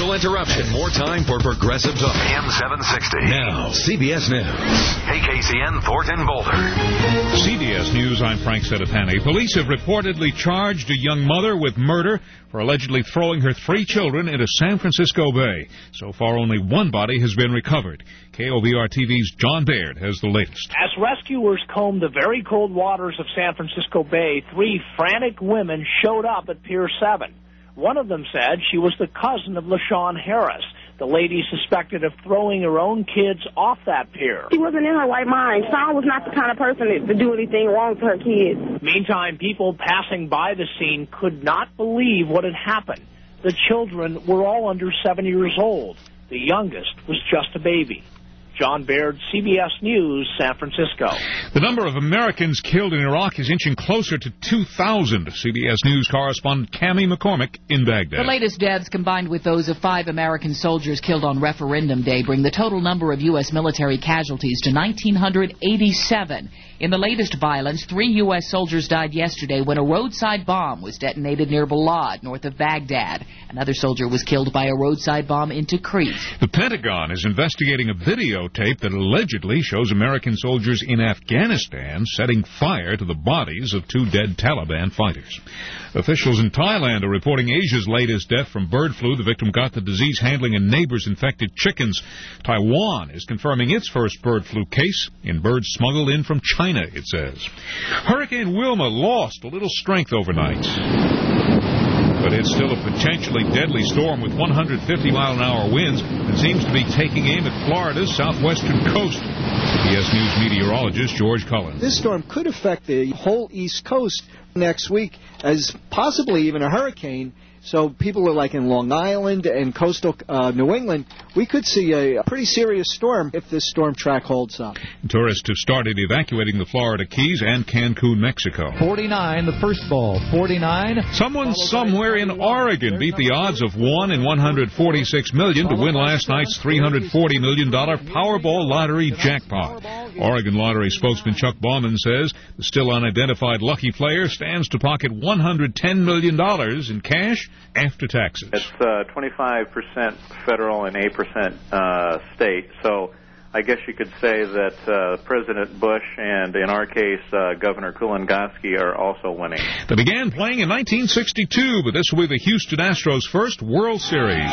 commercial interruption. More time for Progressive Talk. AM 760. Now, CBS News. KKCN Thornton Boulder. CBS News, I'm Frank Sedapani. Police have reportedly charged a young mother with murder for allegedly throwing her 3 children into San Francisco Bay. So far, only one body has been recovered. KOVR-TV's John Baird has the latest. As rescuers combed the very cold waters of San Francisco Bay, 3 frantic women showed up at Pier 7. One of them said she was the cousin of LaShawn Harris, the lady suspected of throwing her own kids off that pier. She wasn't in her right mind. Shawn was not the kind of person to do anything wrong to her kids. Meantime, people passing by the scene could not believe what had happened. The children were all under 7 years old. The youngest was just a baby. John Baird, CBS News, San Francisco. The number of Americans killed in Iraq is inching closer to 2,000. CBS News correspondent Cammie McCormick in Baghdad. The latest deaths, combined with those of 5 American soldiers killed on Referendum Day, bring the total number of U.S. military casualties to 1,987. In the latest violence, 3 U.S. soldiers died yesterday when a roadside bomb was detonated near Balad, north of Baghdad. Another soldier was killed by a roadside bomb in Tikrit. The Pentagon is investigating a videotape that allegedly shows American soldiers in Afghanistan setting fire to the bodies of 2 dead Taliban fighters. Officials in Thailand are reporting Asia's latest death from bird flu. The victim got the disease handling a neighbor's infected chickens. Taiwan is confirming its first bird flu case in birds smuggled in from China, it says. Hurricane Wilma lost a little strength overnight, but it's still a potentially deadly storm with 150-mile-an-hour winds and seems to be taking aim at Florida's southwestern coast. CBS News meteorologist George Cullen. This storm could affect the whole East Coast next week as possibly even a hurricane. So people are like in Long Island and coastal New England. We could see a pretty serious storm if this storm track holds up. Tourists have started evacuating the Florida Keys and Cancun, Mexico. 49, the first ball. 49. Someone somewhere in Oregon beat the odds of 1 in 146 million to win last night's $340 million Powerball lottery jackpot. Oregon Lottery spokesman Chuck Bauman says the still unidentified lucky player stands to pocket $110 million in cash after taxes. It's 25% federal and 8% state. So I guess you could say that President Bush and, in our case, Governor Kulongoski are also winning. They began playing in 1962, but this will be the Houston Astros' first World Series.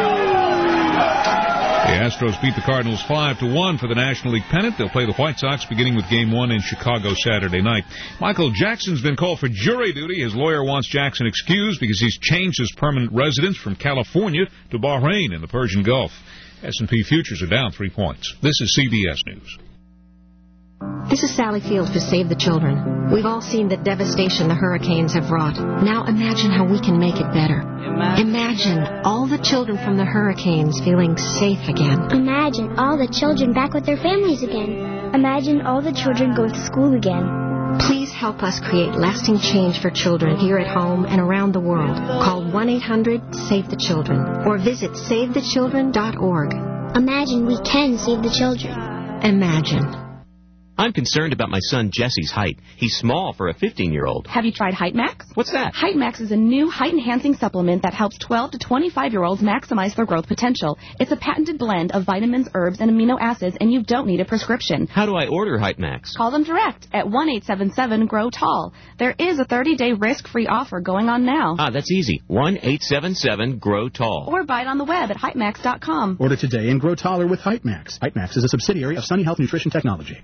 The Astros beat the Cardinals 5-1 for the National League pennant. They'll play the White Sox beginning with Game 1 in Chicago Saturday night. Michael Jackson's been called for jury duty. His lawyer wants Jackson excused because he's changed his permanent residence from California to Bahrain in the Persian Gulf. S&P futures are down 3 points. This is CBS News. This is Sally Field for Save the Children. We've all seen the devastation the hurricanes have wrought. Now imagine how we can make it better. Imagine all the children from the hurricanes feeling safe again. Imagine all the children back with their families again. Imagine all the children going to school again. Please help us create lasting change for children here at home and around the world. Call 1-800-SAVE-THE-CHILDREN or visit SaveTheChildren.org. Imagine we can save the children. Imagine. I'm concerned about my son Jesse's height. He's small for a 15-year-old. Have you tried Height Max? What's that? Height Max is a new height-enhancing supplement that helps 12 to 25-year-olds maximize their growth potential. It's a patented blend of vitamins, herbs, and amino acids, and you don't need a prescription. How do I order Height Max? Call them direct at 1-877-GROW-TALL. There is a 30-day risk-free offer going on now. That's easy. 1-877-GROW-TALL. Or buy it on the web at heightmax.com. Order today and grow taller with Height Max. Height Max is a subsidiary of Sunny Health Nutrition Technology.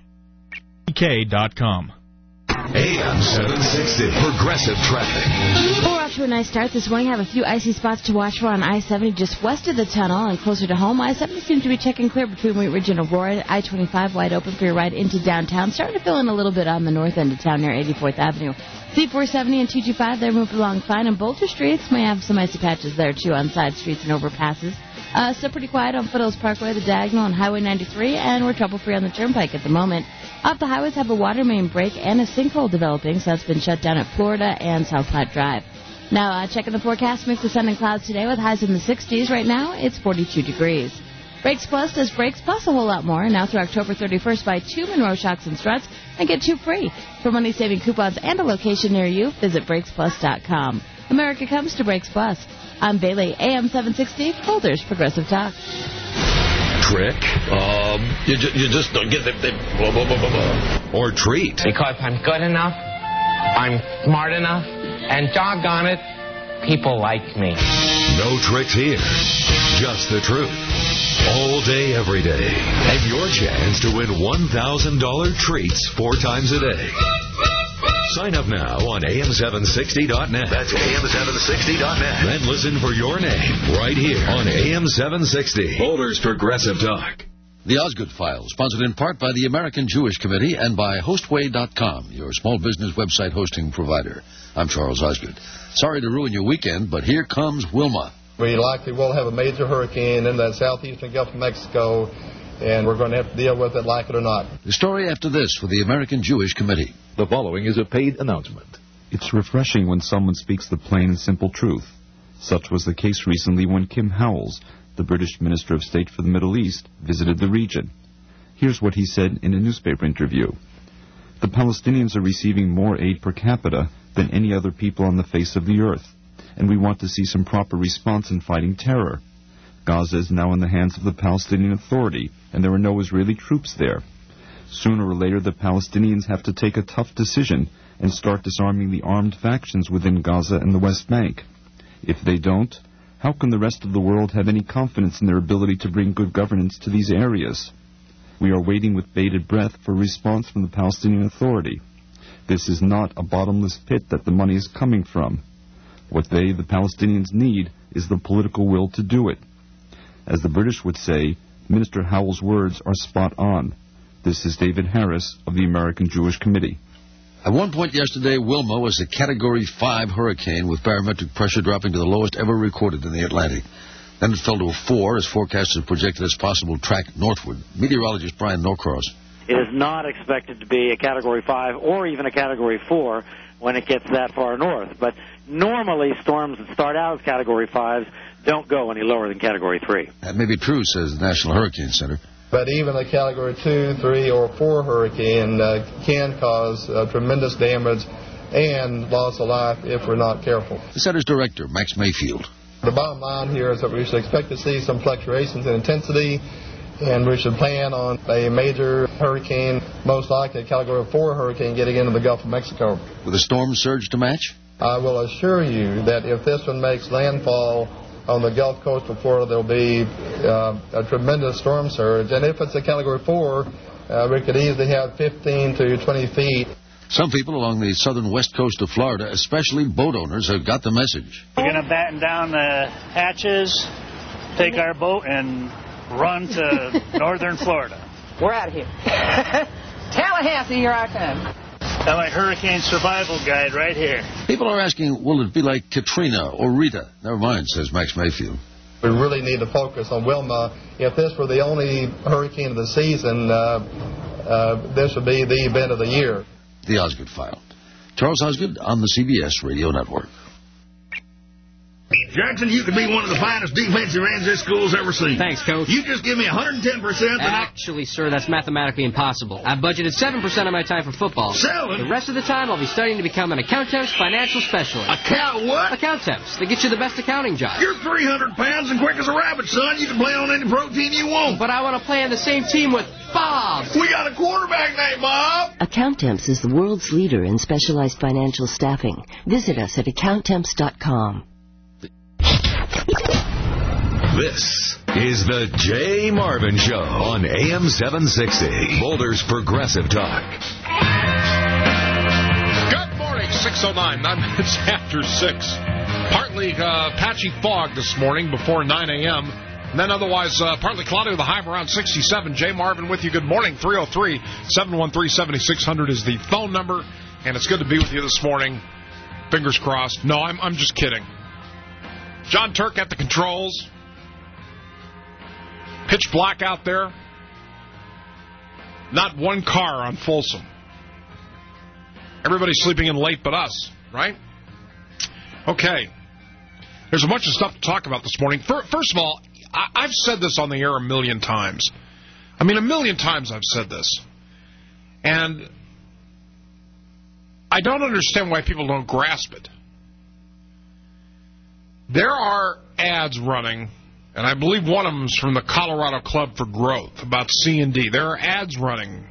AM 760, Progressive Traffic. We're off to a nice start this morning. Have a few icy spots to watch for on I-70 just west of the tunnel and closer to home. I-70 seems to be checking clear between Wheat Ridge and Aurora. I-25 wide open for your ride into downtown. Starting to fill in a little bit on the north end of town near 84th Avenue. C-470 and 225, they're moving along fine. And Boulder Streets may have some icy patches there, too, on side streets and overpasses. Still pretty quiet on Foothills Parkway, the Diagonal, and Highway 93, and we're trouble-free on the Turnpike at the moment. Off the highways have a water main break and a sinkhole developing, so that's been shut down at Florida and South Platte Drive. Now, checking the forecast, mix of sun and clouds today with highs in the 60s. Right now, it's 42 degrees. Brakes Plus does Brakes Plus a whole lot more. Now through October 31st, buy 2 Monroe shocks and struts and get 2 free. For money-saving coupons and a location near you, visit BrakesPlus.com. America comes to Brakes Plus. I'm Bailey, AM 760, Boulders Progressive Talk. Trick? You just don't get it. Blah, blah, blah, blah, blah. Or treat? Because I'm good enough, I'm smart enough, and doggone it, people like me. No tricks here. Just the truth. All day, every day. And your chance to win $1,000 treats 4 times a day. Sign up now on AM760.net. That's AM760.net. Then listen for your name right here on AM760. Boulder's Progressive Talk. The Osgood File, sponsored in part by the American Jewish Committee and by Hostway.com, your small business website hosting provider. I'm Charles Osgood. Sorry to ruin your weekend, but here comes Wilma. We likely will have a major hurricane in the southeastern Gulf of Mexico, and we're going to have to deal with it like it or not. The story after this for the American Jewish Committee. The following is a paid announcement. It's refreshing when someone speaks the plain and simple truth. Such was the case recently when Kim Howells, the British Minister of State for the Middle East, visited the region. Here's what he said in a newspaper interview. The Palestinians are receiving more aid per capita than any other people on the face of the earth, and we want to see some proper response in fighting terror. Gaza is now in the hands of the Palestinian Authority, and there are no Israeli troops there. Sooner or later, the Palestinians have to take a tough decision and start disarming the armed factions within Gaza and the West Bank. If they don't, how can the rest of the world have any confidence in their ability to bring good governance to these areas? We are waiting with bated breath for a response from the Palestinian Authority. This is not a bottomless pit that the money is coming from. What they, the Palestinians, need is the political will to do it. As the British would say, Minister Howell's words are spot on. This is David Harris of the American Jewish Committee. At one point yesterday, Wilma was a Category 5 hurricane with barometric pressure dropping to the lowest ever recorded in the Atlantic. Then it fell to a 4 as forecasters projected its possible track northward. Meteorologist Brian Norcross. It is not expected to be a Category 5 or even a Category 4 when it gets that far north. But normally storms that start out as Category 5s don't go any lower than Category 3. That may be true, says the National Hurricane Center. But even a Category 2, 3, or 4 hurricane can cause tremendous damage and loss of life if we're not careful. The center's director, Max Mayfield. The bottom line here is that we should expect to see some fluctuations in intensity, and we should plan on a major hurricane, most likely a Category 4 hurricane, getting into the Gulf of Mexico. With a storm surge to match? I will assure you that if this one makes landfall on the Gulf Coast of Florida, there will be a tremendous storm surge. And if it's a Category 4, we could easily have 15 to 20 feet. Some people along the southern west coast of Florida, especially boat owners, have got the message. We're going to batten down the hatches, take our boat, and run to northern Florida. We're out of here. Tallahassee, here I come. Got my hurricane survival guide right here. People are asking, will it be like Katrina or Rita? Never mind, says Max Mayfield. We really need to focus on Wilma. If this were the only hurricane of the season, this would be the event of the year. The Osgood File. Charles Osgood on the CBS Radio Network. Jackson, you could be one of the finest defensive ends this school's ever seen. Thanks, Coach. You just give me 110%. Actually, sir, that's mathematically impossible. I've budgeted 7% of my time for football. 7? The rest of the time, I'll be studying to become an Accountemps financial specialist. What? Accountemps. They get you the best accounting job. You're 300 pounds and quick as a rabbit, son. You can play on any protein you want. But I want to play on the same team with Bob. We got a quarterback named Bob. Accountemps is the world's leader in specialized financial staffing. Visit us at accountemps.com. This is the Jay Marvin Show on AM 760, Boulder's Progressive Talk. Good morning, 6:09, 9 minutes after 6. Partly patchy fog this morning before 9 a.m., and then otherwise partly cloudy with a high of around 67. Jay Marvin with you. Good morning. 303-713-7600 is the phone number, and it's good to be with you this morning. Fingers crossed. No, I'm just kidding. John Turk at the controls. Pitch black out there. Not one car on Folsom. Everybody's sleeping in late but us, right? Okay. There's a bunch of stuff to talk about this morning. First of all, I've said this on the air a million times. I mean, a million times I've said this. And I don't understand why people don't grasp it. There are ads running, and I believe one of them is from the Colorado Club for Growth about C&D. There are ads running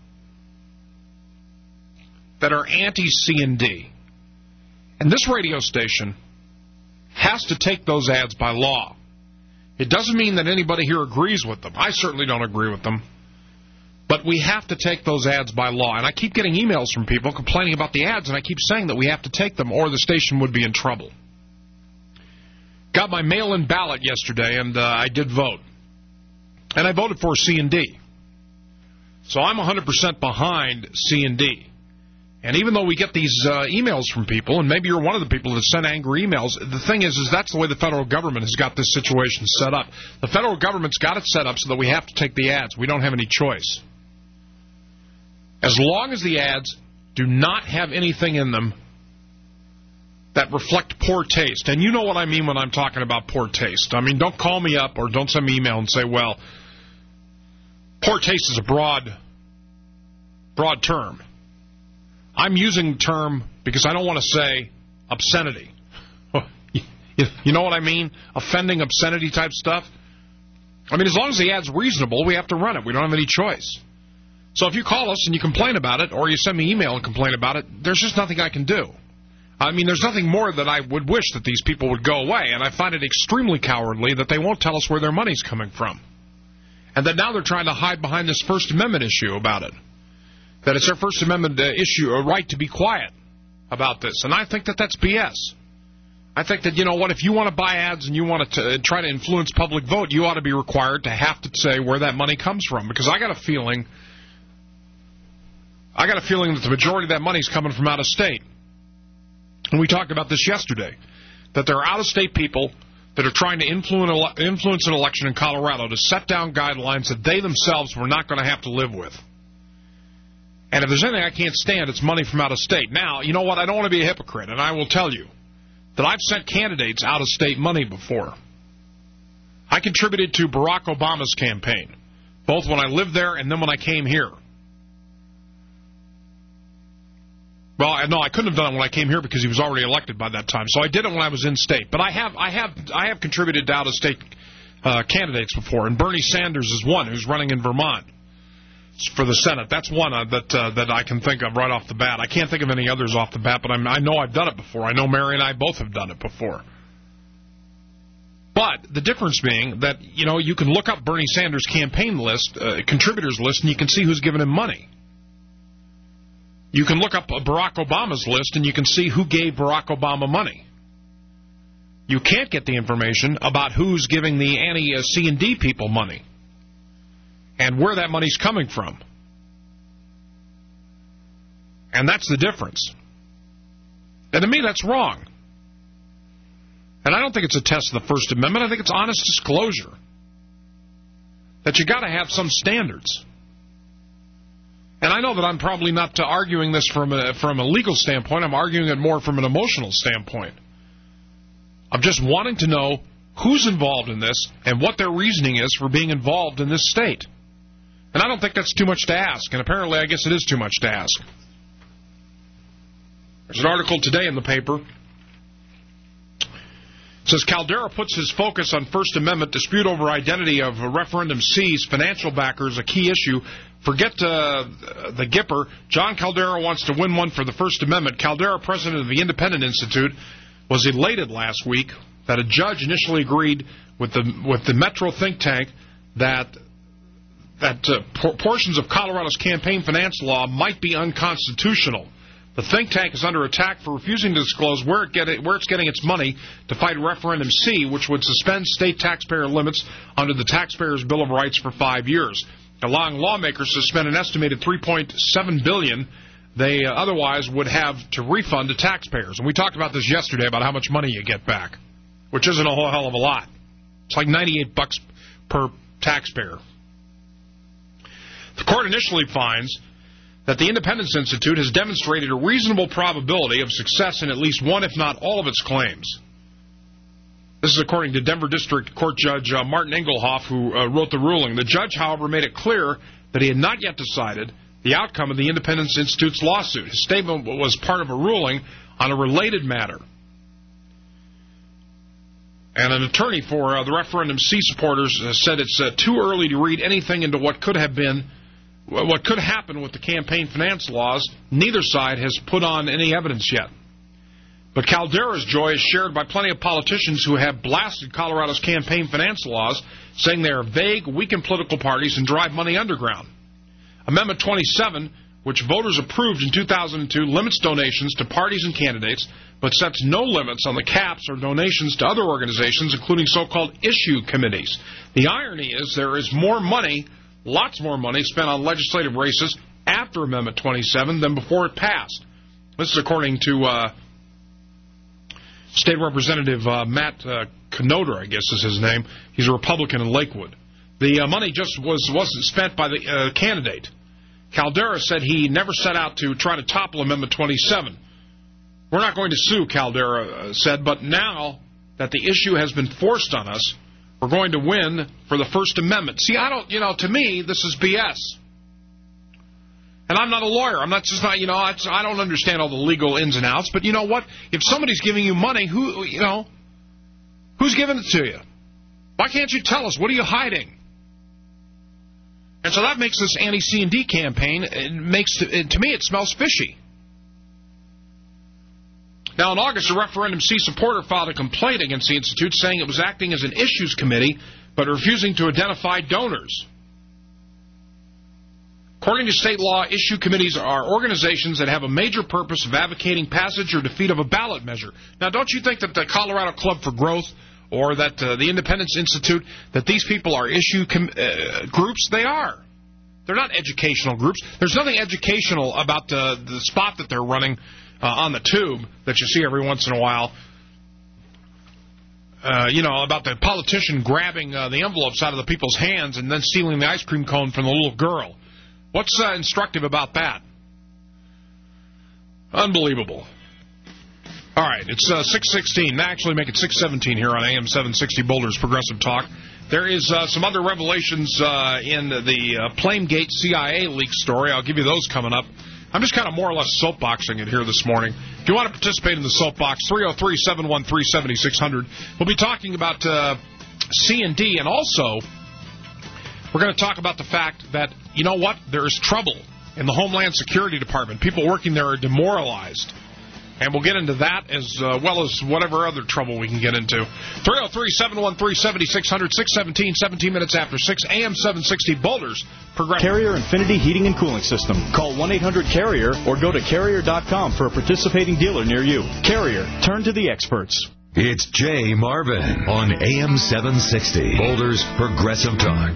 that are anti-C&D. And this radio station has to take those ads by law. It doesn't mean that anybody here agrees with them. I certainly don't agree with them. But we have to take those ads by law. And I keep getting emails from people complaining about the ads, and I keep saying that we have to take them or the station would be in trouble. Got my mail-in ballot yesterday, and I did vote. And I voted for C&D. So I'm 100% behind C&D. And even though we get these emails from people, and maybe you're one of the people that send angry emails, the thing is that's the way the federal government has got this situation set up. The federal government's got it set up so that we have to take the ads. We don't have any choice. As long as the ads do not have anything in them that reflect poor taste. And you know what I mean when I'm talking about poor taste. I mean, don't call me up or don't send me an email and say, well, poor taste is a broad term. I'm using the term because I don't want to say obscenity. You know what I mean? Offending obscenity type stuff. I mean, as long as the ad's reasonable, we have to run it. We don't have any choice. So if you call us and you complain about it, or you send me email and complain about it, there's just nothing I can do. I mean, there's nothing more that I would wish that these people would go away, and I find it extremely cowardly that they won't tell us where their money's coming from. And that now they're trying to hide behind this First Amendment issue about it. That it's their First Amendment issue, a right to be quiet about this. And I think that that's BS. I think that, you know what, if you want to buy ads and you want to try to influence public vote, you ought to be required to have to say where that money comes from. Because I got a feeling that the majority of that money is coming from out of state. And we talked about this yesterday, that there are out-of-state people that are trying to influence an election in Colorado to set down guidelines that they themselves were not going to have to live with. And if there's anything I can't stand, it's money from out of state. Now, you know what? I don't want to be a hypocrite, and I will tell you that I've sent candidates out of state money before. I contributed to Barack Obama's campaign, both when I lived there and then when I came here. Well, no, I couldn't have done it when I came here because he was already elected by that time. So I did it when I was in state. But I have contributed to out-of-state candidates before, and Bernie Sanders is one who's running in Vermont for the Senate. That's one that I can think of right off the bat. I can't think of any others off the bat, but I know I've done it before. I know Mary and I both have done it before. But the difference being that, you know, you can look up Bernie Sanders' campaign list, contributors list, and you can see who's giving him money. You can look up Barack Obama's list, and you can see who gave Barack Obama money. You can't get the information about who's giving the anti-C&D people money and where that money's coming from. And that's the difference. And to me, that's wrong. And I don't think it's a test of the First Amendment. I think it's honest disclosure. That you got to have some standards. And I know that I'm probably not arguing this from a legal standpoint. I'm arguing it more from an emotional standpoint. I'm just wanting to know who's involved in this and what their reasoning is for being involved in this state. And I don't think that's too much to ask. And apparently, I guess it is too much to ask. There's an article today in the paper. It says, Caldera puts his focus on First Amendment dispute over identity of referendum C's financial backers a key issue. Forget the Gipper. John Caldera wants to win one for the First Amendment. Caldera, president of the Independent Institute, was elated last week that a judge initially agreed with the Metro think tank that portions of Colorado's campaign finance law might be unconstitutional. The think tank is under attack for refusing to disclose where it's getting its money to fight Referendum C, which would suspend state taxpayer limits under the Taxpayers' Bill of Rights for 5 years, allowing lawmakers to spend an estimated $3.7 billion they otherwise would have to refund to taxpayers. And we talked about this yesterday about how much money you get back, which isn't a whole hell of a lot. It's like $98 per taxpayer. The court initially finds that the Independence Institute has demonstrated a reasonable probability of success in at least one, if not all, of its claims. This is according to Denver District Court Judge Martin Engelhoff, who wrote the ruling. The judge, however, made it clear that he had not yet decided the outcome of the Independence Institute's lawsuit. His statement was part of a ruling on a related matter. And an attorney for the Referendum C supporters said it's too early to read anything into what could happen with the campaign finance laws. Neither side has put on any evidence yet. But Caldera's joy is shared by plenty of politicians who have blasted Colorado's campaign finance laws, saying they are vague, weaken political parties, and drive money underground. Amendment 27, which voters approved in 2002, limits donations to parties and candidates, but sets no limits on the caps or donations to other organizations, including so-called issue committees. The irony is there is more money, lots more money, spent on legislative races after Amendment 27 than before it passed. This is according to State Representative Matt Knoder, I guess is his name. He's a Republican in Lakewood. The money just wasn't spent by the candidate. Caldera said he never set out to try to topple Amendment 27. We're not going to sue, Caldera said, but now that the issue has been forced on us, we're going to win for the First Amendment. See, to me, this is BS. And I'm not a lawyer. I don't understand all the legal ins and outs, but you know what? If somebody's giving you money, who's giving it to you? Why can't you tell us? What are you hiding? And so that makes this anti-C&D campaign, to me, it smells fishy. Now, in August, a Referendum C supporter filed a complaint against the Institute, saying it was acting as an issues committee, but refusing to identify donors. According to state law, issue committees are organizations that have a major purpose of advocating passage or defeat of a ballot measure. Now, don't you think that the Colorado Club for Growth or that the Independence Institute, that these people are issue groups? They are. They're not educational groups. There's nothing educational about the spot that they're running on the tube that you see every once in a while. About the politician grabbing the envelopes out of the people's hands and then stealing the ice cream cone from the little girl. What's instructive about that? Unbelievable. All right, it's 6:16. Actually, make it 6:17 here on AM 760 Boulder's Progressive Talk. There is some other revelations in the Flamegate CIA leak story. I'll give you those coming up. I'm just kind of more or less soapboxing it here this morning. If you want to participate in the soapbox, 303-713-7600. We'll be talking about C&D, and also we're going to talk about the fact that, you know what, there is trouble in the Homeland Security Department. People working there are demoralized. And we'll get into that as well as whatever other trouble we can get into. 303-713-7600, 617, 17 minutes after 6, AM 760 Boulders. Carrier Infinity Heating and Cooling System. Call 1-800-CARRIER or go to Carrier.com for a participating dealer near you. Carrier, turn to the experts. It's Jay Marvin on AM 760 Boulders Progressive Talk.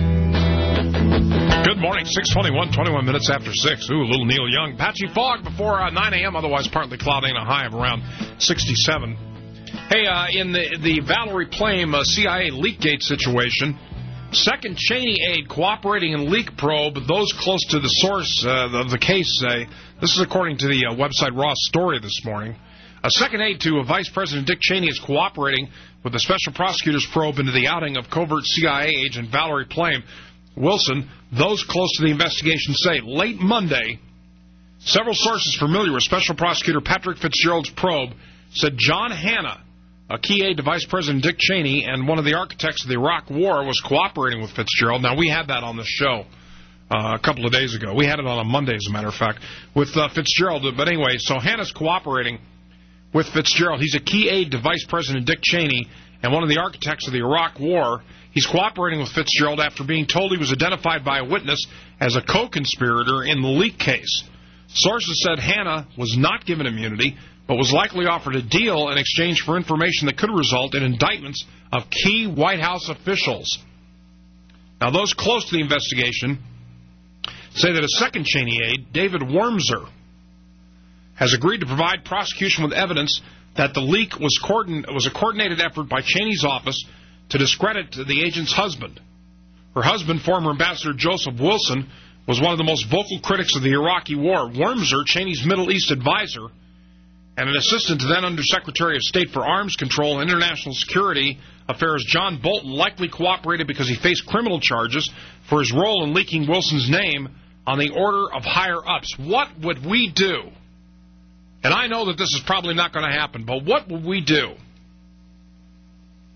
Good morning, 6:21, 21 minutes after 6. Ooh, a little Neil Young. Patchy fog before 9 a.m., otherwise partly cloudy and a high of around 67. Hey, in the Valerie Plame CIA Leakgate situation, second Cheney aide cooperating in leak probe, those close to the source of the case say, this is according to the website Raw Story this morning, a second aide to Vice President Dick Cheney is cooperating with the special prosecutor's probe into the outing of covert CIA agent Valerie Plame. Wilson, those close to the investigation say late Monday, several sources familiar with Special Prosecutor Patrick Fitzgerald's probe said John Hanna, a key aide to Vice President Dick Cheney and one of the architects of the Iraq War, was cooperating with Fitzgerald. Now, we had that on the show a couple of days ago. We had it on a Monday, as a matter of fact, with Fitzgerald. But anyway, so Hanna's cooperating with Fitzgerald. He's a key aide to Vice President Dick Cheney and one of the architects of the Iraq War. He's cooperating with Fitzgerald after being told he was identified by a witness as a co-conspirator in the leak case. Sources said Hanna was not given immunity, but was likely offered a deal in exchange for information that could result in indictments of key White House officials. Now, those close to the investigation say that a second Cheney aide, David Wormser, has agreed to provide prosecution with evidence that the leak was a coordinated effort by Cheney's office to discredit the agent's husband. Her husband, former Ambassador Joseph Wilson, was one of the most vocal critics of the Iraqi war. Wormser, Cheney's Middle East advisor, and an assistant to then Undersecretary of State for Arms Control and International Security Affairs John Bolton, likely cooperated because he faced criminal charges for his role in leaking Wilson's name on the order of higher-ups. What would we do? And I know that this is probably not going to happen, but what would we do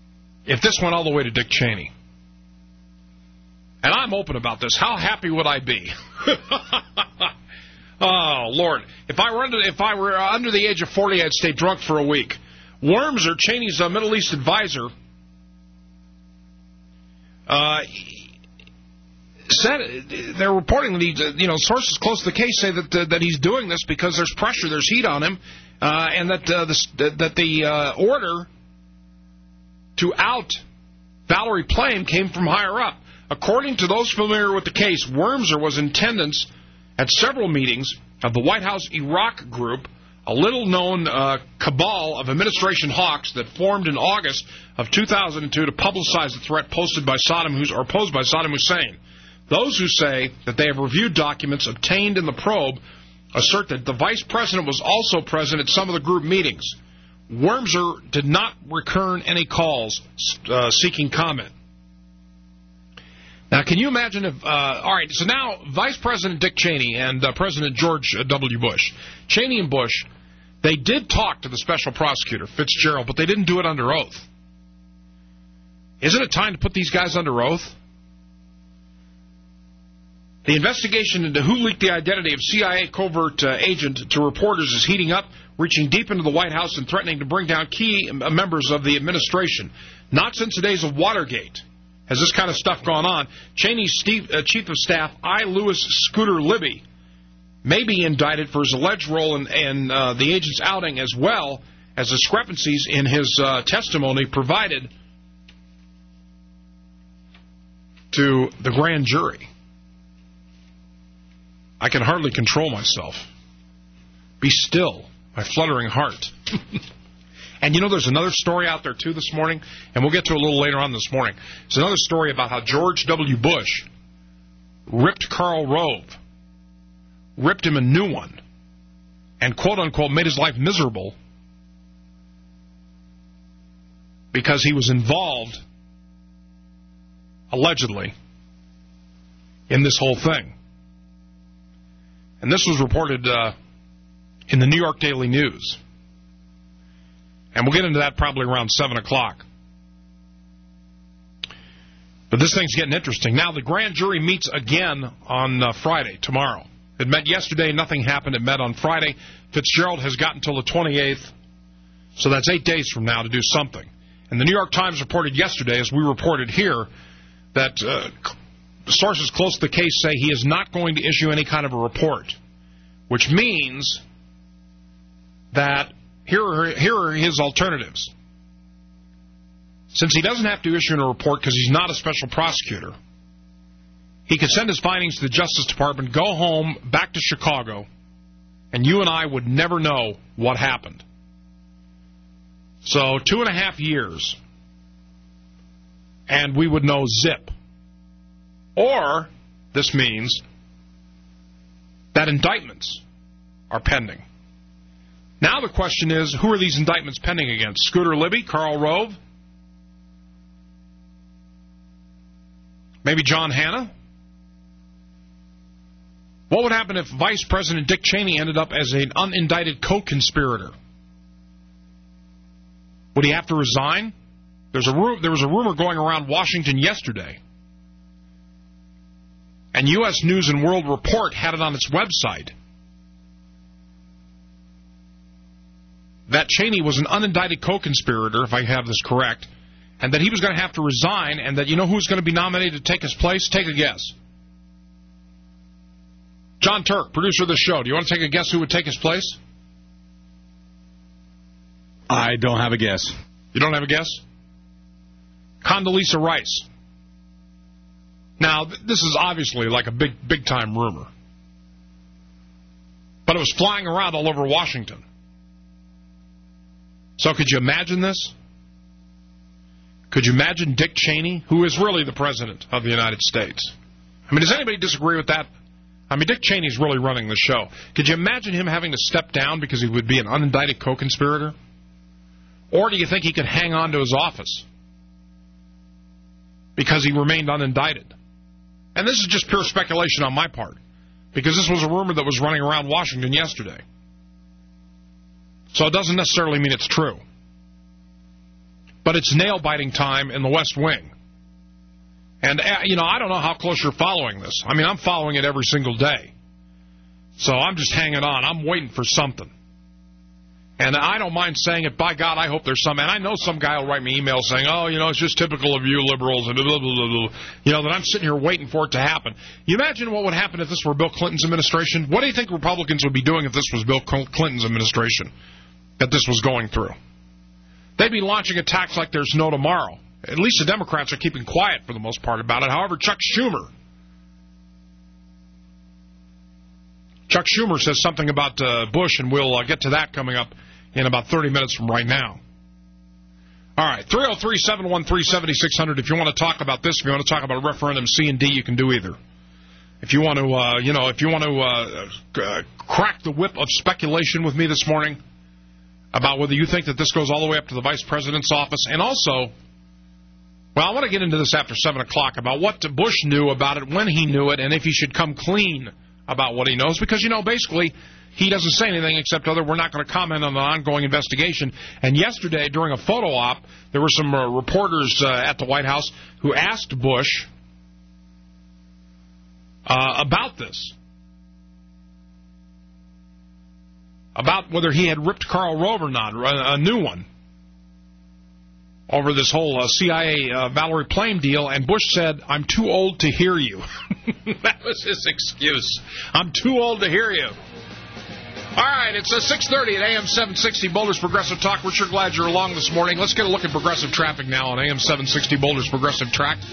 if this went all the way to Dick Cheney. And I'm open about this. How happy would I be? Oh, Lord. If I were under the age of 40, I'd stay drunk for a week. Wormser, Cheney's Middle East advisor, said they're reporting that sources close to the case say that he's doing this because there's pressure, there's heat on him, and that the order to out Valerie Plame came from higher up. According to those familiar with the case, Wormser was in attendance at several meetings of the White House Iraq Group, a little-known cabal of administration hawks that formed in August of 2002 to publicize the threat posed by Saddam Hussein. Those who say that they have reviewed documents obtained in the probe assert that the vice president was also present at some of the group meetings. Wormser did not return any calls seeking comment. Now, can you imagine if... all right, so now Vice President Dick Cheney and President George W. Bush, Cheney and Bush, they did talk to the special prosecutor, Fitzgerald, but they didn't do it under oath. Isn't it time to put these guys under oath? The investigation into who leaked the identity of CIA covert agent to reporters is heating up, reaching deep into the White House and threatening to bring down key members of the administration. Not since the days of Watergate has this kind of stuff gone on. Cheney's chief of staff, I. Lewis Scooter Libby, may be indicted for his alleged role in the agent's outing, as well as discrepancies in his testimony provided to the grand jury. I can hardly control myself. Be still, my fluttering heart. And there's another story out there, too, this morning, and we'll get to it a little later on this morning. It's another story about how George W. Bush ripped Karl Rove, ripped him a new one, and, quote-unquote, made his life miserable because he was involved, allegedly, in this whole thing. And this was reported in the New York Daily News. And we'll get into that probably around 7 o'clock. But this thing's getting interesting. Now, the grand jury meets again on Friday, tomorrow. It met yesterday, nothing happened. It met on Friday. Fitzgerald has got until the 28th, so that's 8 days from now to do something. And the New York Times reported yesterday, as we reported here, that sources close to the case say he is not going to issue any kind of a report, which means that here are his alternatives. Since he doesn't have to issue a report because he's not a special prosecutor, he could send his findings to the Justice Department, go home, back to Chicago, and you and I would never know what happened. So 2.5 years, and we would know zip. Or this means that indictments are pending. Now the question is, who are these indictments pending against? Scooter Libby, Karl Rove, maybe John Hanna? What would happen if Vice President Dick Cheney ended up as an unindicted co-conspirator? Would he have to resign? There was a rumor going around Washington yesterday, and U.S. News and World Report had it on its website, that Cheney was an unindicted co-conspirator, if I have this correct, and that he was going to have to resign, and that you know who's going to be nominated to take his place? Take a guess. John Turk, producer of the show, do you want to take a guess who would take his place? I don't have a guess. You don't have a guess? Condoleezza Rice. Now, this is obviously like a big-time rumor. But it was flying around all over Washington. So could you imagine this? Could you imagine Dick Cheney, who is really the president of the United States? I mean, does anybody disagree with that? I mean, Dick Cheney's really running the show. Could you imagine him having to step down because he would be an unindicted co-conspirator? Or do you think he could hang on to his office because he remained unindicted? And this is just pure speculation on my part, because this was a rumor that was running around Washington yesterday. So it doesn't necessarily mean it's true. but it's nail-biting time in the West Wing. And, I don't know how close you're following this. I mean, I'm following it every single day. So I'm just hanging on. I'm waiting for something. And I don't mind saying it. By God, I hope there's some. And I know some guy will write me emails saying, it's just typical of you liberals, and blah, blah, blah, blah. That I'm sitting here waiting for it to happen. You imagine what would happen if this were Bill Clinton's administration? What do you think Republicans would be doing if this was Bill Clinton's administration that this was going through? They'd be launching attacks like there's no tomorrow. At least the Democrats are keeping quiet for the most part about it. However, Chuck Schumer says something about Bush, and we'll get to that coming up in about 30 minutes from right now. All right, 303-713-7600. If you want to talk about this, if you want to talk about referendum C and D, you can do either. If you want to, crack the whip of speculation with me this morning about whether you think that this goes all the way up to the vice president's office, and also, I want to get into this after 7 o'clock about what Bush knew about it, when he knew it, and if he should come clean about what he knows, because, basically, he doesn't say anything except we're not going to comment on the ongoing investigation. And yesterday, during a photo op, there were some reporters at the White House who asked Bush about this, about whether he had ripped Karl Rove or not, a new one, over this whole CIA Valerie Plame deal, and Bush said, "I'm too old to hear you." That was his excuse. I'm too old to hear you. All right, it's 6:30 at AM 760 Boulder's Progressive Talk. We're sure glad you're along this morning. Let's get a look at progressive traffic now on AM 760 Boulder's Progressive Traffic.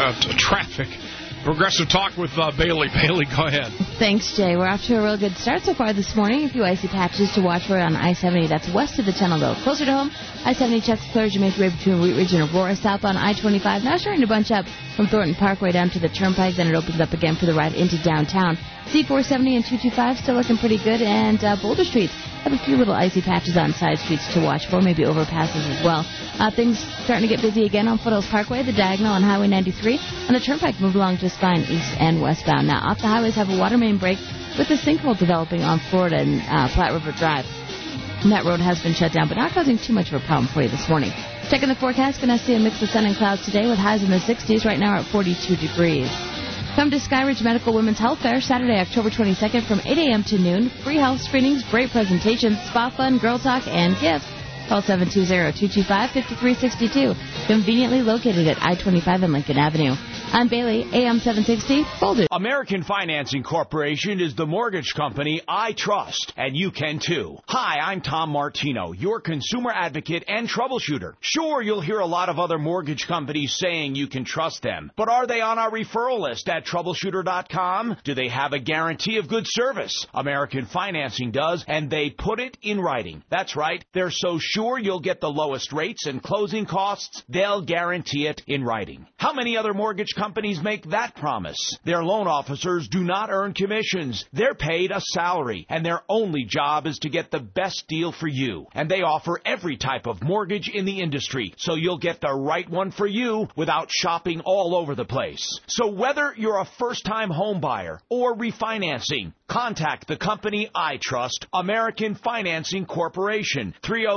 Progressive Talk with Bailey. Bailey, go ahead. Thanks, Jay. We're off to a real good start so far this morning. A few icy patches to watch for on I-70. That's west of the tunnel, though. Closer to home, I-70 checks clear to make way between Wheat Ridge and Aurora. South on I-25. Now starting to bunch up from Thornton Parkway down to the Turnpike. Then it opens up again for the ride into downtown. C-470 and 225 still looking pretty good. And Boulder Streets have a few little icy patches on side streets to watch for, maybe overpasses as well. Things starting to get busy again on Foothills Parkway, the Diagonal, on Highway 93. And the Turnpike move along just fine east and westbound. Now, off the highways have a water main break with a sinkhole developing on Florida and Platte River Drive. And that road has been shut down, but not causing too much of a problem for you this morning. Checking the forecast, going to see a mix of sun and clouds today with highs in the 60s. Right now we're at 42 degrees. Come to Skyridge Medical Women's Health Fair Saturday, October 22nd from 8 a.m. to noon. Free health screenings, great presentations, spa fun, girl talk, and gifts. Call 720-225-5362. Conveniently located at I-25 and Lincoln Avenue. I'm Bailey, AM 760, Boulder. American Financing Corporation is the mortgage company I trust, and you can too. Hi, I'm Tom Martino, your consumer advocate and troubleshooter. Sure, you'll hear a lot of other mortgage companies saying you can trust them, but are they on our referral list at troubleshooter.com? Do they have a guarantee of good service? American Financing does, and they put it in writing. That's right, they're so sure you'll get the lowest rates and closing costs, they'll guarantee it in writing. How many other mortgage companies make that promise? Their loan officers do not earn commissions. They're paid a salary, and their only job is to get the best deal for you. And they offer every type of mortgage in the industry, so you'll get the right one for you without shopping all over the place. So whether you're a first-time home buyer or refinancing, contact the company I trust, American Financing Corporation,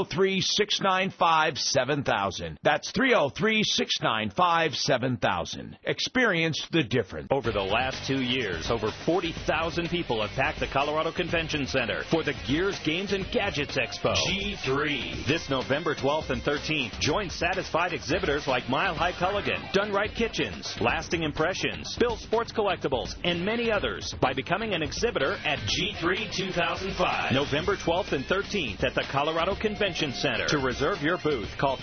303-695-7000. That's 303-695-7000. Experience the difference. Over the last 2 years, over 40,000 people have packed the Colorado Convention Center for the Gears, Games, and Gadgets Expo, G3. This November 12th and 13th, join satisfied exhibitors like Mile High Culligan, Done Right Kitchens, Lasting Impressions, Bill Sports Collectibles, and many others by becoming an exhibitor at G3 2005. November 12th and 13th at the Colorado Convention Center. To reserve your booth, call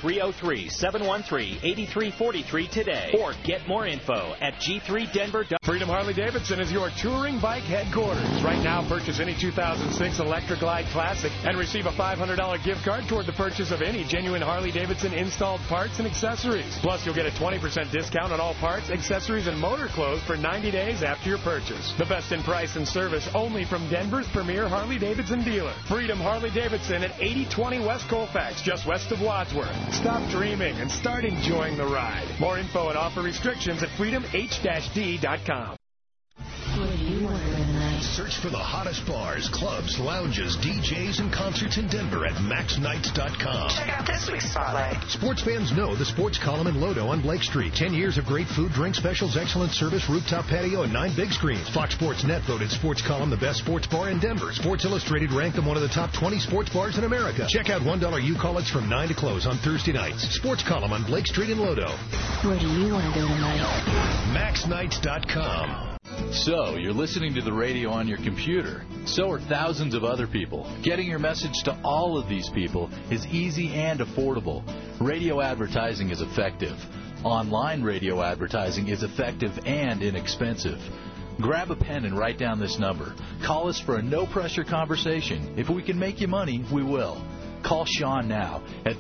303-713-8343 today or get more info at G3Denver. Freedom Harley-Davidson is your touring bike headquarters. Right now, purchase any 2006 Electra Glide Classic and receive a $500 gift card toward the purchase of any genuine Harley-Davidson installed parts and accessories. Plus, you'll get a 20% discount on all parts, accessories, and motor clothes for 90 days after your purchase. The best in price and service only from Denver's premier Harley-Davidson dealer. Freedom Harley-Davidson at 8020 West Colfax, just west of Wadsworth. Stop dreaming and start enjoying the ride. More info and offer restrictions at freedomh-d.com. What do you order in the night? Search for the hottest bars, clubs, lounges, DJs, and concerts in Denver at maxnights.com. Check out this week's spotlight. Sports fans know the sports column in Lodo on Blake Street. 10 years of great food, drink specials, excellent service, rooftop patio, and 9 big screens. Fox Sports Net voted Sports Column the best sports bar in Denver. Sports Illustrated ranked them one of the top 20 sports bars in America. Check out $1 U-College from 9 to close on Thursday nights. Sports Column on Blake Street in Lodo. Where do you want to go tonight? maxnights.com. So, you're listening to the radio on your computer. So are thousands of other people. Getting your message to all of these people is easy and affordable. Radio advertising is effective. Online radio advertising is effective and inexpensive. Grab a pen and write down this number. Call us for a no-pressure conversation. If we can make you money, we will. Call Sean now at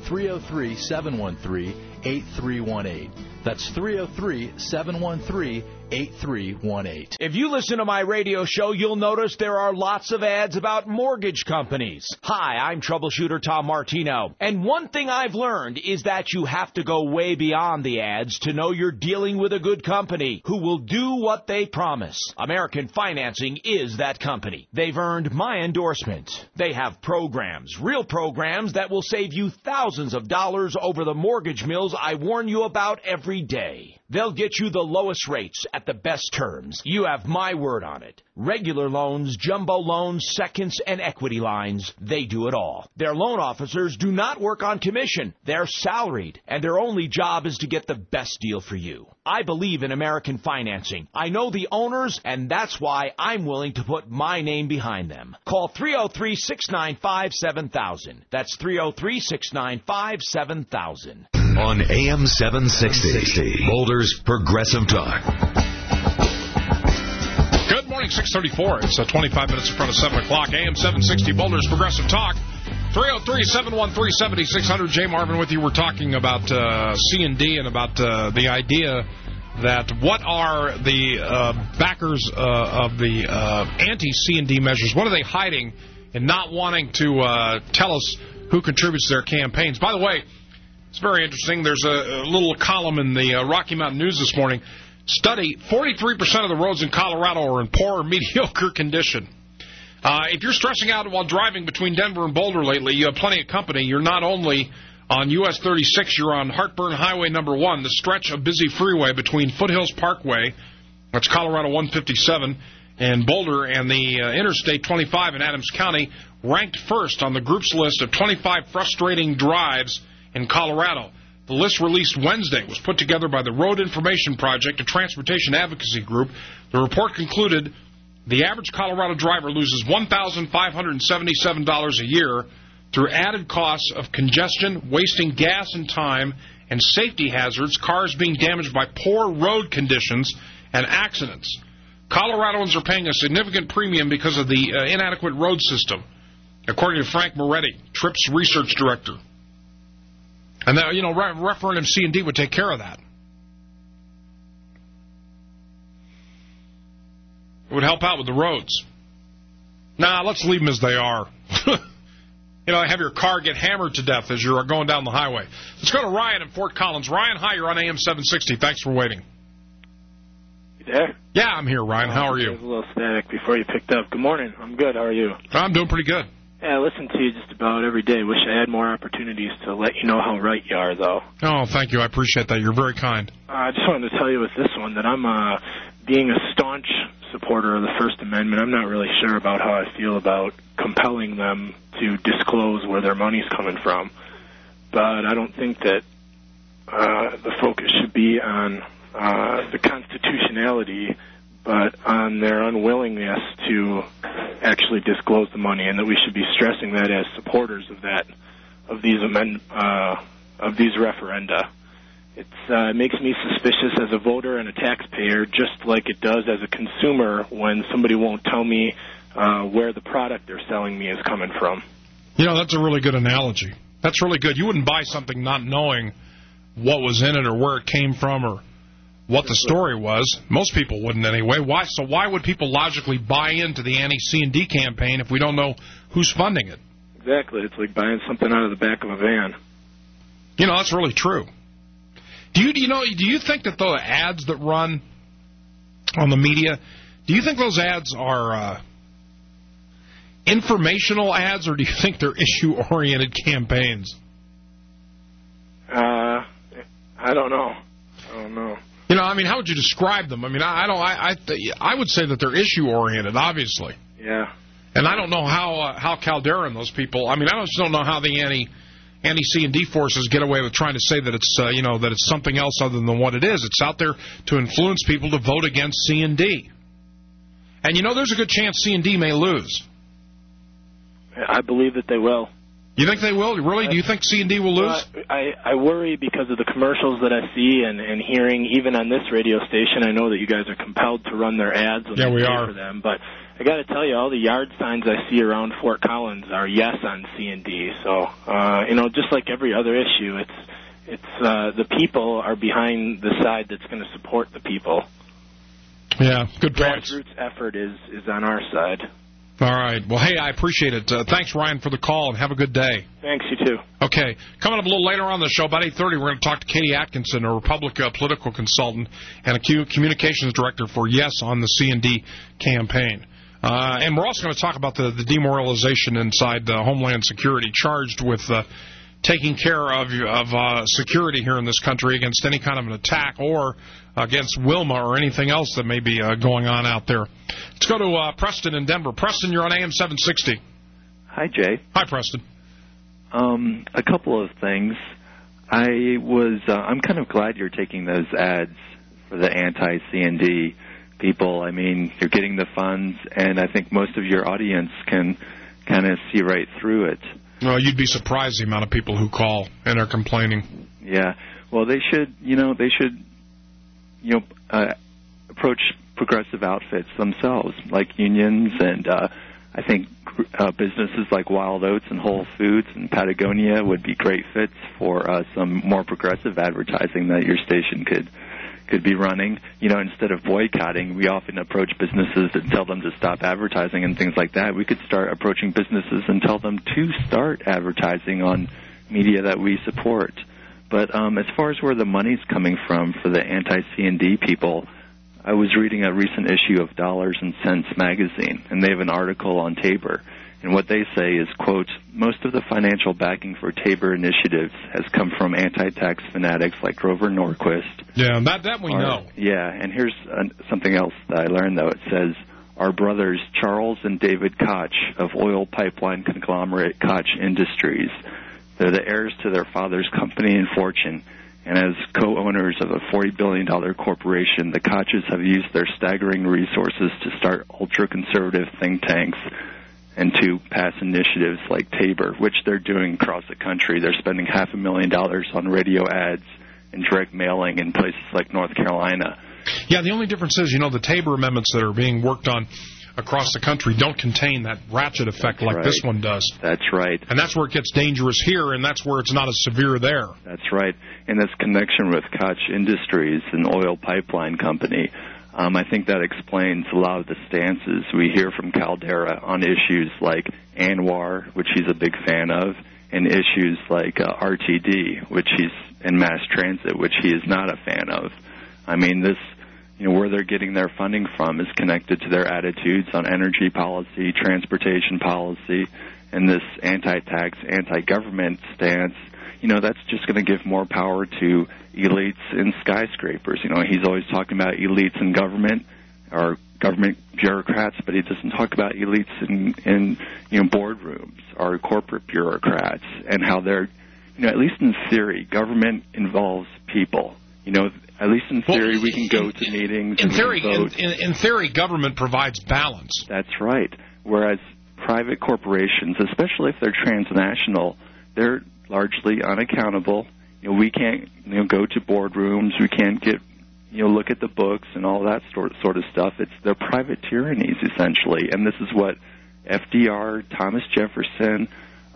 303-713-8318. That's 303-713-8318. If you listen to my radio show, you'll notice there are lots of ads about mortgage companies. Hi, I'm troubleshooter Tom Martino. And one thing I've learned is that you have to go way beyond the ads to know you're dealing with a good company who will do what they promise. American Financing is that company. They've earned my endorsement. They have programs, real programs that will save you thousands of dollars over the mortgage mills I warn you about every day. They'll get you the lowest rates at the best terms. You have my word on it. Regular loans, jumbo loans, seconds, and equity lines, they do it all. Their loan officers do not work on commission. They're salaried, and their only job is to get the best deal for you. I believe in American Financing. I know the owners, and that's why I'm willing to put my name behind them. Call 303-695-7000. That's 303-695-7000. On AM 760, Boulder's Progressive Talk. Good morning, 634. It's 25 minutes in front of 7 o'clock. AM 760, Boulder's Progressive Talk. 303-713-7600. Jay Marvin with you. We're talking about C&D and about the idea that what are the backers of the anti-C&D measures, what are they hiding and not wanting to tell us who contributes to their campaigns? By the way, it's very interesting. There's a little column in the Rocky Mountain News this morning. Study, 43% of the roads in Colorado are in poor or mediocre condition. If you're stressing out while driving between Denver and Boulder lately, you have plenty of company. You're not only on US 36, you're on Heartburn Highway number 1, the stretch of busy freeway between Foothills Parkway, that's Colorado 157, and Boulder, and the Interstate 25 in Adams County, ranked first on the group's list of 25 frustrating drives in Colorado. The list released Wednesday was put together by the Road Information Project, a transportation advocacy group. The report concluded the average Colorado driver loses $1,577 a year through added costs of congestion, wasting gas and time, and safety hazards, cars being damaged by poor road conditions, and accidents. Coloradoans are paying a significant premium because of the inadequate road system, according to Frank Moretti, TRIP's research director. And, referendum C&D would take care of that. It would help out with the roads. Nah, let's leave them as they are. Have your car get hammered to death as you're going down the highway. Let's go to Ryan in Fort Collins. Ryan, hi, you're on AM 760. Thanks for waiting. You there? Yeah, I'm here, Ryan. How are you? There's a little static before you picked up. Good morning. I'm good. How are you? I'm doing pretty good. Yeah, I listen to you just about every day. Wish I had more opportunities to let you know how right you are, though. Oh, thank you. I appreciate that. You're very kind. I just wanted to tell you with this one that I'm being a staunch supporter of the First Amendment. I'm not really sure about how I feel about compelling them to disclose where their money's coming from. But I don't think that the focus should be on the constitutionality, but on their unwillingness to actually disclose the money, and that we should be stressing that as supporters of these referenda. It makes me suspicious as a voter and a taxpayer, just like it does as a consumer when somebody won't tell me where the product they're selling me is coming from. That's a really good analogy. That's really good. You wouldn't buy something not knowing what was in it or where it came from or what the story was. Most people wouldn't anyway. Why? So why would people logically buy into the anti-C&D campaign if we don't know who's funding it? Exactly. It's like buying something out of the back of a van. That's really true. Do you think that the ads that run on the media, do you think those ads are informational ads, or do you think they're issue-oriented campaigns? I don't know. You know, I mean, how would you describe them? I mean, I would say that they're issue-oriented, obviously. Yeah. And I don't know how Caldera and those people. I mean, I just don't know how the anti-C&D forces get away with trying to say that it's that it's something else other than what it is. It's out there to influence people to vote against C&D. And there's a good chance C&D may lose. I believe that they will. You think they will? Really? Do you think C&D will lose? I worry because of the commercials that I see and hearing, even on this radio station. I know that you guys are compelled to run their ads when they pay for them, but I got to tell you, all the yard signs I see around Fort Collins are yes on C&D. So, just like every other issue, it's the people are behind the side that's going to support the people. Yeah, good point. Grassroots effort is on our side. All right. Well, hey, I appreciate it. Thanks, Ryan, for the call, and have a good day. Thanks, you too. Okay. Coming up a little later on the show, about 8:30, we're going to talk to Katie Atkinson, a Republican political consultant and a communications director for Yes on the C&D campaign. And we're also going to talk about the demoralization inside Homeland Security, charged with taking care of security here in this country against any kind of an attack or against Wilma or anything else that may be going on out there. Let's go to Preston in Denver. Preston, you're on AM 760. Hi, Jay. Hi, Preston. A couple of things. I'm kind of glad you're taking those ads for the anti-C&D people. I mean, you're getting the funds, and I think most of your audience can kind of see right through it. Well, you'd be surprised the amount of people who call and are complaining. Yeah. Well, they should approach progressive outfits themselves, like unions, and I think businesses like Wild Oats and Whole Foods and Patagonia would be great fits for some more progressive advertising that your station could be running. Instead of boycotting, we often approach businesses and tell them to stop advertising and things like that. We could start approaching businesses and tell them to start advertising on media that we support. But as far as where the money's coming from for the anti-C&D people, I was reading a recent issue of Dollars and Cents magazine, and they have an article on Tabor. And what they say is, quote, most of the financial backing for Tabor initiatives has come from anti-tax fanatics like Grover Norquist. Yeah, that we know. Yeah, and here's something else that I learned, though. It says, our brothers Charles and David Koch of oil pipeline conglomerate Koch Industries. They're the heirs to their father's company and fortune. And as co-owners of a $40 billion corporation, the Koches have used their staggering resources to start ultra-conservative think tanks and to pass initiatives like Tabor, which they're doing across the country. They're spending $500,000 on radio ads and direct mailing in places like North Carolina. Yeah, the only difference is, the Tabor amendments that are being worked on across the country don't contain that ratchet effect like this one does. That's right. And that's where it gets dangerous here, and that's where it's not as severe there. That's right. And this connection with Koch Industries, an oil pipeline company, I think that explains a lot of the stances we hear from Caldera on issues like ANWR, which he's a big fan of, and issues like RTD, and mass transit, which he is not a fan of. I mean, this, where they're getting their funding from is connected to their attitudes on energy policy, transportation policy, and this anti-tax, anti-government stance. That's just going to give more power to elites and skyscrapers. He's always talking about elites in government or government bureaucrats, but he doesn't talk about elites in boardrooms or corporate bureaucrats and how they're, at least in theory, government involves people. At least in theory, we can go to meetings and vote. In theory, government provides balance. That's right. Whereas private corporations, especially if they're transnational, they're largely unaccountable. We can't go to boardrooms. We can't get look at the books and all that sort of stuff. They're private tyrannies essentially, and this is what FDR, Thomas Jefferson,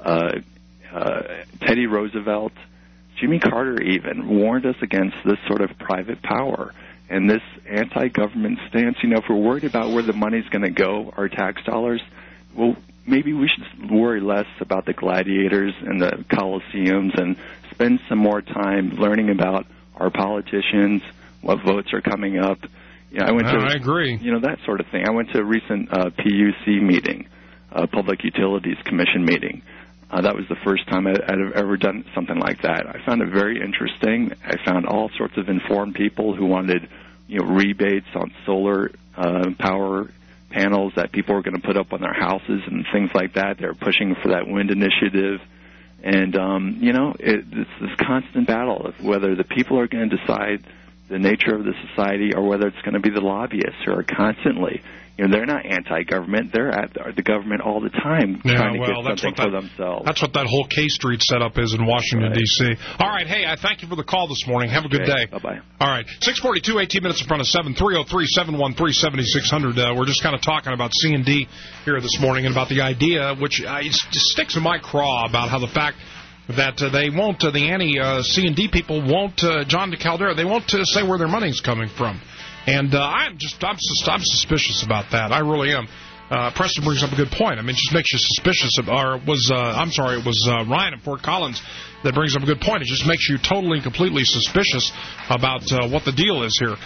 Teddy Roosevelt, Jimmy Carter even warned us against this sort of private power and this anti-government stance. If we're worried about where the money's going to go, our tax dollars, well, maybe we should worry less about the gladiators and the coliseums and spend some more time learning about our politicians, what votes are coming up. I agree. That sort of thing. I went to a recent PUC meeting Public Utilities Commission meeting. That was the first time I'd ever done something like that. I found it very interesting. I found all sorts of informed people who wanted, rebates on solar power panels that people were going to put up on their houses and things like that. They were pushing for that wind initiative. And, it's this constant battle of whether the people are going to decide the nature of the society or whether it's going to be the lobbyists who are constantly, they're not anti-government. They're at the government all the time trying to get something for themselves. That's what that whole K Street setup is in Washington, D.C. All right, hey, I thank you for the call this morning. Have a good day. Bye-bye. All right, 6:42, 18 minutes in front of 7, 303-713-7600. We're just kind of talking about C&D here this morning and about the idea, which just sticks in my craw, about how the fact that they won't, the anti-C&D people won't, John Caldera, they won't say where their money's coming from. And I'm suspicious about that. I really am. Preston brings up a good point. I mean, it just makes you suspicious. It was Ryan in Fort Collins that brings up a good point. It just makes you totally and completely suspicious about what the deal is here.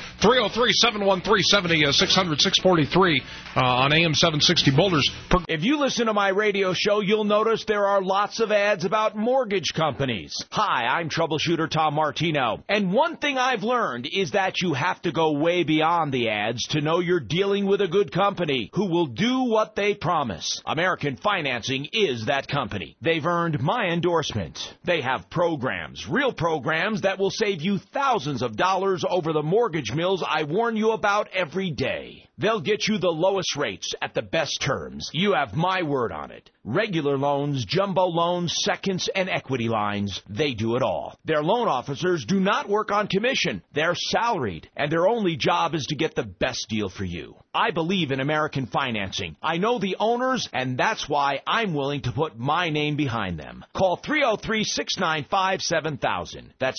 303-713-7600, 643 on AM 760 Boulders. If you listen to my radio show, you'll notice there are lots of ads about mortgage companies. Hi, I'm troubleshooter Tom Martino. And one thing I've learned is that you have to go way beyond the ads to know you're dealing with a good company who will do what they promise. American Financing is that company. They've earned my endorsement. They have programs, real programs that will save you thousands of dollars over the mortgage mills I warn you about every day. They'll get you the lowest rates at the best terms. You have my word on it. Regular loans, jumbo loans, seconds, and equity lines, they do it all. Their loan officers do not work on commission. They're salaried, and their only job is to get the best deal for you. I believe in American Financing. I know the owners, and that's why I'm willing to put my name behind them. Call 303-695-7000. That's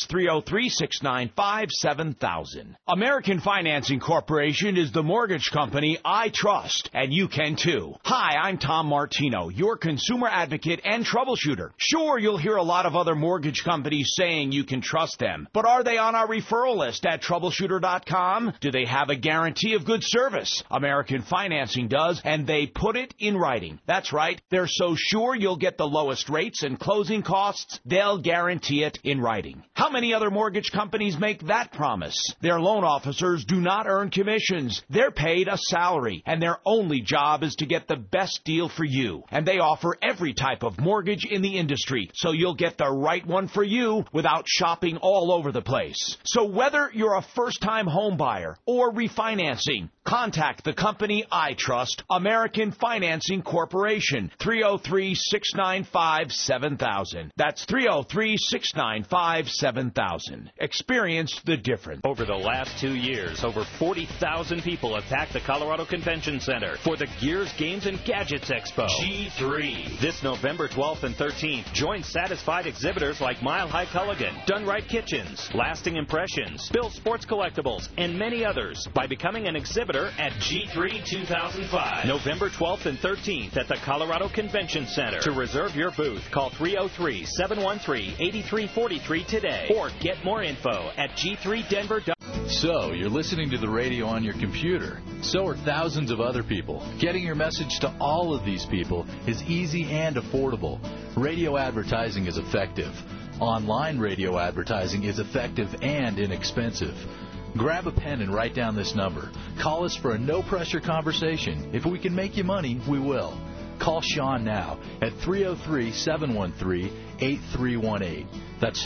303-695-7000. American Financing Corporation is the mortgage company I trust, and you can too. Hi, I'm Tom Martino, your consumer advocate and troubleshooter. Sure, you'll hear a lot of other mortgage companies saying you can trust them, but are they on our referral list at troubleshooter.com? Do they have a guarantee of good service? American Financing does, and they put it in writing. That's right. They're so sure you'll get the lowest rates and closing costs, they'll guarantee it in writing. How many other mortgage companies make that promise? Their loan officers do not earn commissions. They're paid a salary, and their only job is to get the best deal for you. And they offer every type of mortgage in the industry, so you'll get the right one for you without shopping all over the place. So whether you're a first-time home buyer or refinancing, contact the company I trust, American Financing Corporation, 303-695-7000. That's 303-695-7000. Experience the difference. Over the last 2 years, over 40,000 people have packed the Colorado Convention Center for the Gears, Games, and Gadgets Expo, G3. This November 12th and 13th, join satisfied exhibitors like Mile High Culligan, Done Right Kitchens, Lasting Impressions, Bill Sports Collectibles, and many others by becoming an exhibitor at G3 2005. November 12th and 13th at the Colorado Convention Center. To reserve your booth, call 303-713-8343 today or get more info at G3Denver.com. So, you're listening to the radio on your computer. So are thousands of other people. Getting your message to all of these people is easy and affordable. Radio advertising is effective. Online radio advertising is effective and inexpensive. Grab a pen and write down this number. Call us for a no-pressure conversation. If we can make you money, we will. Call Sean now at 303-713-8318. That's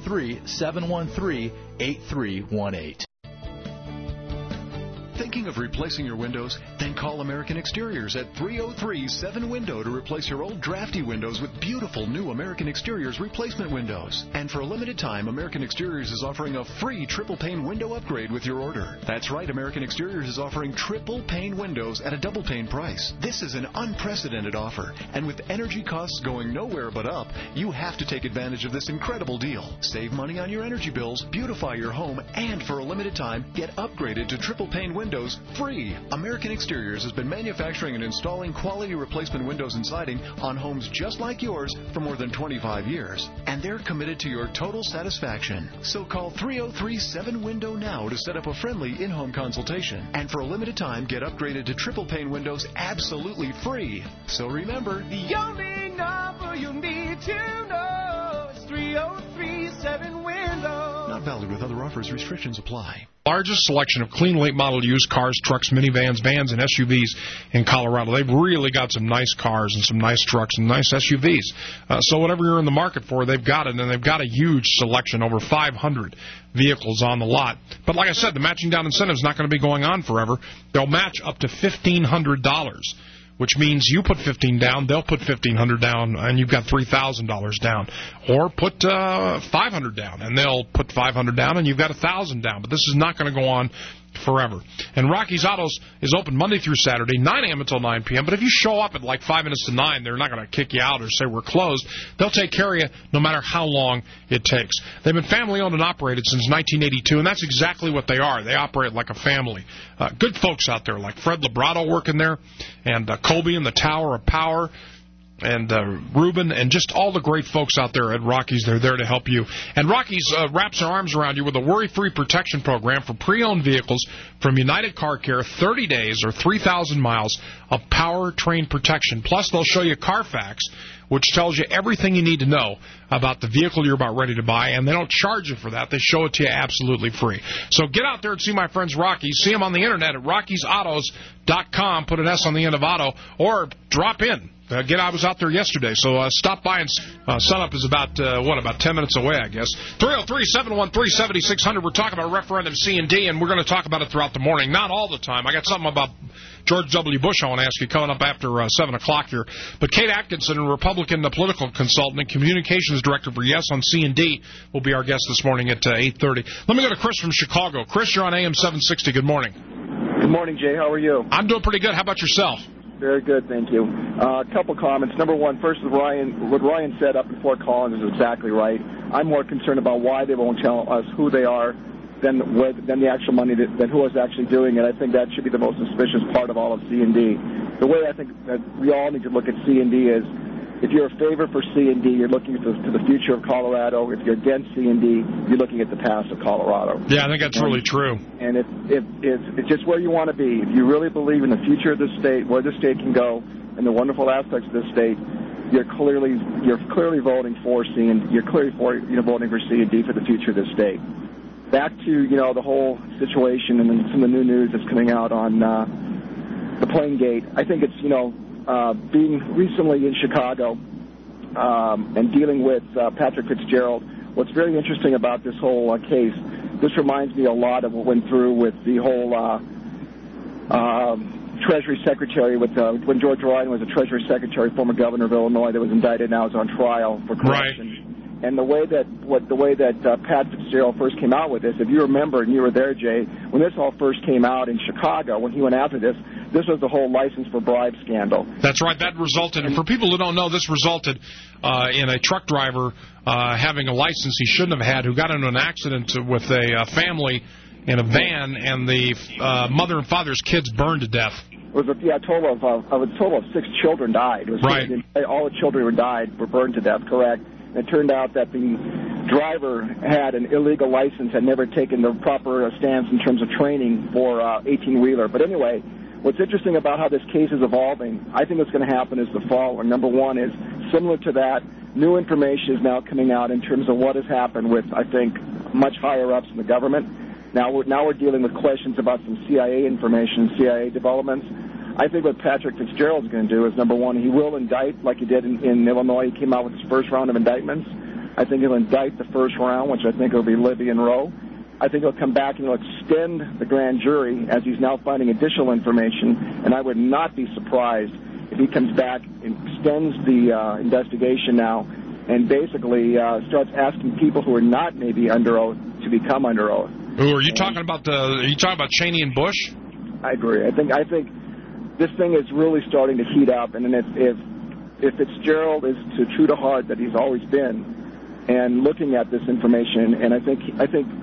303-713-8318. Thinking of replacing your windows? Then call American Exteriors at 303-7-WINDOW to replace your old drafty windows with beautiful new American Exteriors replacement windows. And for a limited time, American Exteriors is offering a free triple pane window upgrade with your order. That's right, American Exteriors is offering triple pane windows at a double pane price. This is an unprecedented offer, and with energy costs going nowhere but up, you have to take advantage of this incredible deal. Save money on your energy bills, beautify your home, and for a limited time, get upgraded to triple pane windows windows free. American Exteriors has been manufacturing and installing quality replacement windows and siding on homes just like yours for more than 25 years. And they're committed to your total satisfaction. So call 303-7-WINDOW now to set up a friendly in-home consultation. And for a limited time, get upgraded to triple pane windows absolutely free. So remember, the only number you need to know is 303-7-WINDOW. Not valid with other offers. Restrictions apply. Largest selection of clean late model used cars, trucks, minivans, vans, and SUVs in Colorado. They've really got some nice cars and some nice trucks and nice SUVs. So whatever you're in the market for, they've got it, and they've got a huge selection, over 500 vehicles on the lot. But like I said, the matching down incentive is not going to be going on forever. They'll match up to $1,500. Which means you put $1,500 down, they'll put $1,500 down, and you've got $3,000 down. Or put $500 down, and they'll put $500 down, and you've got $1,000 down. But this is not going to go on forever. And Rocky's Autos is open Monday through Saturday, 9 a.m. until 9 p.m. But if you show up at like 5 minutes to 9, they're not going to kick you out or say we're closed. They'll take care of you no matter how long it takes. They've been family-owned and operated since 1982, and that's exactly what they are. They operate like a family. Good folks out there like Fred Librato working there, and Colby in the Tower of Power, and Ruben, and just all the great folks out there at Rocky's. They're there to help you. And Rocky's wraps their arms around you with a worry-free protection program for pre-owned vehicles from United Car Care, 30 days or 3,000 miles of powertrain protection. Plus, they'll show you Carfax, which tells you everything you need to know about the vehicle you're about ready to buy, and they don't charge you for that. They show it to you absolutely free. So get out there and see my friends Rocky's. See them on the Internet at Rocky'sAutos.com. Put an S on the end of auto, or drop in. I was out there yesterday, so stop by and sunup is about 10 minutes away, I guess. 303-713-7600. We're talking about referendum C&D, and we're going to talk about it throughout the morning. Not all the time. I got something about George W. Bush I want to ask you coming up after 7 o'clock here. But Kate Atkinson, a Republican political consultant and communications director for Yes on C&D, will be our guest this morning at 8:30. Let me go to Chris from Chicago. Chris, you're on AM 760. Good morning. Good morning, Jay. How are you? I'm doing pretty good. How about yourself? Very good, thank you. A couple comments. Number one, first, what Ryan said up before calling is exactly right. I'm more concerned about why they won't tell us who they are than the actual money, than who is actually doing it. I think that should be the most suspicious part of all of C&D. The way I think that we all need to look at C&D is, if you're a favor for C&D, you're looking to the future of Colorado. If you're against C&D, you're looking at the past of Colorado. Yeah, I think that's really true. And it's just where you want to be. If you really believe in the future of the state, where the state can go, and the wonderful aspects of the state, you're clearly voting for C&D. You're clearly voting for C&D for the future of the state. Back to the whole situation and then some of the new news that's coming out on the Plaingate. I think it's being recently in Chicago and dealing with Patrick Fitzgerald, what's very interesting about this whole case, this reminds me a lot of what went through with the whole Treasury Secretary, when George Ryan was a Treasury Secretary, former governor of Illinois, that was indicted, now is on trial for corruption. Right. And the way that Pat Fitzgerald first came out with this, if you remember, and you were there, Jay, when this all first came out in Chicago, when he went after this was the whole license for bribe scandal. That's right. That resulted, and for people who don't know, this resulted in a truck driver having a license he shouldn't have had, who got into an accident with a family in a van, and the mother and father's kids burned to death. It was a total of 6 children died. It was right. All the children who died were burned to death, correct? And it turned out that the driver had an illegal license, had never taken the proper stance in terms of training for 18-wheeler. But anyway, what's interesting about how this case is evolving, I think what's going to happen is the following. Number one is, similar to that, new information is now coming out in terms of what has happened with, I think, much higher-ups in the government. Now we're dealing with questions about some CIA information, CIA developments. I think what Patrick Fitzgerald's going to do is, number one, he will indict, like he did in Illinois. He came out with his first round of indictments. I think he'll indict the first round, which I think will be Libby and Rowe. I think he'll come back and he'll extend the grand jury as he's now finding additional information, and I would not be surprised if he comes back and extends the investigation now and basically starts asking people who are not maybe under oath to become under oath. Who are you talking about? Are you talking about Cheney and Bush? I agree. I think this thing is really starting to heat up, and if Fitzgerald is true to heart that he's always been, and looking at this information, and I think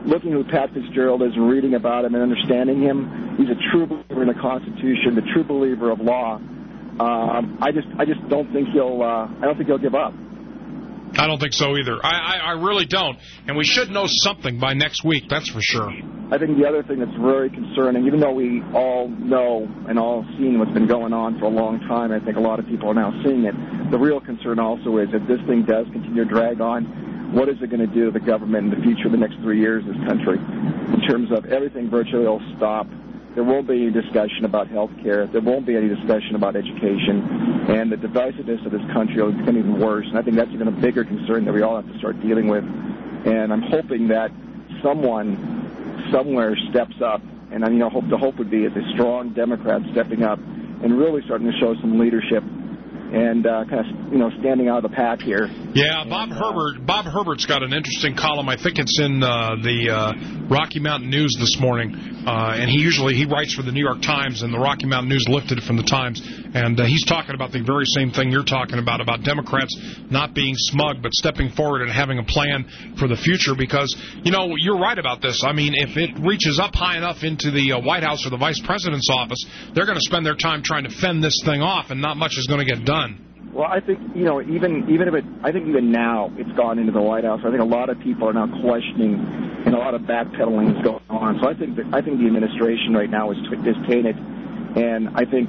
looking who Pat Fitzgerald is and reading about him and understanding him, he's a true believer in the Constitution, the true believer of law. I just don't think he'll give up. I don't think so either. I really don't. And we should know something by next week, that's for sure. I think the other thing that's very concerning, even though we all know and all seen what's been going on for a long time, I think a lot of people are now seeing it, the real concern also is if this thing does continue to drag on, what is it going to do to the government in the future of the next 3 years in this country? In terms of everything virtually will stop. There won't be any discussion about health care. There won't be any discussion about education. And the divisiveness of this country will become even worse. And I think that's even a bigger concern that we all have to start dealing with. And I'm hoping that someone somewhere steps up. And the hope would be is a strong Democrat stepping up and really starting to show some leadership and standing out of the pack here. Yeah, Bob Herbert's got an interesting column. I think it's in the Rocky Mountain News this morning, and he writes for the New York Times, and the Rocky Mountain News lifted it from the Times, and he's talking about the very same thing you're talking about Democrats not being smug but stepping forward and having a plan for the future. Because you're right about this. I mean, if it reaches up high enough into the White House or the Vice President's office, they're going to spend their time trying to fend this thing off, and not much is going to get done. Well, I think even now it's gone into the White House. I think a lot of people are now questioning, and a lot of backpedaling is going on. So I think the administration right now is tainted, and I think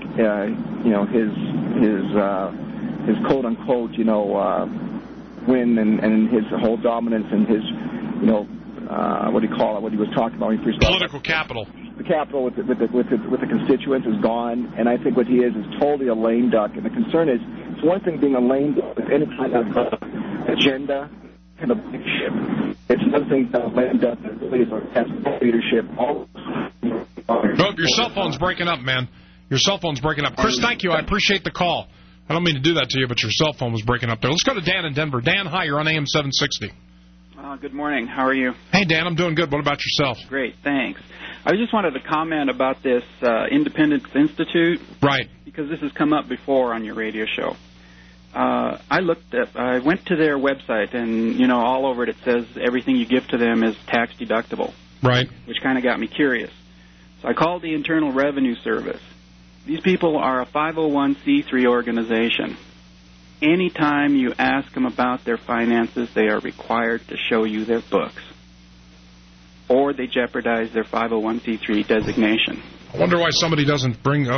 his quote unquote win and his whole dominance and his what do you call it? What he was talking about when he first political capital. The capital with the constituents is gone, and I think what he is totally a lame duck. And the concern is, it's one thing being a lame duck with any kind of agenda and a leadership. It's another thing being a lame duck that really has leadership. Your cell phone's breaking up, man. Your cell phone's breaking up. Chris, thank you. I appreciate the call. I don't mean to do that to you, but your cell phone was breaking up there. Let's go to Dan in Denver. Dan, hi. You're on AM 760. Good morning. How are you? Hey, Dan. I'm doing good. What about yourself? Great. Thanks. I just wanted to comment about this Independence Institute. Right. Because this has come up before on your radio show. I went to their website, and, all over it says everything you give to them is tax deductible. Right. Which kind of got me curious. So I called the Internal Revenue Service. These people are a 501c3 organization. Anytime you ask them about their finances, they are required to show you their books, or they jeopardize their 501c3 designation. I wonder why somebody doesn't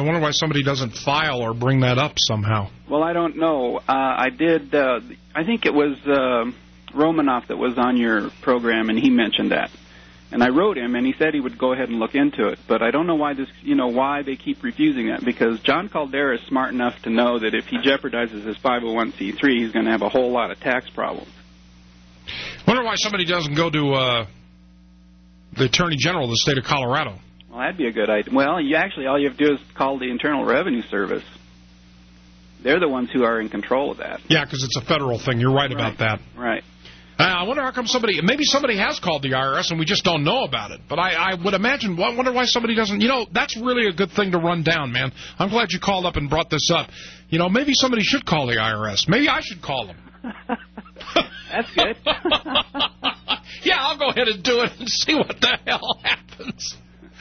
file or bring that up somehow. Well, I don't know. I did. I think it was Romanoff that was on your program, and he mentioned that. And I wrote him, and he said he would go ahead and look into it. But I don't know why why they keep refusing that. Because John Caldera is smart enough to know that if he jeopardizes his 501c3, he's going to have a whole lot of tax problems. I wonder why somebody doesn't go to the Attorney General of the state of Colorado. Well, that'd be a good idea. Well, all you have to do is call the Internal Revenue Service. They're the ones who are in control of that. Yeah, because it's a federal thing. You're right about that. Right. I wonder how come maybe somebody has called the IRS and we just don't know about it. But I would imagine, I wonder why somebody doesn't. That's really a good thing to run down, man. I'm glad you called up and brought this up. Maybe somebody should call the IRS. Maybe I should call them. That's good. Yeah, I'll go ahead and do it and see what the hell happens.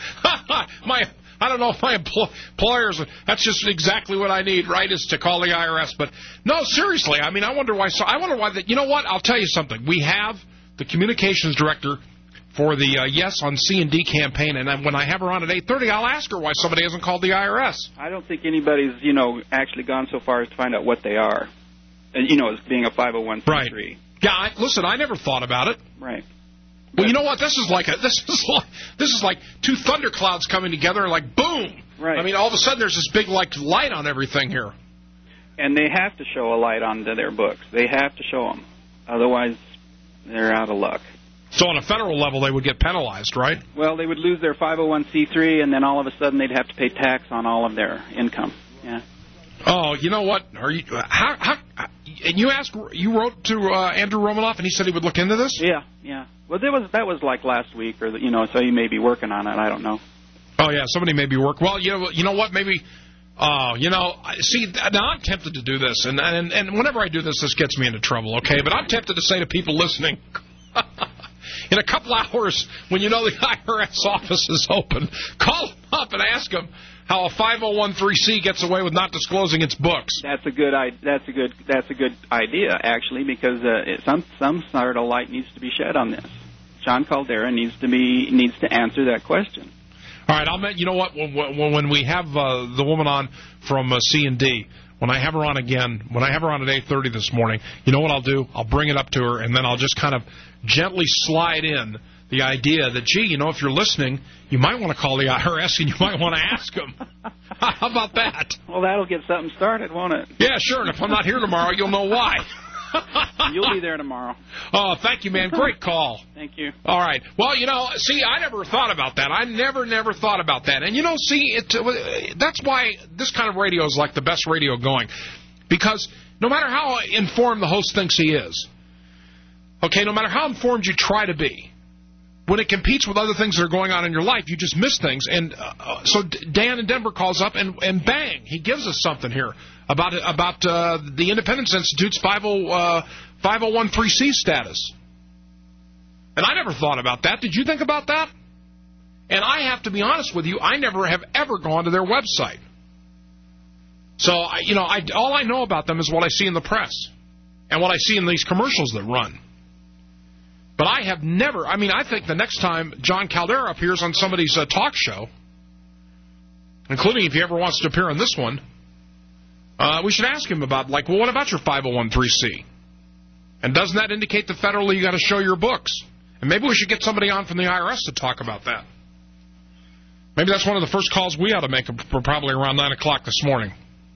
I don't know if my employers, that's just exactly what I need, right, is to call the IRS. But, no, seriously, I wonder why that, you know what, I'll tell you something. We have the communications director for the Yes on C&D campaign, and when I have her on at 8:30, I'll ask her why somebody hasn't called the IRS. I don't think anybody's, actually gone so far as to find out what they are, as being a 501c3. Right. Yeah, listen, I never thought about it. Right. Well, you know what? This is like two thunderclouds coming together, and like boom. Right. All of a sudden there's this big light on everything here. And they have to show a light onto their books. They have to show them, otherwise they're out of luck. So on a federal level, they would get penalized, right? Well, they would lose their 501c3, and then all of a sudden they'd have to pay tax on all of their income. Yeah. Oh, you know what? Are you? And you wrote to Andrew Romanoff, and he said he would look into this? Yeah. Well, that was like last week, or so he may be working on it. I don't know. Oh yeah, somebody may be working. Well, you know what? Maybe. See, now I'm tempted to do this, and whenever I do this, this gets me into trouble. Okay, but I'm tempted to say to people listening, in a couple hours, when you know the IRS office is open, call them up and ask them how a 501(c) gets away with not disclosing its books. That's a good idea, actually, because some sort of light needs to be shed on this. John Caldera needs to answer that question. All right, you know what? When we have the woman on from C&D, when I have her on again, when I have her on at 8:30 this morning, you know what I'll do? I'll bring it up to her, and then I'll just kind of gently slide in the idea that, gee, you know, if you're listening, you might want to call the IRS and you might want to ask them. How about that? Well, that'll get something started, won't it? Yeah, sure, and if I'm not here tomorrow, you'll know why. You'll be there tomorrow. Oh, thank you, man. Great call. Thank you. All right. Well, you know, see, I never thought about that. I never thought about that. And, you know, see, that's why this kind of radio is like the best radio going. Because no matter how informed the host thinks he is, okay, no matter how informed you try to be, when it competes with other things that are going on in your life, you just miss things. And so Dan in Denver calls up, and bang, he gives us something here about the Independence Institute's 501(c) status. And I never thought about that. Did you think about that? And I have to be honest with you, I never have ever gone to their website. So, all I know about them is what I see in the press and what I see in these commercials that run. But I have never, I think the next time John Caldera appears on somebody's talk show, including if he ever wants to appear on this one, we should ask him about, what about your 501(c)? And doesn't that indicate that federally you got to show your books? And maybe we should get somebody on from the IRS to talk about that. Maybe that's one of the first calls we ought to make probably around 9 o'clock this morning.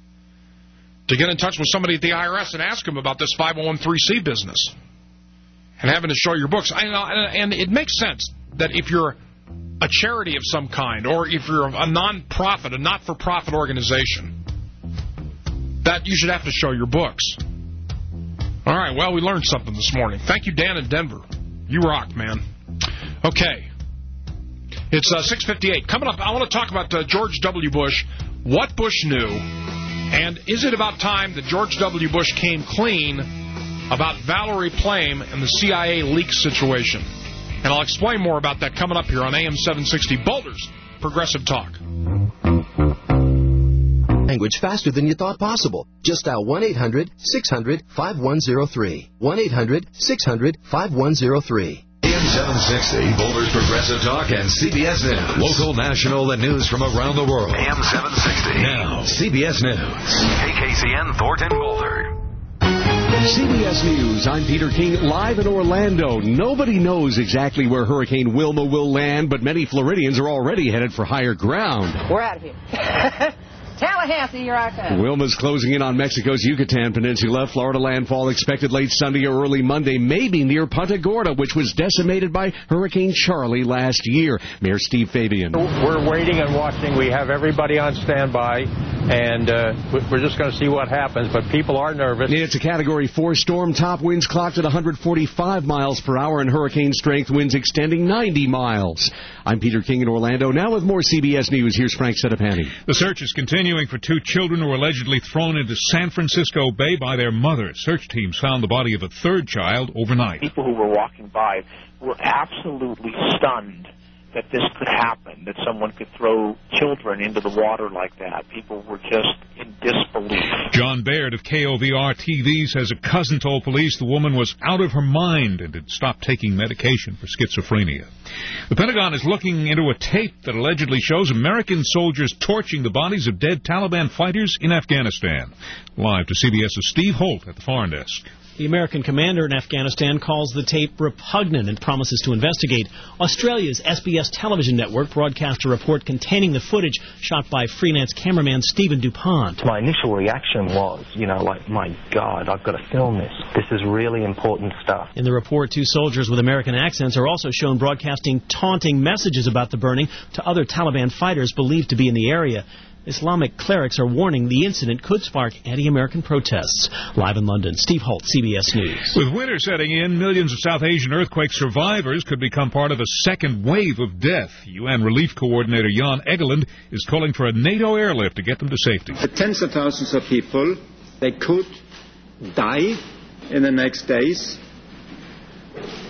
To get in touch with somebody at the IRS and ask them about this 501(c) business. And having to show your books. And it makes sense that if you're a charity of some kind, or if you're a non-profit, a not-for-profit organization, that you should have to show your books. All right, well, we learned something this morning. Thank you, Dan in Denver. You rock, man. Okay. It's 6:58. Coming up, I want to talk about George W. Bush, what Bush knew, and is it about time that George W. Bush came clean about Valerie Plame and the CIA leak situation. And I'll explain more about that coming up here on AM 760 Boulder's Progressive Talk. Language faster than you thought possible. Just dial 1-800-600-5103. 1-800-600-5103. AM 760 Boulder's Progressive Talk and CBS News. Local, national, and news from around the world. AM 760. Now, CBS News. KKCN Thornton Boulder. CBS News, I'm Peter King, live in Orlando. Nobody knows exactly where Hurricane Wilma will land, but many Floridians are already headed for higher ground. We're out of here. Tallahassee, here I come. Wilma's closing in on Mexico's Yucatan Peninsula. Florida landfall expected late Sunday or early Monday, maybe near Punta Gorda, which was decimated by Hurricane Charlie last year. Mayor Steve Fabian. We're waiting and watching. We have everybody on standby, and we're just going to see what happens, but people are nervous. It's a Category 4 storm. Top winds clocked at 145 miles per hour, and hurricane-strength winds extending 90 miles. I'm Peter King in Orlando. Now with more CBS News, here's Frank Sedapani. The search is continuing for two children who were allegedly thrown into San Francisco Bay by their mother. Search teams found the body of a third child overnight. People who were walking by were absolutely stunned that this could happen, that someone could throw children into the water like that. People were just in disbelief. John Baird of KOVR-TV says a cousin told police the woman was out of her mind and had stopped taking medication for schizophrenia. The Pentagon is looking into a tape that allegedly shows American soldiers torching the bodies of dead Taliban fighters in Afghanistan. Live to CBS's Steve Holt at the Foreign Desk. The American commander in Afghanistan calls the tape repugnant and promises to investigate. Australia's SBS television network broadcast a report containing the footage shot by freelance cameraman Stephen DuPont. My initial reaction was, my God, I've got to film this. This is really important stuff. In the report, two soldiers with American accents are also shown broadcasting taunting messages about the burning to other Taliban fighters believed to be in the area. Islamic clerics are warning the incident could spark anti-American protests. Live in London, Steve Holt, CBS News. With winter setting in, millions of South Asian earthquake survivors could become part of a second wave of death. UN Relief Coordinator Jan Egeland is calling for a NATO airlift to get them to safety. The tens of thousands of people, they could die in the next days.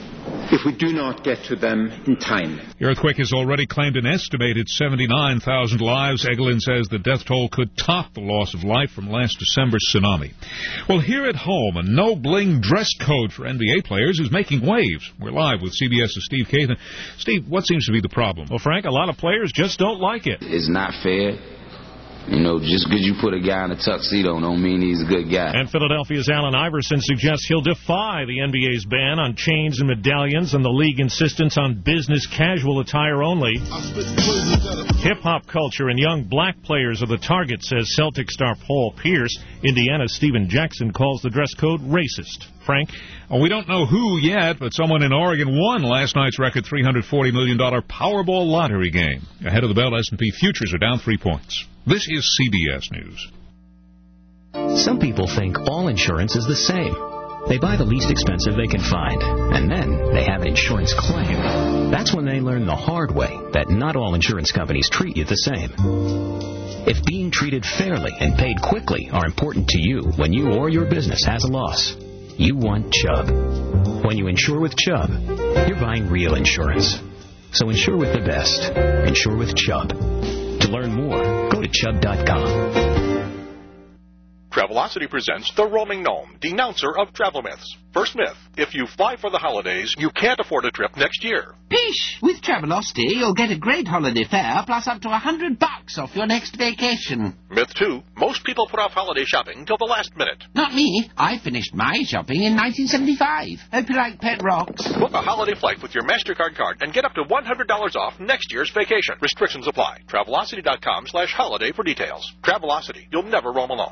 if we do not get to them in time. The earthquake has already claimed an estimated 79,000 lives. Egelin says the death toll could top the loss of life from last December's tsunami. Well, here at home, a no-bling dress code for NBA players is making waves. We're live with CBS's Steve Kathan. Steve, what seems to be the problem? Well, Frank, a lot of players just don't like it. It's not fair. You know, just because you put a guy in a tuxedo don't mean he's a good guy. And Philadelphia's Allen Iverson suggests he'll defy the NBA's ban on chains and medallions and the league insistence on business casual attire only. Hip-hop culture and young black players are the target, says Celtic star Paul Pierce. Indiana's Steven Jackson calls the dress code racist. Frank? Well, we don't know who yet, but someone in Oregon won last night's record $340 million Powerball lottery game. Ahead of the bell, S&P futures are down 3 points. This is CBS News. Some people think all insurance is the same. They buy the least expensive they can find, and then they have an insurance claim. That's when they learn the hard way that not all insurance companies treat you the same. If being treated fairly and paid quickly are important to you when you or your business has a loss, you want Chubb. When you insure with Chubb, you're buying real insurance. So insure with the best. Insure with Chubb. To learn more, go to Chubb.com. Travelocity presents The Roaming Gnome, denouncer of travel myths. First myth, if you fly for the holidays, you can't afford a trip next year. Pish! With Travelocity, you'll get a great holiday fare plus up to $100 off your next vacation. Myth 2, most people put off holiday shopping till the last minute. Not me. I finished my shopping in 1975. Hope you like Pet Rocks. Book a holiday flight with your MasterCard card and get up to $100 off next year's vacation. Restrictions apply. Travelocity.com/holiday for details. Travelocity. You'll never roam alone.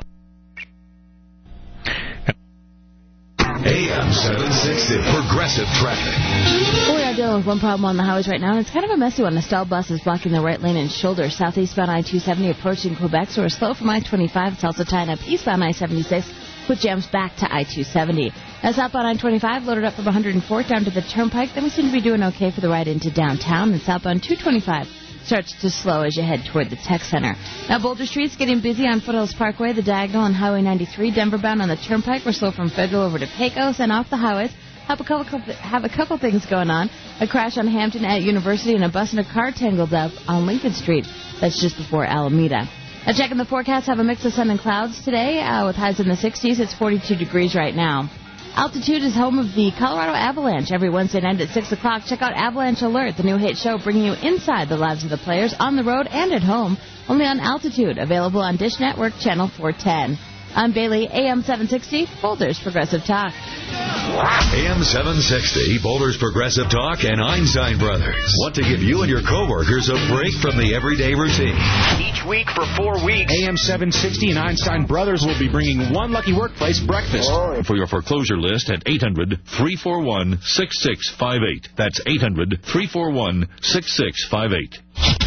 AM 760, Progressive Traffic. We are dealing with one problem on the highways right now, and it's kind of a messy one. A stalled bus is blocking the right lane and shoulder southeastbound I-270 approaching Quebec, so we're slow from I-25. It's also tying up eastbound I-76 with jams back to I-270. Now, southbound I-25 loaded up from 104th down to the Turnpike. Then we seem to be doing okay for the ride into downtown, and southbound 225 starts to slow as you head toward the Tech Center. Now, Boulder Street's getting busy on Foothills Parkway, the Diagonal, and Highway 93. Denver bound on the Turnpike. We're slow from Federal over to Pecos, and off the highways. Have a couple things going on. A crash on Hampton at University, and a bus and a car tangled up on Lincoln Street. That's just before Alameda. Now, checking the forecast, have a mix of sun and clouds today with highs in the 60s. It's 42 degrees right now. Altitude is home of the Colorado Avalanche every Wednesday night at 6 o'clock. Check out Avalanche Alert, the new hit show bringing you inside the lives of the players on the road and at home, only on Altitude, available on Dish Network Channel 410. I'm Bailey, AM 760, Boulder's Progressive Talk. AM 760, Boulder's Progressive Talk and Einstein Brothers want to give you and your coworkers a break from the everyday routine. Each week for 4 weeks, AM 760 and Einstein Brothers will be bringing one lucky workplace breakfast. For your foreclosure list at 800-341-6658. That's 800-341-6658.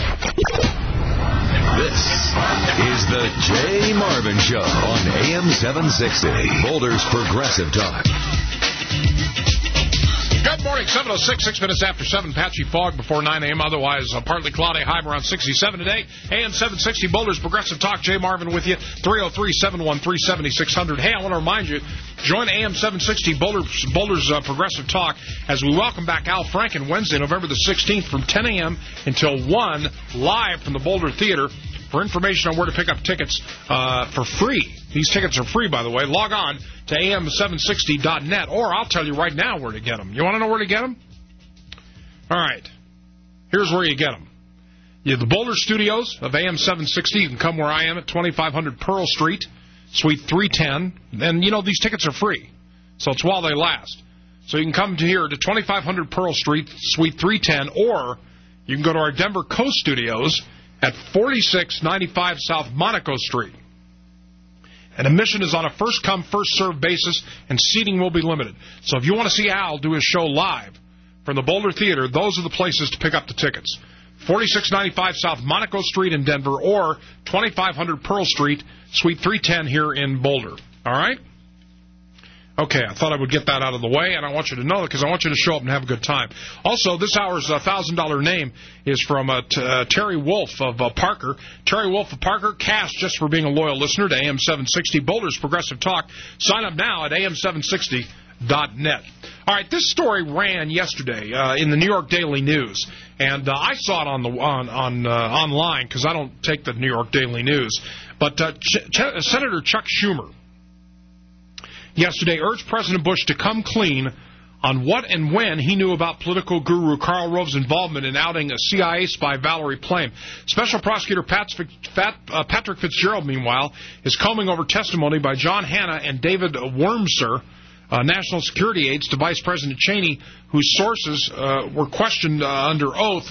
This is the Jay Marvin Show on AM 760, Boulder's Progressive Talk. Good morning, 7:06, 6 minutes after 7. Patchy fog before 9 a.m. Otherwise, partly cloudy, high around 67 today. AM 760, Boulder's Progressive Talk. Jay Marvin with you, 303-713-7600. Hey, I want to remind you, join AM 760, Boulder's Progressive Talk, as we welcome back Al Franken Wednesday, November the 16th, from 10 a.m. until 1, live from the Boulder Theater. For information on where to pick up tickets for free, these tickets are free, by the way, log on to am760.net, or I'll tell you right now where to get them. You want to know where to get them? All right. Here's where you get them. You have the Boulder Studios of AM 760. You can come where I am at 2500 Pearl Street, Suite 310. And, you know, these tickets are free, so it's while they last. So you can come to here to 2500 Pearl Street, Suite 310, or you can go to our Denver Coast Studios at 4695 South Monaco Street. And admission is on a first-come, first-served basis, and seating will be limited. So if you want to see Al do his show live from the Boulder Theater, those are the places to pick up the tickets. 4695 South Monaco Street in Denver, or 2500 Pearl Street, Suite 310 here in Boulder. All right? Okay, I thought I would get that out of the way, and I want you to know it because I want you to show up and have a good time. Also, this hour's $1,000 name is from Terry Wolf of Parker. Terry Wolf of Parker, cash just for being a loyal listener to AM 760, Boulder's Progressive Talk. Sign up now at am760.net. All right, this story ran yesterday in the New York Daily News, and I saw it online because I don't take the New York Daily News. But Senator Chuck Schumer yesterday urged President Bush to come clean on what and when he knew about political guru Karl Rove's involvement in outing a CIA spy, Valerie Plame. Special Prosecutor Patrick Fitzgerald, meanwhile, is combing over testimony by John Hanna and David Wormser, national security aides to Vice President Cheney, whose sources were questioned under oath,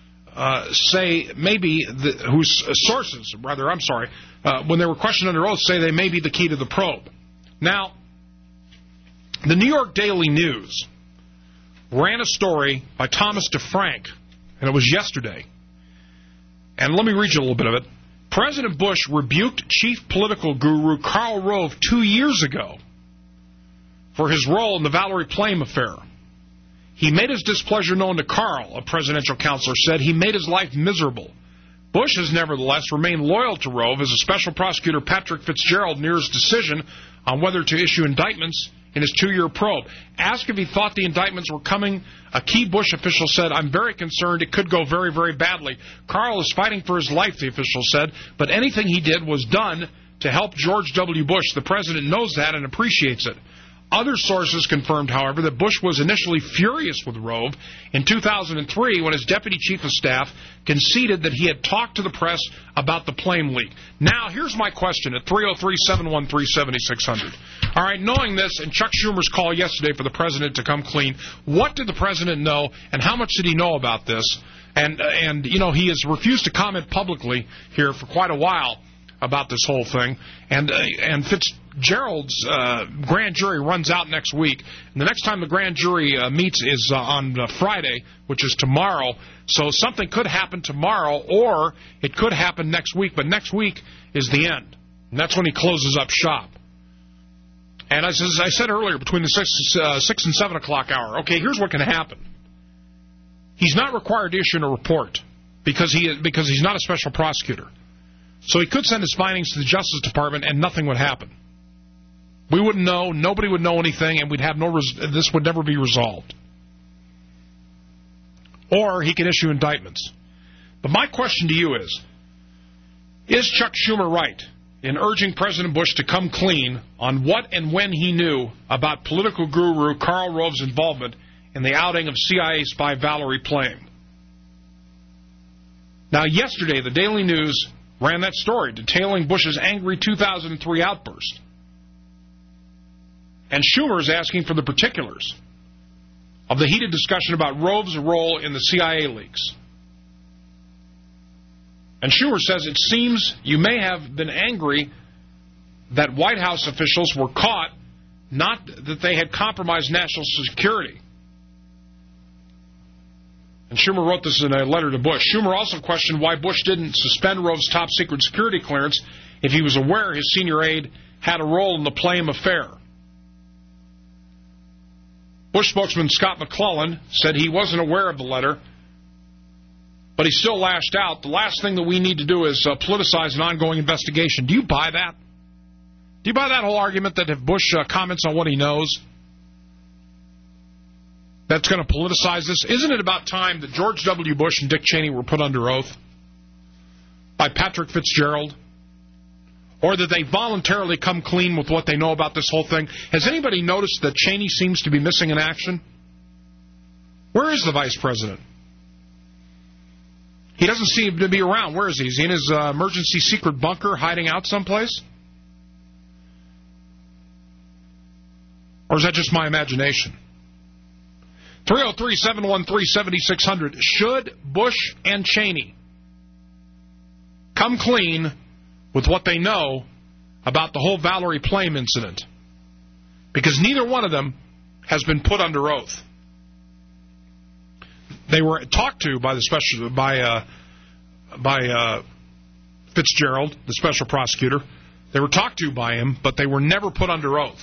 when they were questioned under oath, say they may be the key to the probe. Now, the New York Daily News ran a story by Thomas DeFrank, and it was yesterday. And let me read you a little bit of it. President Bush rebuked chief political guru Karl Rove 2 years ago for his role in the Valerie Plame affair. He made his displeasure known to Karl, a presidential counselor said. He made his life miserable. Bush has nevertheless remained loyal to Rove as a special prosecutor Patrick Fitzgerald nears decision on whether to issue indictments in his 2-year probe. Asked if he thought the indictments were coming, a key Bush official said, "I'm very concerned. It could go very, very badly. Karl is fighting for his life," the official said, "but anything he did was done to help George W. Bush. The president knows that and appreciates it." Other sources confirmed, however, that Bush was initially furious with Rove in 2003 when his deputy chief of staff conceded that he had talked to the press about the Plame leak. Now, here's my question at 303-713-7600. All right, knowing this and Chuck Schumer's call yesterday for the president to come clean, what did the president know and how much did he know about this? And you know, he has refused to comment publicly here for quite a while about this whole thing. And Fitzgerald's grand jury runs out next week. And the next time the grand jury meets is on Friday, which is tomorrow. So something could happen tomorrow, or it could happen next week. But next week is the end. And that's when he closes up shop. And as I said earlier, between the 6 and 7 o'clock hour, okay, here's what can happen. He's not required to issue a report because he's not a special prosecutor. So he could send his findings to the Justice Department and nothing would happen. We wouldn't know, nobody would know anything, and we'd have this would never be resolved. Or he could issue indictments. But my question to you is Chuck Schumer right in urging President Bush to come clean on what and when he knew about political guru Karl Rove's involvement in the outing of CIA spy Valerie Plame? Now, yesterday, the Daily News ran that story detailing Bush's angry 2003 outburst. And Schumer is asking for the particulars of the heated discussion about Rove's role in the CIA leaks. And Schumer says, it seems you may have been angry that White House officials were caught, not that they had compromised national security. And Schumer wrote this in a letter to Bush. Schumer also questioned why Bush didn't suspend Rove's top-secret security clearance if he was aware his senior aide had a role in the Plame affair. Bush spokesman Scott McClellan said he wasn't aware of the letter, but he still lashed out. The last thing that we need to do is politicize an ongoing investigation. Do you buy that? Do you buy that whole argument that if Bush comments on what he knows, that's going to politicize this? Isn't it about time that George W. Bush and Dick Cheney were put under oath by Patrick Fitzgerald? Or that they voluntarily come clean with what they know about this whole thing? Has anybody noticed that Cheney seems to be missing in action? Where is the vice president? He doesn't seem to be around. Where is he? Is he in his emergency secret bunker hiding out someplace? Or is that just my imagination? 303-713-7600. Should Bush and Cheney come clean with what they know about the whole Valerie Plame incident? Because neither one of them has been put under oath. They were talked to by Fitzgerald, the special prosecutor. They were talked to by him, but they were never put under oath.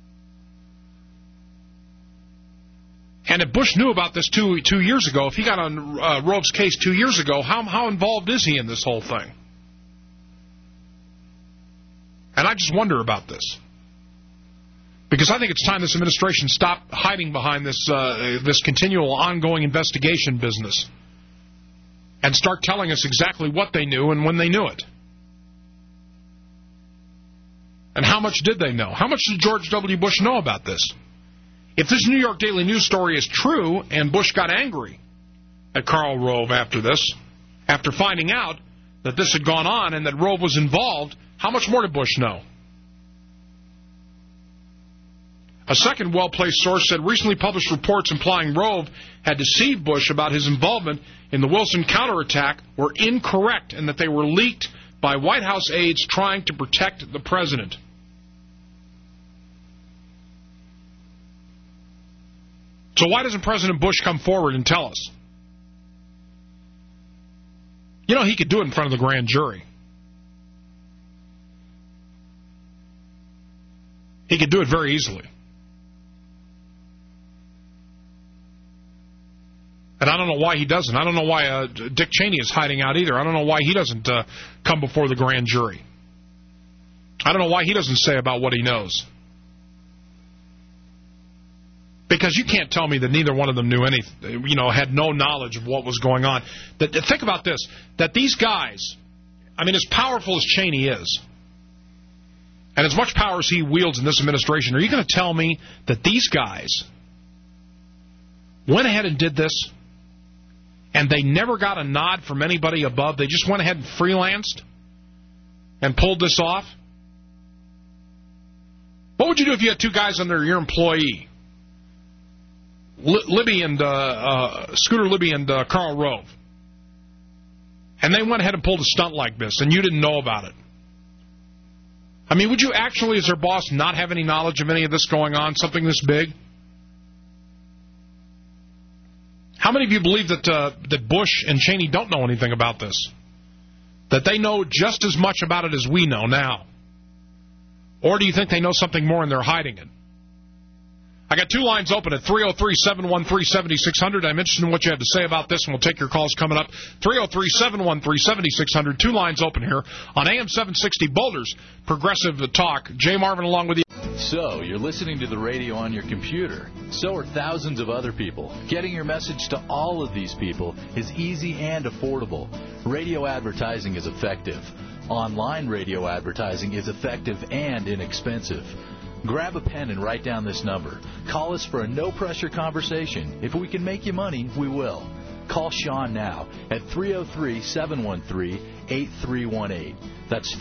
And if Bush knew about this two years ago, if he got on Rove's case 2 years ago, how involved is he in this whole thing? And I just wonder about this. Because I think it's time this administration stopped hiding behind this continual ongoing investigation business and start telling us exactly what they knew and when they knew it. And how much did they know? How much did George W. Bush know about this? If this New York Daily News story is true and Bush got angry at Karl Rove after this, after finding out that this had gone on and that Rove was involved, how much more did Bush know? A second well-placed source said recently published reports implying Rove had deceived Bush about his involvement in the Wilson counterattack were incorrect and that they were leaked by White House aides trying to protect the president. So why doesn't President Bush come forward and tell us? You know, he could do it in front of the grand jury. He could do it very easily. And I don't know why he doesn't. I don't know why Dick Cheney is hiding out either. I don't know why he doesn't come before the grand jury. I don't know why he doesn't say about what he knows. Because you can't tell me that neither one of them knew anything, had no knowledge of what was going on. Think about this, that these guys, I mean, as powerful as Cheney is, and as much power as he wields in this administration, are you going to tell me that these guys went ahead and did this, and they never got a nod from anybody above? They just went ahead and freelanced and pulled this off? What would you do if you had two guys under your employee? Libby and Scooter Libby and Karl Rove, and they went ahead and pulled a stunt like this, and you didn't know about it. I mean, would you actually, as their boss, not have any knowledge of any of this going on, something this big? How many of you believe that Bush and Cheney don't know anything about this? That they know just as much about it as we know now? Or do you think they know something more and they're hiding it? I got two lines open at 303-713-7600. I'm interested in what you have to say about this, and we'll take your calls coming up. 303-713-7600. Two lines open here on AM 760 Boulder's Progressive Talk. Jay Marvin along with you. So, you're listening to the radio on your computer. So are thousands of other people. Getting your message to all of these people is easy and affordable. Radio advertising is effective. Online radio advertising is effective and inexpensive. Grab a pen and write down this number. Call us for a no-pressure conversation. If we can make you money, we will. Call Sean now at 303-713-8318. That's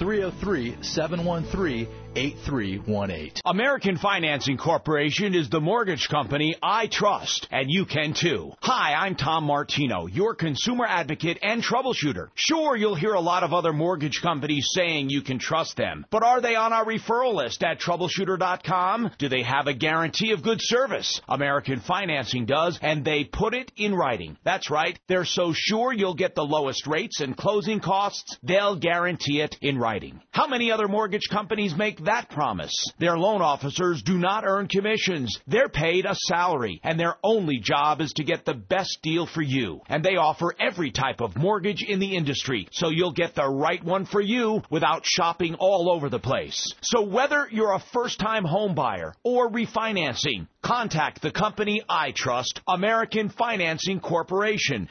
303-713-8318. American Financing Corporation is the mortgage company I trust, and you can too. Hi, I'm Tom Martino, your consumer advocate and troubleshooter. Sure, you'll hear a lot of other mortgage companies saying you can trust them, but are they on our referral list at troubleshooter.com? Do they have a guarantee of good service? American Financing does, and they put it in writing. That's right. They're so sure you'll get the lowest rates and closing costs, they'll guarantee it in writing. How many other mortgage companies make that promise? Their loan officers do not earn commissions. They're paid a salary, and their only job is to get the best deal for you. And they offer every type of mortgage in the industry, so you'll get the right one for you without shopping all over the place. So whether you're a first-time home buyer or refinancing, contact the company I trust, American Financing Corporation,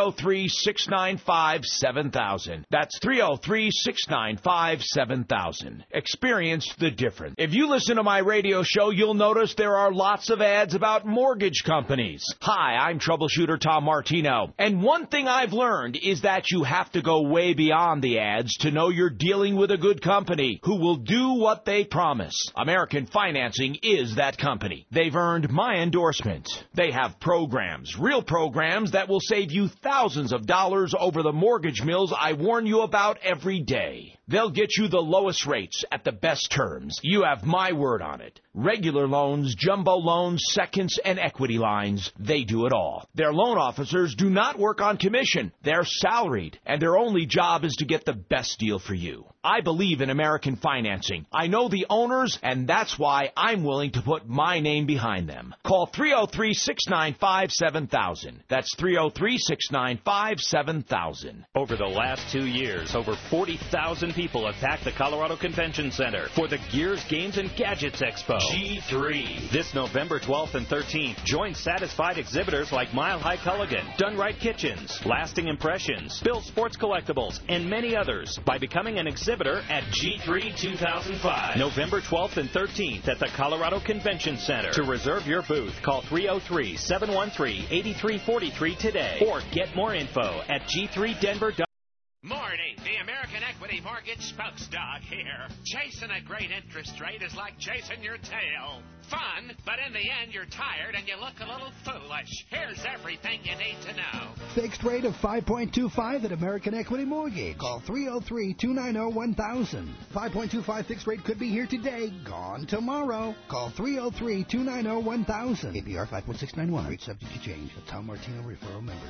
303-695-7000. That's 303-695-7000. Experience the difference. If you listen to my radio show, you'll notice there are lots of ads about mortgage companies. Hi, I'm troubleshooter Tom Martino. And one thing I've learned is that you have to go way beyond the ads to know you're dealing with a good company who will do what they promise. American Financing is that company. They've earned my endorsement. They have programs, real programs that will save you thousands of dollars over the mortgage mills I warn you about every day. They'll get you the lowest rates at the best terms. You have my word on it. Regular loans, jumbo loans, seconds, and equity lines, they do it all. Their loan officers do not work on commission. They're salaried, and their only job is to get the best deal for you. I believe in American financing. I know the owners, and that's why I'm willing to put my name behind them. Call 303-695-7000. That's 303-695-7000. Over the last 2 years, over 40,000 people have packed the Colorado Convention Center for the Gears, Games, and Gadgets Expo. G3. This November 12th and 13th, join satisfied exhibitors like Mile High Culligan, Done Right Kitchens, Lasting Impressions, Bill Sports Collectibles, and many others by becoming an exhibitor at G3 2005. November 12th and 13th at the Colorado Convention Center. To reserve your booth, call 303-713-8343 today or get more info at G3Denver.com. Morning, the American Equity Mortgage spokes dog here. Chasing a great interest rate is like chasing your tail. Fun, but in the end you're tired and you look a little foolish. Here's everything you need to know. Fixed rate of 5.25 at American Equity Mortgage. Call 303-290-1000. 5.25 fixed rate could be here today, gone tomorrow. Call 303-290-1000. APR 5.691. Rate subject to change. A Tom Martino referral member.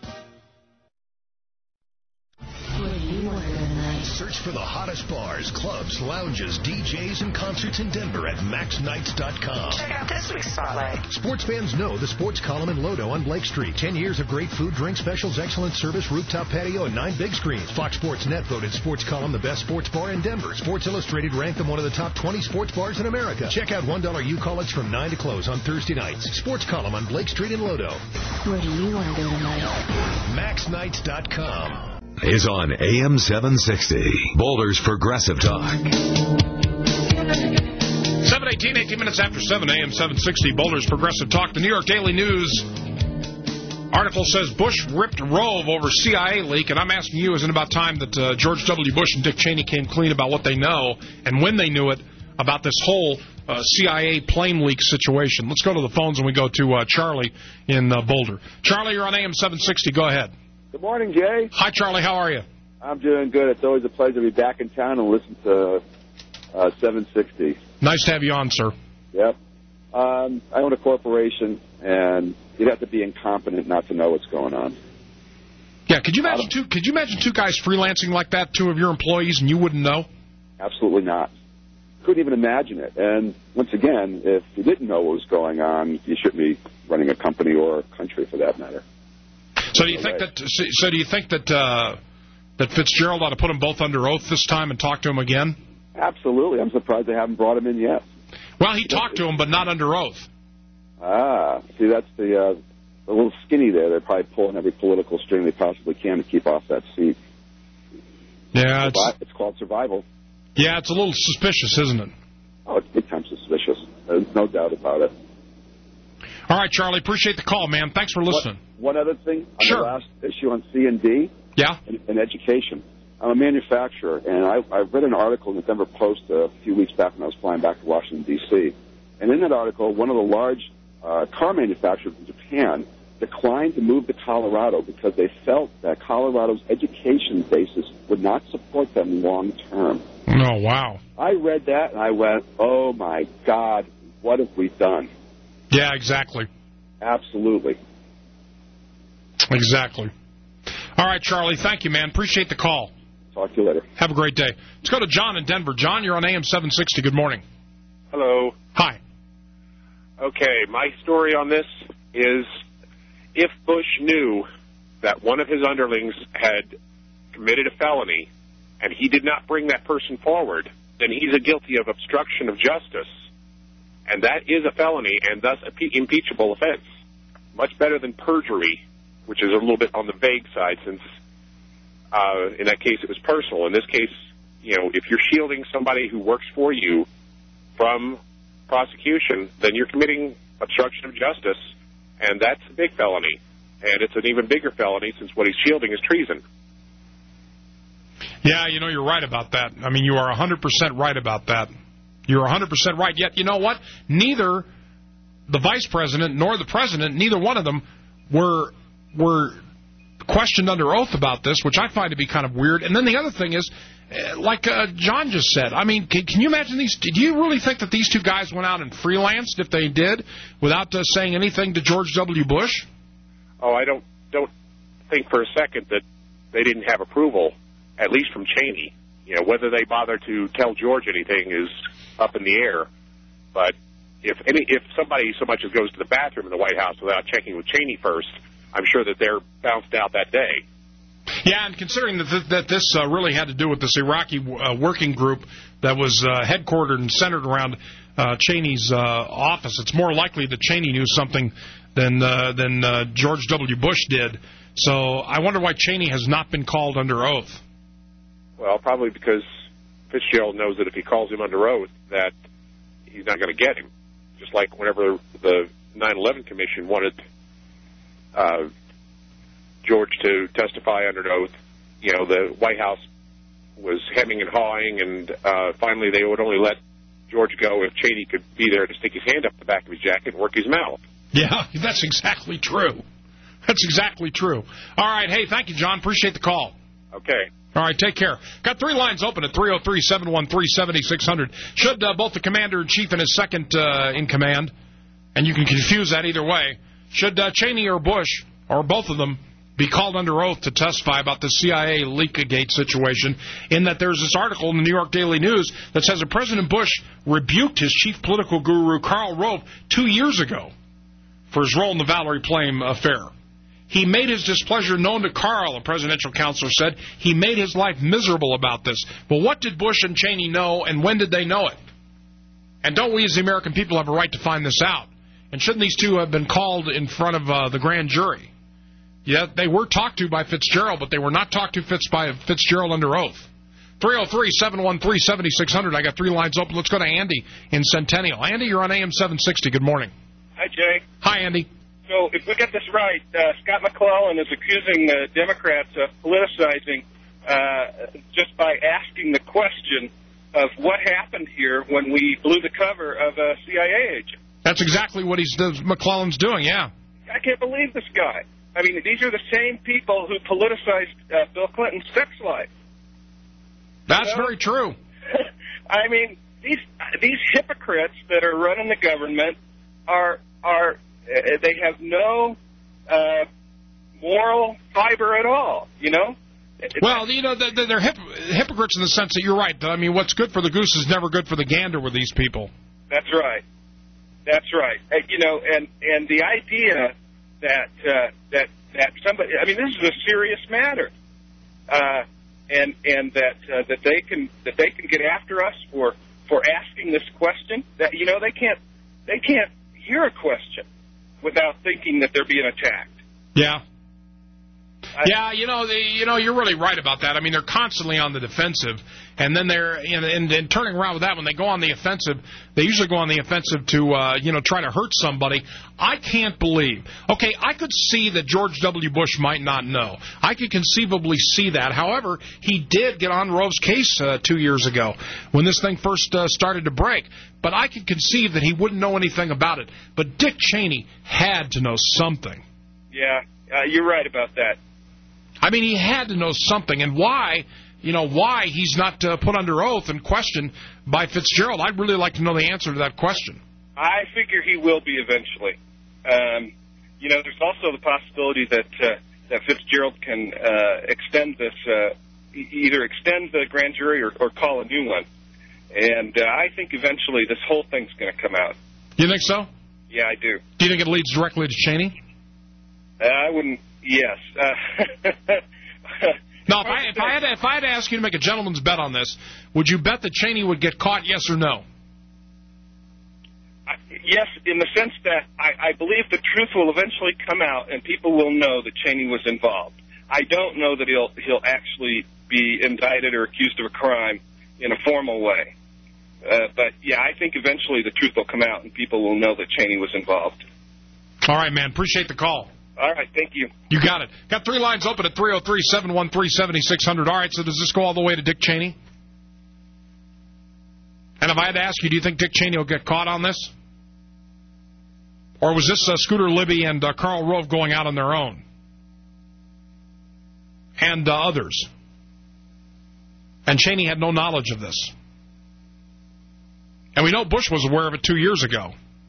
Search for the hottest bars, clubs, lounges, DJs, and concerts in Denver at maxnights.com. Check out this week's spotlight. Sports fans know the Sports Column in Lodo on Blake Street. 10 years of great food, drink specials, excellent service, rooftop patio, and 9 big screens. Fox Sports Net voted Sports Column the best sports bar in Denver. Sports Illustrated ranked them one of the top 20 sports bars in America. Check out $1 U-Call-Its from 9 to close on Thursday nights. Sports Column on Blake Street in Lodo. Where do you want to go tonight? maxnights.com. Is on AM 760. Boulder's Progressive Talk. 7:18, 18 minutes after 7 AM 760. Boulder's Progressive Talk. The New York Daily News article says Bush ripped Rove over CIA leak, and I'm asking you, isn't it about time that George W. Bush and Dick Cheney came clean about what they know and when they knew it about this whole CIA plane leak situation? Let's go to the phones and we go to Charlie in Boulder. Charlie, you're on AM 760. Go ahead. Good morning, Jay. Hi, Charlie. How are you? I'm doing good. It's always a pleasure to be back in town and listen to 760. Nice to have you on, sir. Yep. I own a corporation, and you'd have to be incompetent not to know what's going on. Yeah, could you imagine two guys freelancing like that, 2 of your employees, and you wouldn't know? Absolutely not. Couldn't even imagine it. And once again, if you didn't know what was going on, you shouldn't be running a company or a country for that matter. So do you think that Fitzgerald ought to put them both under oath this time and talk to him again? Absolutely. I'm surprised they haven't brought him in yet. Well, he talked to him, but not under oath. Ah, see, that's the little skinny there. They're probably pulling every political string they possibly can to keep off that seat. Yeah, it's called survival. Yeah, it's a little suspicious, isn't it? Oh, it's big time suspicious. There's no doubt about it. All right, Charlie, appreciate the call, man. Thanks for listening. One other thing, on sure. The last issue on C&D, yeah, in education. I'm a manufacturer, and I read an article in the Denver Post a few weeks back when I was flying back to Washington, D.C. And in that article, one of the large car manufacturers in Japan declined to move to Colorado because they felt that Colorado's education basis would not support them long term. Oh, wow. I read that, and I went, oh, my God, what have we done? Yeah, exactly. Absolutely. Exactly. All right, Charlie, thank you, man. Appreciate the call. Talk to you later. Have a great day. Let's go to John in Denver. John, you're on AM 760. Good morning. Hello. Hi. Okay, my story on this is if Bush knew that one of his underlings had committed a felony and he did not bring that person forward, then he's guilty of obstruction of justice. And that is a felony and thus an impeachable offense. Much better than perjury, which is a little bit on the vague side since in that case it was personal. In this case, you know, if you're shielding somebody who works for you from prosecution, then you're committing obstruction of justice, and that's a big felony. And it's an even bigger felony since what he's shielding is treason. Yeah, you know, you're right about that. I mean, you are 100% right about that. You're 100% right. Yet, you know what? Neither the vice president nor the president, neither one of them were questioned under oath about this, which I find to be kind of weird. And then the other thing is, like John just said, I mean, can you imagine these? Do you really think that these two guys went out and freelanced, if they did, without saying anything to George W. Bush? Oh, I don't think for a second that they didn't have approval, at least from Cheney. Whether they bother to tell George anything is up in the air. But if somebody so much as goes to the bathroom in the White House without checking with Cheney first, I'm sure that they're bounced out that day. Yeah, and considering that this really had to do with this Iraqi working group that was headquartered and centered around Cheney's office, it's more likely that Cheney knew something than George W. Bush did. So I wonder why Cheney has not been called under oath. Well, probably because Fitzgerald knows that if he calls him under oath, that he's not going to get him. Just like whenever the 9/11 Commission wanted George to testify under oath, the White House was hemming and hawing, and finally they would only let George go if Cheney could be there to stick his hand up the back of his jacket and work his mouth. Yeah, that's exactly true. That's exactly true. All right, hey, thank you, John. Appreciate the call. Okay. All right, take care. Got 3 lines open at 303-713-7600. Should both the commander-in-chief and his second in command, and you can confuse that either way, should Cheney or Bush, or both of them, be called under oath to testify about the CIA Leakgate situation, in that there's this article in the New York Daily News that says that President Bush rebuked his chief political guru, Karl Rove, 2 years ago for his role in the Valerie Plame affair. He made his displeasure known to Karl, a presidential counselor said. He made his life miserable about this. But what did Bush and Cheney know, and when did they know it? And don't we as the American people have a right to find this out? And shouldn't these two have been called in front of the grand jury? Yeah, they were talked to by Fitzgerald, but they were not talked to by Fitzgerald under oath. 303-713-7600. I got 3 lines open. Let's go to Andy in Centennial. Andy, you're on AM 760. Good morning. Hi, Jay. Hi, Andy. So if we get this right, Scott McClellan is accusing Democrats of politicizing just by asking the question of what happened here when we blew the cover of a CIA agent. That's exactly what McClellan's doing, yeah. I can't believe this guy. I mean, these are the same people who politicized Bill Clinton's sex life. That's very true. I mean, these hypocrites that are running the government they have no moral fiber at all, Well, they're hypocrites in the sense that you're right. I mean, what's good for the goose is never good for the gander with these people. That's right. That's right. And the idea that somebody, I mean, this is a serious matter, and that they can get after us for asking this question. That they can't hear a question without thinking that they're being attacked. Yeah. Yeah, you're really right about that. I mean, they're constantly on the defensive, and then they're and turning around with that. When they go on the offensive, they usually go on the offensive to try to hurt somebody. I can't believe. Okay, I could see that George W. Bush might not know. I could conceivably see that. However, he did get on Rove's case 2 years ago when this thing first started to break. But I could conceive that he wouldn't know anything about it. But Dick Cheney had to know something. Yeah, you're right about that. I mean, he had to know something, and why he's not put under oath and questioned by Fitzgerald. I'd really like to know the answer to that question. I figure he will be eventually. There's also the possibility that Fitzgerald can extend this, either extend the grand jury or call a new one. And I think eventually this whole thing's going to come out. You think so? Yeah, I do. Do you think it leads directly to Cheney? I wouldn't. Yes. Now, if I had to ask you to make a gentleman's bet on this, would you bet that Cheney would get caught, yes or no? Yes, in the sense that I believe the truth will eventually come out and people will know that Cheney was involved. I don't know that he'll actually be indicted or accused of a crime in a formal way. But, yeah, I think eventually the truth will come out and people will know that Cheney was involved. All right, man. Appreciate the call. All right, thank you. You got it. Got 3 lines open at 303-713-7600. All right, so does this go all the way to Dick Cheney? And if I had to ask you, do you think Dick Cheney will get caught on this? Or was this Scooter Libby and Karl Rove going out on their own? And others? And Cheney had no knowledge of this. And we know Bush was aware of it 2 years ago.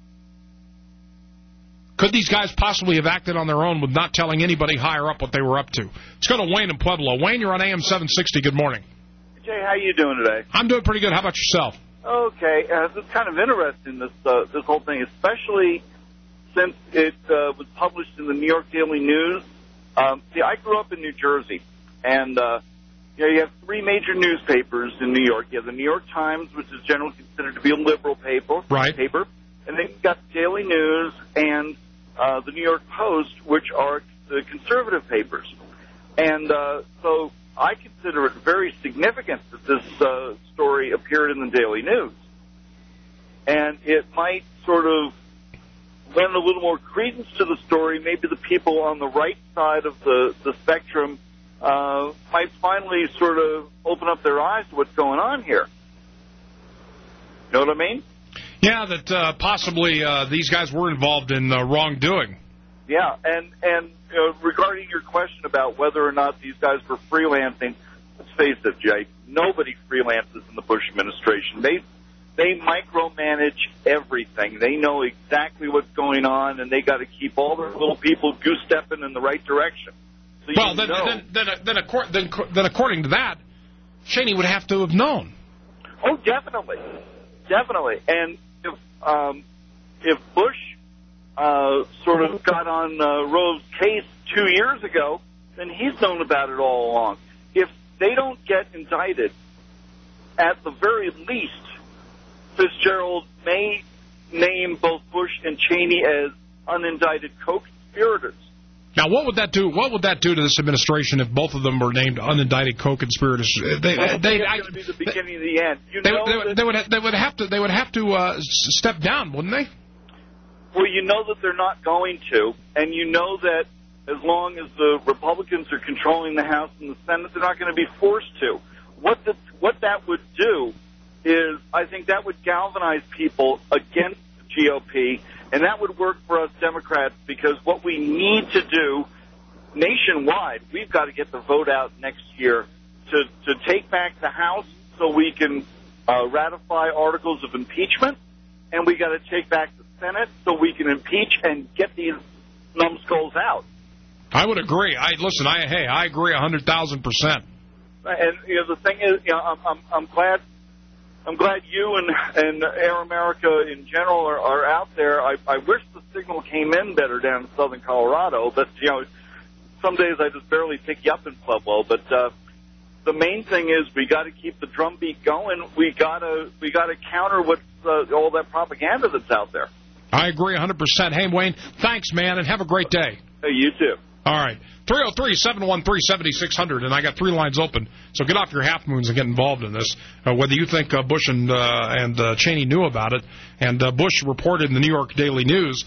Could these guys possibly have acted on their own with not telling anybody higher up what they were up to? Let's go to Wayne in Pueblo. Wayne, you're on AM 760. Good morning. Jay, how you doing today? I'm doing pretty good. How about yourself? Okay, it's kind of interesting, this whole thing, especially since it was published in the New York Daily News. See, I grew up in New Jersey, and you have three major newspapers in New York. You have the New York Times, which is generally considered to be a liberal paper. Right. And then you've got the Daily News and the New York Post, which are the conservative papers. And so I consider it very significant that this story appeared in the Daily News. And it might sort of lend a little more credence to the story. Maybe the people on the right side of the spectrum might finally sort of open up their eyes to what's going on here. You know what I mean? Yeah, that possibly these guys were involved in wrongdoing. Yeah, and regarding your question about whether or not these guys were freelancing, let's face it, Jay, nobody freelances in the Bush administration. They micromanage everything. They know exactly what's going on, and they got to keep all their little people goose-stepping in the right direction. So then according to that, Cheney would have to have known. Oh, definitely. And if Bush sort of got on Rove's case 2 years ago, then he's known about it all along. If they don't get indicted, at the very least, Fitzgerald may name both Bush and Cheney as unindicted co-conspirators. Now, what would that do? What would that do to this administration if both of them were named unindicted co-conspirators? They going to be the beginning of the end. They would have to step down, wouldn't they? Well, you know that they're not going to, and you know that as long as the Republicans are controlling the House and the Senate, they're not going to be forced to. What that would do is, I think that would galvanize people against the GOP, and that would work for us Democrats, because what we need to do nationwide, we've got to get the vote out next year to take back the House so we can ratify articles of impeachment, and we got to take back the Senate so we can impeach and get these numbskulls out. I would agree. I agree 100,000%. And the thing is, I'm glad you and Air America in general are out there. I wish the signal came in better down in southern Colorado, but some days I just barely pick you up in Pueblo. But the main thing is we got to keep the drumbeat going. We got to counter what's all that propaganda that's out there. I agree 100%. Hey, Wayne, thanks, man, and have a great day. Hey, you too. All right. 303-713-7600, and I got three lines open, so get off your half-moons and get involved in this, whether you think Bush and Cheney knew about it. And Bush reported in the New York Daily News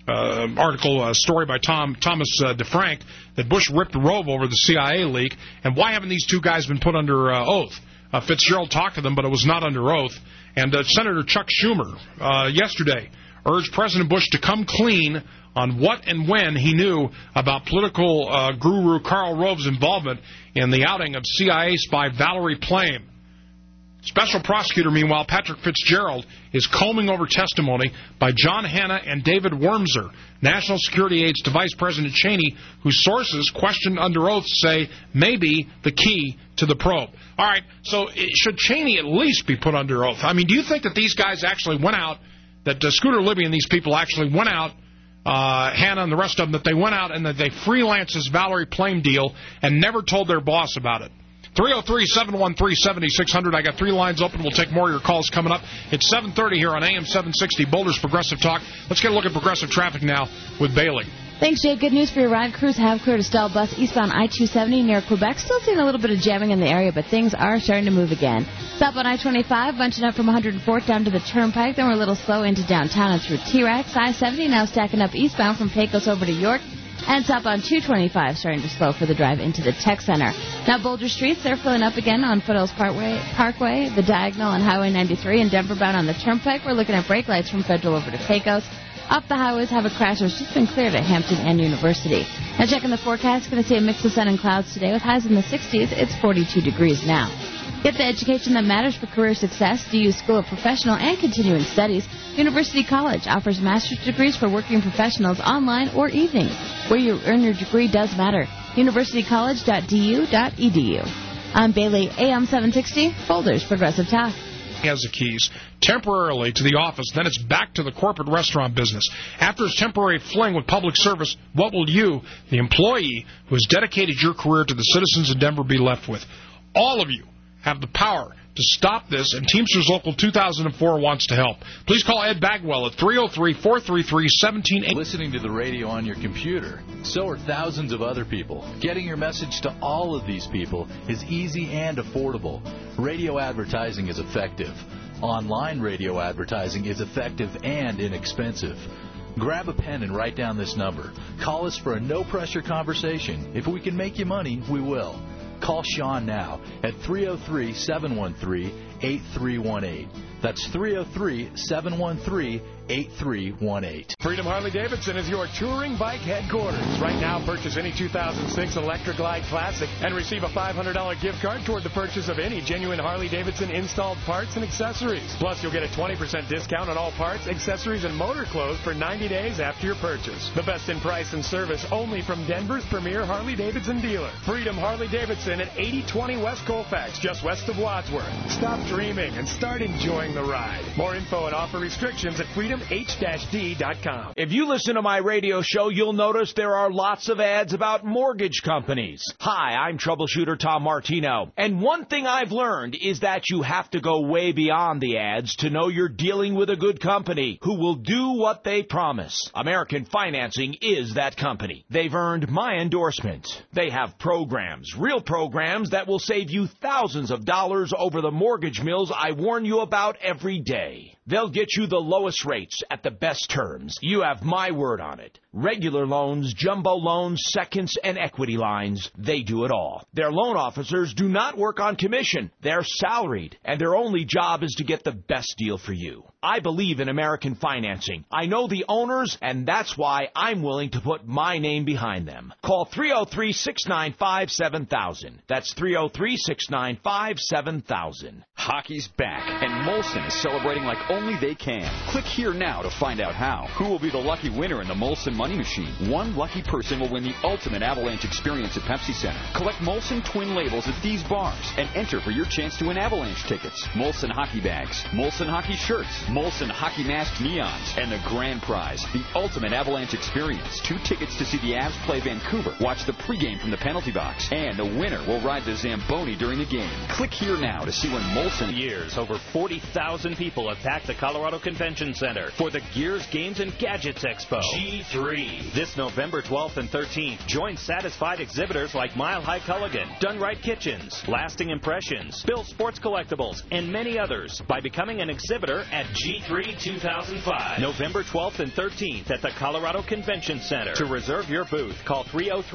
story by Thomas DeFrank that Bush ripped Rove over the CIA leak, and why haven't these two guys been put under oath? Fitzgerald talked to them, but it was not under oath. And Senator Chuck Schumer yesterday urged President Bush to come clean on what and when he knew about political guru Karl Rove's involvement in the outing of CIA spy Valerie Plame. Special prosecutor, meanwhile, Patrick Fitzgerald, is combing over testimony by John Hanna and David Wormser, national security aides to Vice President Cheney, whose sources, questioned under oath, say may be the key to the probe. All right, so should Cheney at least be put under oath? I mean, do you think that these guys actually went out, that Scooter Libby and these people actually went out, Hannah and the rest of them, that they went out and that they freelanced this Valerie Plame deal and never told their boss about it? 303-713-7600. I got three lines open. We'll take more of your calls coming up. It's 7:30 here on AM 760, Boulder's Progressive Talk. Let's get a look at progressive traffic now with Bailey. Thanks, Jay. Good news for your ride. Crews have cleared a stalled bus eastbound I-270 near Quebec. Still seeing a little bit of jamming in the area, but things are starting to move again. Southbound I-25, bunching up from 104th down to the Turnpike. Then we're a little slow into downtown and through T-Rex. I-70 now stacking up eastbound from Pecos over to York. And southbound 225 starting to slow for the drive into the Tech Center. Now Boulder streets, they're filling up again on Foothills Parkway, the Diagonal on Highway 93, and Denver bound on the Turnpike. We're looking at brake lights from Federal over to Pecos. Up the highways have a crash that's just been cleared at Hampton and University. Now checking the forecast, going to see a mix of sun and clouds today with highs in the 60s. It's 42 degrees now. Get the education that matters for career success. DU School of Professional and Continuing Studies. University College offers master's degrees for working professionals online or evenings. Where you earn your degree does matter. universitycollege.du.edu. I'm Bailey, AM 760, Boulders Progressive Talk. He has the keys temporarily to the office, then it's back to the corporate restaurant business. After his temporary fling with public service, what will you, the employee who has dedicated your career to the citizens of Denver, be left with? All of you have the power to stop this, and Teamsters Local 2004 wants to help. Please call Ed Bagwell at 303-433-1780. Listening to the radio on your computer. So are thousands of other people. Getting your message to all of these people is easy and affordable. Radio advertising is effective. Online radio advertising is effective and inexpensive. Grab a pen and write down this number. Call us for a no-pressure conversation. If we can make you money, we will. Call Sean now at 303-713-8318. That's 303-713-8318. Freedom Harley-Davidson is your touring bike headquarters. Right now, purchase any 2006 Electra Glide Classic and receive a $500 gift card toward the purchase of any genuine Harley-Davidson installed parts and accessories. Plus, you'll get a 20% discount on all parts, accessories, and motor clothes for 90 days after your purchase. The best in price and service only from Denver's premier Harley-Davidson dealer. Freedom Harley-Davidson at 8020 West Colfax, just west of Wadsworth. Stop dreaming and start enjoying the ride. More info and offer restrictions at freedomh-d.com. If you listen to my radio show, you'll notice there are lots of ads about mortgage companies. Hi, I'm troubleshooter Tom Martino. And one thing I've learned is that you have to go way beyond the ads to know you're dealing with a good company who will do what they promise. American Financing is that company. They've earned my endorsement. They have programs, real programs that will save you thousands of dollars over the mortgage mills I warn you about every day. They'll get you the lowest rates at the best terms. You have my word on it. Regular loans, jumbo loans, seconds, and equity lines, they do it all. Their loan officers do not work on commission. They're salaried, and their only job is to get the best deal for you. I believe in American Financing. I know the owners, and that's why I'm willing to put my name behind them. Call 303-695-7000. That's 303-695-7000. Hockey's back, and Molson is celebrating like only they can. Click here now to find out how. Who will be the lucky winner in the Molson Money Machine? One lucky person will win the ultimate Avalanche experience at Pepsi Center. Collect Molson twin labels at these bars and enter for your chance to win Avalanche tickets, Molson hockey bags, Molson hockey shirts, Molson hockey masked neons, and the grand prize, the ultimate Avalanche experience. 2 tickets to see the Avs play Vancouver, watch the pregame from the penalty box, and the winner will ride the Zamboni during the game. Click here now to see when Molson... Years, over 40,000 people have packed the Colorado Convention Center for the Gears, Games, and Gadgets Expo. G3. This November 12th and 13th, join satisfied exhibitors like Mile High Culligan, Done Right Kitchens, Lasting Impressions, Bill Sports Collectibles, and many others by becoming an exhibitor at G3 2005. November 12th and 13th at the Colorado Convention Center. To reserve your booth, call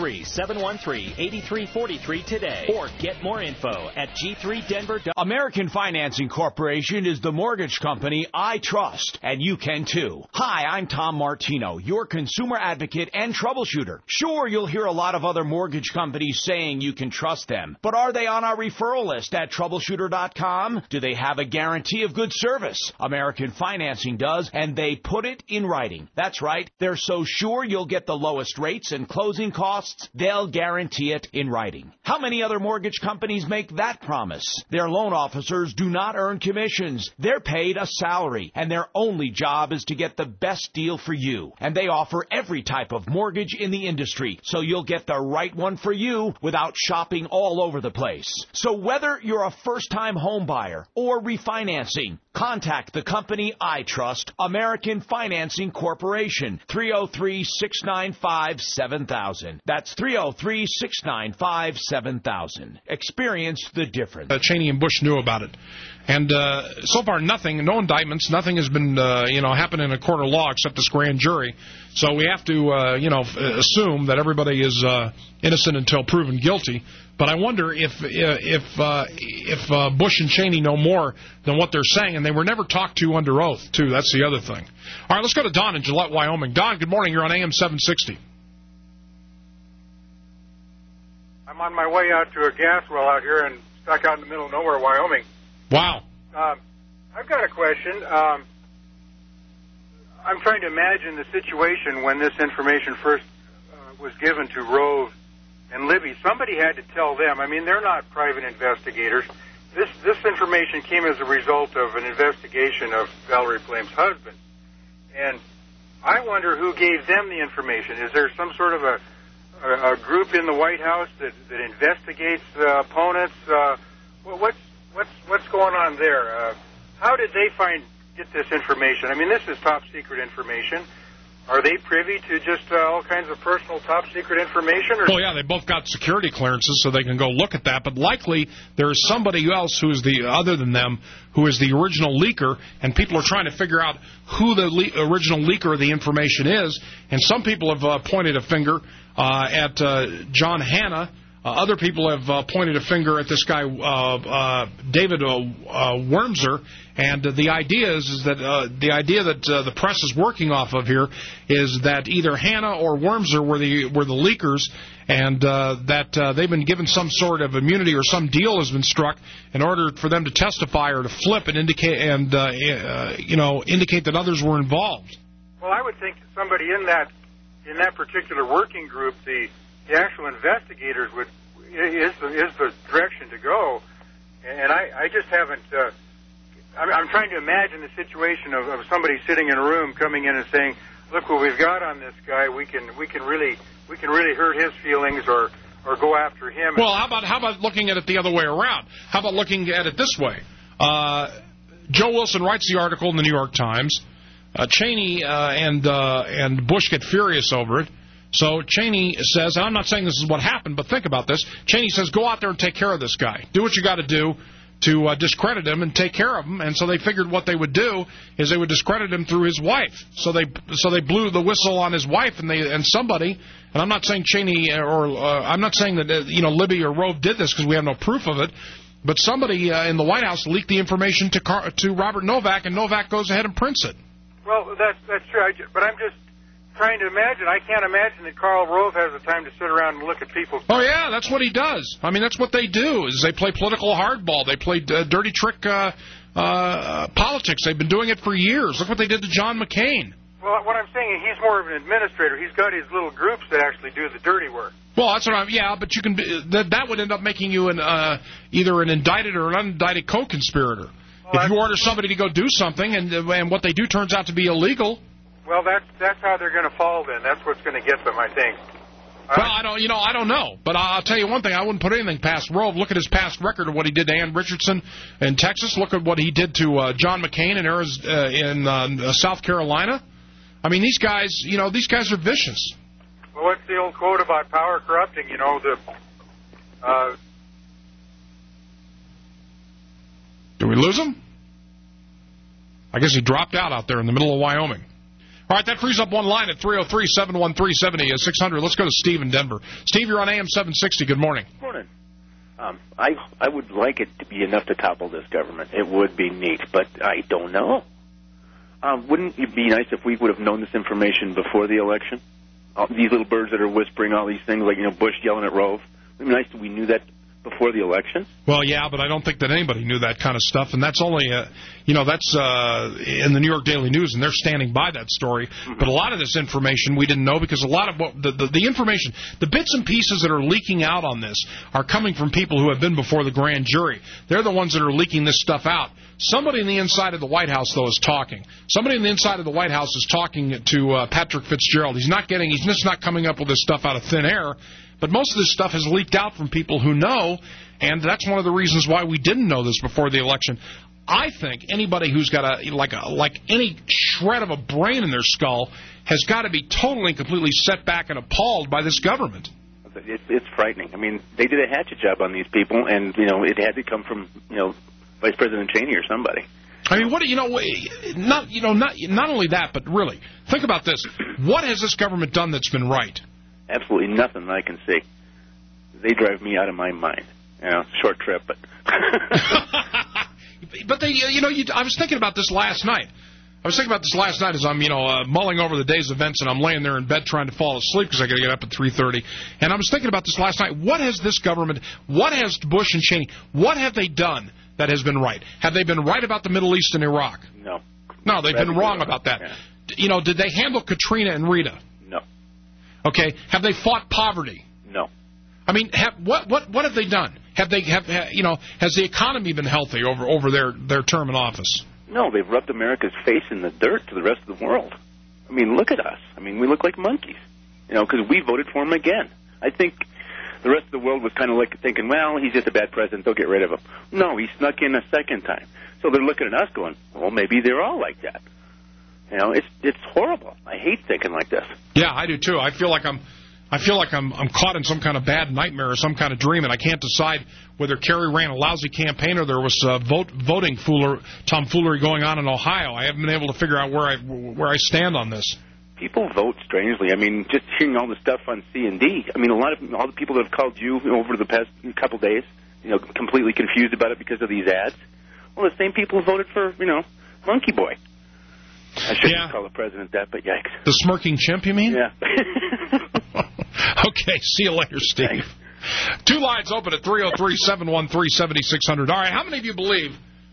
303-713-8343 today or get more info at G3Denver. American Financing Corporation is the mortgage company I trust, and you can too. Hi, I'm Tom Martino, your consumer advocate and troubleshooter. Sure, you'll hear a lot of other mortgage companies saying you can trust them, but are they on our referral list at troubleshooter.com? Do they have a guarantee of good service? American Financing does, and they put it in writing. That's right. They're so sure you'll get the lowest rates and closing costs, they'll guarantee it in writing. How many other mortgage companies make that promise? Their loan officers do not earn commissions. They're paid a salary, and their only job is to get the best deal for you. And they offer every type of mortgage in the industry, so you'll get the right one for you without shopping all over the place. So whether you're a first-time home buyer or refinancing, contact the company I trust, American Financing Corporation, 303-695-7000. That's 303-695-7000. Experience the difference. Cheney and Bush knew about it. And so far, nothing, no indictments, nothing has been, happened in a court of law except this grand jury. So we have to, assume that everybody is innocent until proven guilty. But I wonder if Bush and Cheney know more than what they're saying, and they were never talked to under oath, too. That's the other thing. All right, let's go to Don in Gillette, Wyoming. Don, good morning. You're on AM 760. I'm on my way out to a gas well out here and stuck out in the middle of nowhere, Wyoming. Wow. I've got a question. I'm trying to imagine the situation when this information first was given to Rove and Libby, somebody had to tell them. I mean, they're not private investigators. This information came as a result of an investigation of Valerie Flame's husband. And I wonder who gave them the information. Is there some sort of a group in the White House that investigates opponents? What's going on there? How did they get this information? I mean, this is top secret information. Are they privy to just all kinds of personal top secret information? Well, yeah, they both got security clearances, so they can go look at that. But likely there is somebody else who is other than them, who is the original leaker, and people are trying to figure out who the original leaker of the information is. And some people have pointed a finger at John Hanna. Other people have pointed a finger at this guy, David Wormser, and the idea is that the press is working off of here is that either Hanna or Wormser were the leakers, and that they've been given some sort of immunity or some deal has been struck in order for them to testify or to flip and indicate that others were involved. Well, I would think that somebody in that particular working group, the actual investigators is the direction to go, and I just haven't. I'm trying to imagine the situation of somebody sitting in a room coming in and saying, "Look what we've got on this guy. We can really hurt his feelings or go after him." Well, how about looking at it the other way around? How about looking at it this way? Joe Wilson writes the article in the New York Times. Cheney and Bush get furious over it. So Cheney says, and I'm not saying this is what happened, but think about this. Cheney says, go out there and take care of this guy. Do what you got to do to discredit him and take care of him. And so they figured what they would do is they would discredit him through his wife. So they blew the whistle on his wife, and somebody, and I'm not saying Cheney I'm not saying that Libby or Rove did this because we have no proof of it, but somebody in the White House leaked the information to Robert Novak, and Novak goes ahead and prints it. Well, that's true, but I'm just trying to imagine. I can't imagine that Karl Rove has the time to sit around and look at people. Oh, yeah, that's what he does. I mean, that's what they do, is they play political hardball. They play dirty trick politics. They've been doing it for years. Look what they did to John McCain. Well, what I'm saying is he's more of an administrator. He's got his little groups that actually do the dirty work. Well, that's what but you can that would end up making you either an indicted or an unindicted co-conspirator. Well, if you order somebody to go do something and what they do turns out to be illegal. Well, that's how they're going to fall. Then that's what's going to get them, I think. Well, I don't know, but I'll tell you one thing: I wouldn't put anything past Rove. Look at his past record of what he did to Ann Richardson in Texas. Look at what he did to John McCain in South Carolina. I mean, these guys are vicious. Well, what's the old quote about power corrupting? Did we lose him? I guess he dropped out there in the middle of Wyoming. All right, that frees up one line at 303-713-7600. Let's go to Steve in Denver. Steve, you're on AM 760. Good morning. Good morning. I would like it to be enough to topple this government. It would be neat, but I don't know. Wouldn't it be nice if we would have known this information before the election? These little birds that are whispering all these things, like Bush yelling at Rove. It would be nice if we knew that before the election. Well, yeah, but I don't think that anybody knew that kind of stuff, and that's only, that's in the New York Daily News, and they're standing by that story. Mm-hmm. But a lot of this information we didn't know because a lot of what the information, the bits and pieces that are leaking out on this are coming from people who have been before the grand jury. They're the ones that are leaking this stuff out. Somebody in the inside of the White House, though, is talking. Somebody in the inside of the White House is talking to Patrick Fitzgerald. He's just not coming up with this stuff out of thin air. But most of this stuff has leaked out from people who know, and that's one of the reasons why we didn't know this before the election. I think anybody who's got any shred of a brain in their skull has got to be totally and completely set back and appalled by this government. It's frightening. I mean, they did a hatchet job on these people, and it had to come from Vice President Cheney or somebody. I mean, not only that, but really think about this: what has this government done that's been right? Absolutely nothing that I can see. They drive me out of my mind. Short trip, but. But I was thinking about this last night. As I'm, mulling over the day's events, and I'm laying there in bed trying to fall asleep because I got to get up at 3:30. And I was thinking about this last night. What has this government? What has Bush and Cheney? What have they done that has been right? Have they been right about the Middle East and Iraq? No. No, they've been wrong about that. Yeah. Did they handle Katrina and Rita? No. Okay. Have they fought poverty? No. I mean, what have they done? Has the economy been healthy over their term in office? No, they've rubbed America's face in the dirt to the rest of the world. I mean, look at us. I mean, we look like monkeys, because we voted for him again. I think the rest of the world was kind of like thinking, well, he's just a bad president, they'll get rid of him. No, he snuck in a second time. So they're looking at us going, well, maybe they're all like that. It's horrible. I hate thinking like this. Yeah, I do too. I feel like I'm caught in some kind of bad nightmare or some kind of dream, and I can't decide whether Kerry ran a lousy campaign or there was voting tomfoolery going on in Ohio. I haven't been able to figure out where I stand on this. People vote strangely. I mean, just hearing all the stuff on C&D. I mean, all the people that have called you over the past couple days, completely confused about it because of these ads. Well, the same people voted for, Monkey Boy. I shouldn't call the president that, but yikes. The smirking chimp, you mean? Yeah. Okay, see you later, Steve. Thanks. Two lines open at 303-713-7600. All right, how many of you believe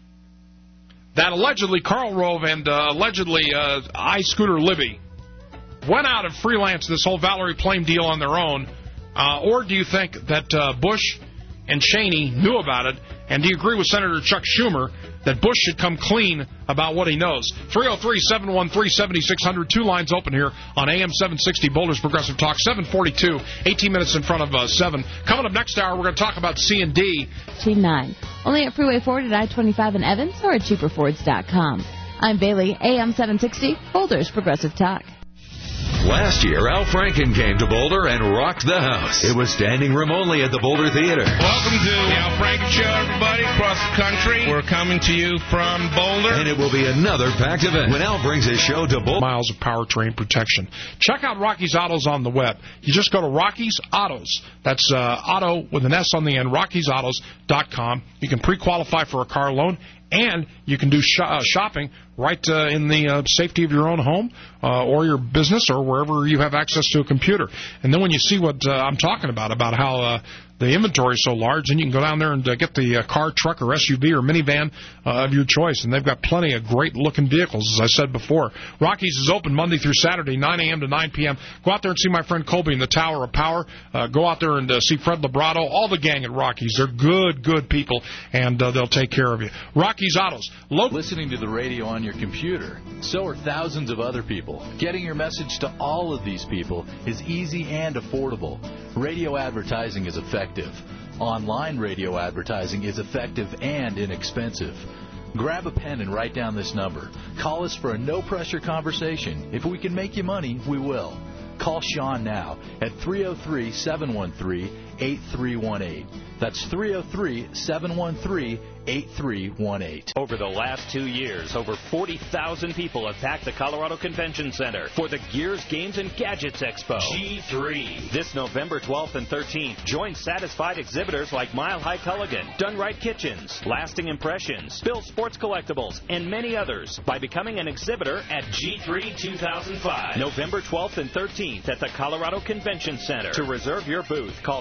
that allegedly Karl Rove and allegedly iScooter Libby went out and freelanced this whole Valerie Plame deal on their own, or do you think that Bush and Cheney knew about it, and do you agree with Senator Chuck Schumer that Bush should come clean about what he knows? 303-713-7600. Two lines open here on AM 760 Boulder's Progressive Talk. 7:42, 18 minutes in front of 7. Coming up next hour, we're going to talk about C&D. Team 9. Only at Freeway Ford at I-25 in Evans or at cheaperfords.com. I'm Bailey, AM 760 Boulder's Progressive Talk. Last year, Al Franken came to Boulder and rocked the house. It was standing room only at the Boulder Theater. Welcome to the Al Franken Show, everybody, across the country. We're coming to you from Boulder. And it will be another packed event when Al brings his show to Boulder. Miles of powertrain protection. Check out Rocky's Autos on the web. You just go to Rocky's Autos. That's auto with an S on the end, Rocky'sAutos.com. You can pre-qualify for a car loan, and you can do shopping right in the safety of your own home or your business or wherever you have access to a computer. And then when you see what I'm talking about how the inventory is so large, and you can go down there and get the car, truck, or SUV or minivan of your choice. And they've got plenty of great-looking vehicles, as I said before. Rocky's is open Monday through Saturday, 9 a.m. to 9 p.m. Go out there and see my friend Colby in the Tower of Power. Go out there and see Fred Librato, all the gang at Rocky's. They're good people, and they'll take care of you. Rocky's Autos. Listening to the radio on your computer. So are thousands of other people. Getting your message to all of these people is easy and affordable. Radio advertising is effective. Online radio advertising is effective and inexpensive. Grab a pen and write down this number. Call us for a no-pressure conversation. If we can make you money, we will. Call Sean now at 303-713-8318. That's 303-713-8318. Over the last 2 years, over 40,000 people have packed the Colorado Convention Center for the Gears, Games, and Gadgets Expo, G3. This November 12th and 13th, join satisfied exhibitors like Mile High Culligan, Done Right Kitchens, Lasting Impressions, Bill Sports Collectibles, and many others by becoming an exhibitor at G3 2005. November 12th and 13th at the Colorado Convention Center. To reserve your booth, call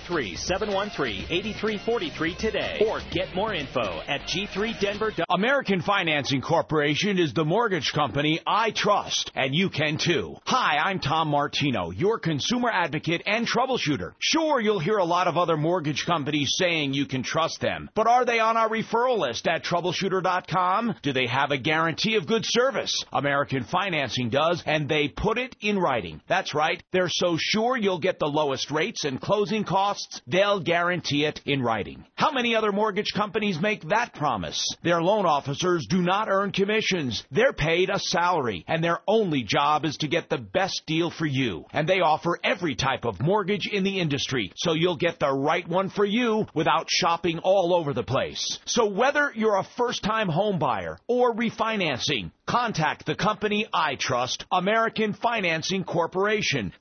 303-713-8343 today or get more info at G3Denver. American Financing Corporation is the mortgage company I trust, and you can too. Hi, I'm Tom Martino, your consumer advocate and troubleshooter. Sure, you'll hear a lot of other mortgage companies saying you can trust them, but are they on our referral list at troubleshooter.com? Do they have a guarantee of good service? American Financing does, and they put it in writing. That's right. They're so sure you'll get the lowest rates and closing costs, they'll guarantee it in writing. How many other mortgage companies make that promise? Their loan officers do not earn commissions. They're paid a salary, and their only job is to get the best deal for you. And they offer every type of mortgage in the industry, so you'll get the right one for you without shopping all over the place. So whether you're a first-time home buyer or refinancing, contact the company I trust, American Financing Corporation,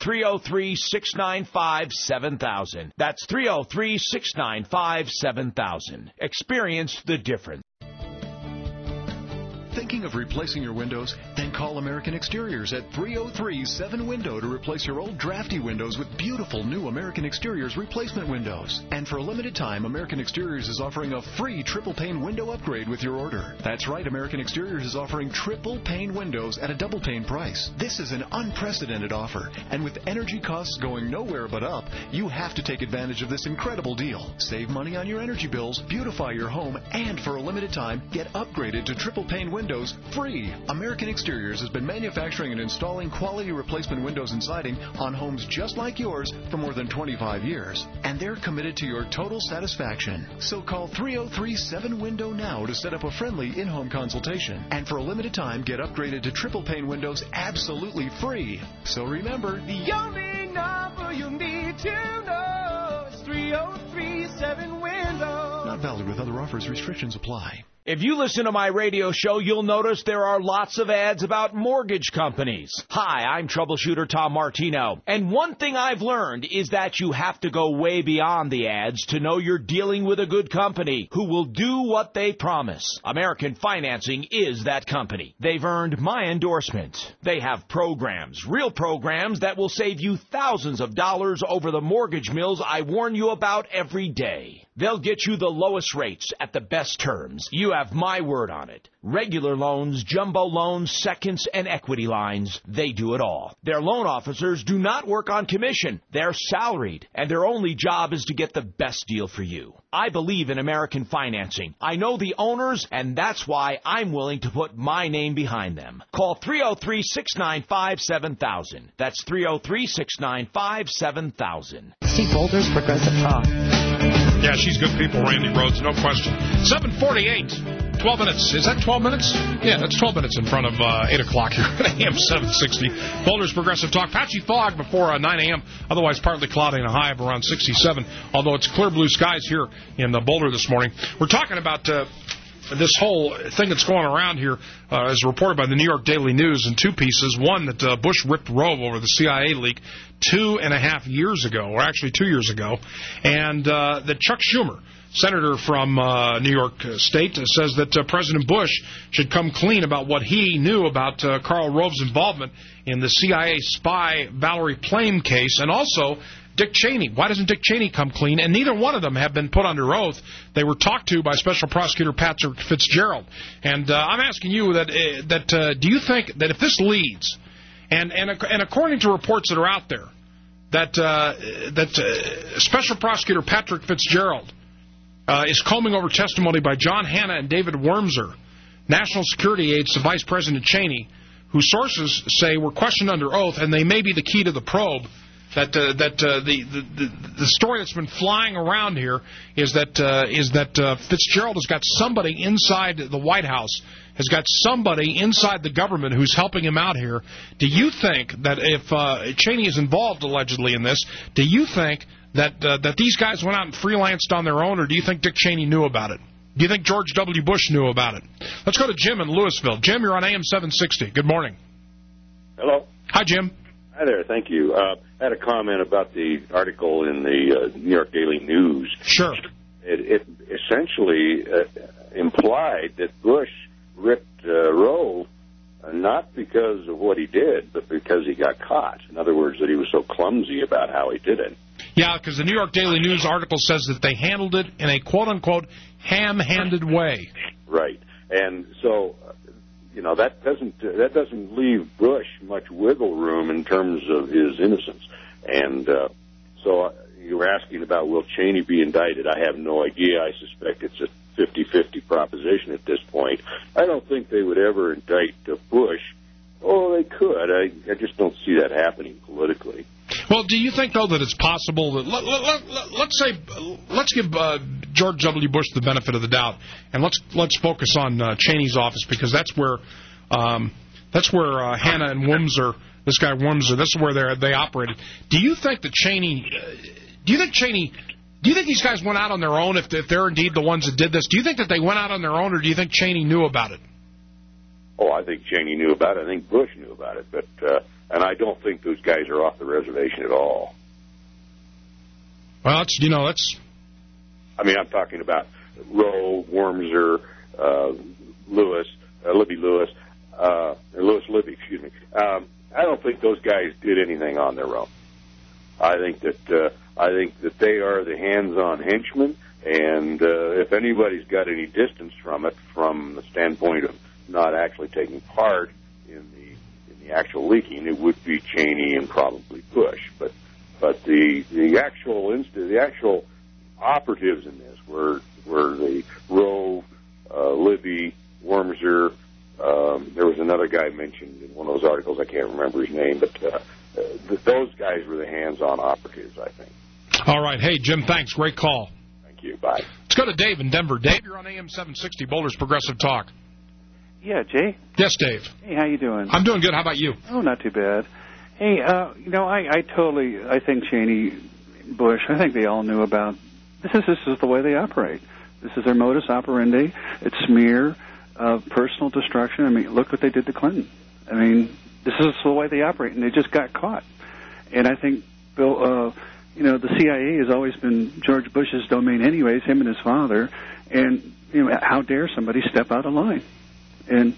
303-695-7000. That's 303-695-7000. Experience the difference. Thinking of replacing your windows? Then call American Exteriors at 303-7-WINDOW to replace your old drafty windows with beautiful new American Exteriors replacement windows. And for a limited time, American Exteriors is offering a free triple pane window upgrade with your order. That's right, American Exteriors is offering triple pane windows at a double pane price. This is an unprecedented offer, and with energy costs going nowhere but up, you have to take advantage of this incredible deal. Save money on your energy bills, beautify your home, and for a limited time, get upgraded to triple pane windows free. American Exteriors has been manufacturing and installing quality replacement windows and siding on homes just like yours for more than 25 years, and they're committed to your total satisfaction. So call 303-7-WINDOW now to set up a friendly in-home consultation, and for a limited time, get upgraded to triple pane windows absolutely free. So remember, the only number you need to know is 303-7-WINDOW. Not valid with other offers. Restrictions apply. If you listen to my radio show, you'll notice there are lots of ads about mortgage companies. Hi, I'm troubleshooter Tom Martino. And one thing I've learned is that you have to go way beyond the ads to know you're dealing with a good company who will do what they promise. American Financing is that company. They've earned my endorsement. They have programs, real programs that will save you thousands of dollars over the mortgage mills I warn you about every day. They'll get you the lowest rates at the best terms. You have my word on it. Regular loans, jumbo loans, seconds, and equity lines, they do it all. Their loan officers do not work on commission. They're salaried, and their only job is to get the best deal for you. I believe in American Financing. I know the owners, and that's why I'm willing to put my name behind them. Call 303-695-7000. That's 303-695-7000. Steve Boulder's Progressive Talk. Yeah, she's good people, Randy Rhodes, no question. 7:48, 12 minutes. Is that 12 minutes? Yeah, that's 12 minutes in front of 8 o'clock here at AM 760. Boulder's Progressive Talk. Patchy fog before 9 a.m., otherwise partly cloudy and a high of around 67, although it's clear blue skies here in Boulder this morning. We're talking about this whole thing that's going around here is reported by the New York Daily News in two pieces. One, that Bush ripped Rove over the CIA leak 2.5 years ago, or actually 2 years ago, and that Chuck Schumer, senator from New York State, says that President Bush should come clean about what he knew about Karl Rove's involvement in the CIA spy Valerie Plame case, and also Dick Cheney. Why doesn't Dick Cheney come clean? And neither one of them have been put under oath. They were talked to by Special Prosecutor Patrick Fitzgerald. And I'm asking you that do you think that if this leads, and according to reports that are out there, that Special Prosecutor Patrick Fitzgerald is combing over testimony by John Hanna and David Wormser, national security aides to Vice President Cheney, whose sources say were questioned under oath, and they may be the key to the probe. The story that's been flying around here is that Fitzgerald has got somebody inside the White House, has got somebody inside the government who's helping him out here. Do you think that if Cheney is involved allegedly in this, do you think that these guys went out and freelanced on their own, or do you think Dick Cheney knew about it? Do you think George W. Bush knew about it? Let's go to Jim in Louisville. Jim, you're on AM 760. Good morning. Hello. Hi, Jim. Hi there. Thank you. I had a comment about the article in the New York Daily News. Sure. It essentially implied that Bush ripped Rove not because of what he did, but because he got caught. In other words, that he was so clumsy about how he did it. Yeah, because the New York Daily News article says that they handled it in a quote-unquote ham-handed way. Right. And so, that doesn't leave Bush much wiggle room in terms of his innocence. And so you were asking about will Cheney be indicted. I have no idea. I suspect it's a 50-50 proposition at this point. I don't think they would ever indict Bush. Oh, they could. I just don't see that happening politically. Well, do you think, though, that it's possible that let's give George W. Bush the benefit of the doubt, and let's focus on Cheney's office, because that's where Hanna and Wormser, this guy Wormser, this is where they operated. Do you think that Cheney? Do you think these guys went out on their own? If they're indeed the ones that did this, do you think that they went out on their own, or do you think Cheney knew about it? Oh, I think Cheney knew about it. I think Bush knew about it, but. And I don't think those guys are off the reservation at all. Well, that's... I mean, I'm talking about Rowe, Wormser, Lewis. Libby Lewis, or Lewis Libby, excuse me. I don't think those guys did anything on their own. I think that they are the hands-on henchmen, and if anybody's got any distance from it, from the standpoint of not actually taking part in the actual leaking, it would be Cheney and probably Bush. But the actual operatives in this were the Rove, Libby, Wormser. There was another guy mentioned in one of those articles. I can't remember his name, but those guys were the hands-on operatives, I think. All right. Hey, Jim, thanks. Great call. Thank you. Bye. Let's go to Dave in Denver. Dave, you're on AM 760, Boulder's Progressive Talk. Yeah, Jay? Yes, Dave. Hey, how you doing? I'm doing good. How about you? Oh, not too bad. Hey, I think Cheney, Bush, I think they all knew about, this is the way they operate. This is their modus operandi. It's smear, personal destruction. I mean, look what they did to Clinton. I mean, this is the way they operate, and they just got caught. And I think, Bill, the CIA has always been George Bush's domain anyways, him and his father. And, how dare somebody step out of line? And,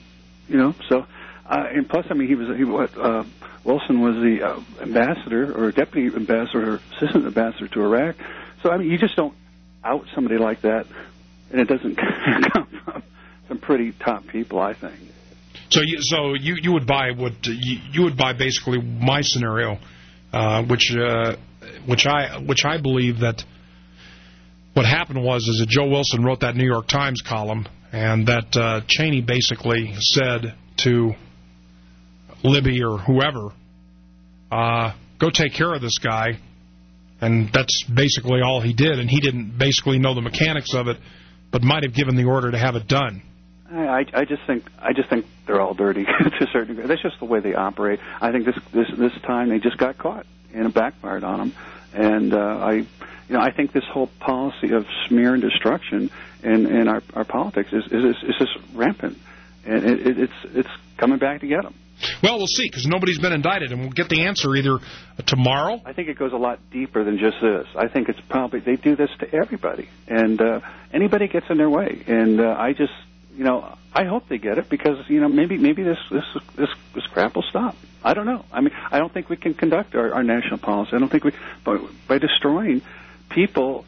and plus, I mean, Wilson was the ambassador or deputy ambassador or assistant ambassador to Iraq. So, I mean, you just don't out somebody like that, and it doesn't come from some pretty top people, I think. So you would buy you would buy basically my scenario, which I believe that what happened is that Joe Wilson wrote that New York Times column, and that Cheney basically said to Libby or whoever, go take care of this guy, and that's basically all he did. And he didn't basically know the mechanics of it, but might have given the order to have it done. I just think they're all dirty to a certain degree. That's just the way they operate. I think this time they just got caught and it backfired on them. And I think this whole policy of smear and destruction in our politics is just rampant, and it's coming back to get them. Well, we'll see, because nobody's been indicted, and we'll get the answer either tomorrow. I think it goes a lot deeper than just this. I think it's probably they do this to everybody, and anybody gets in their way. And I hope they get it, because maybe this crap will stop. I don't know. I mean, I don't think we can conduct our national policy. I don't think by destroying people.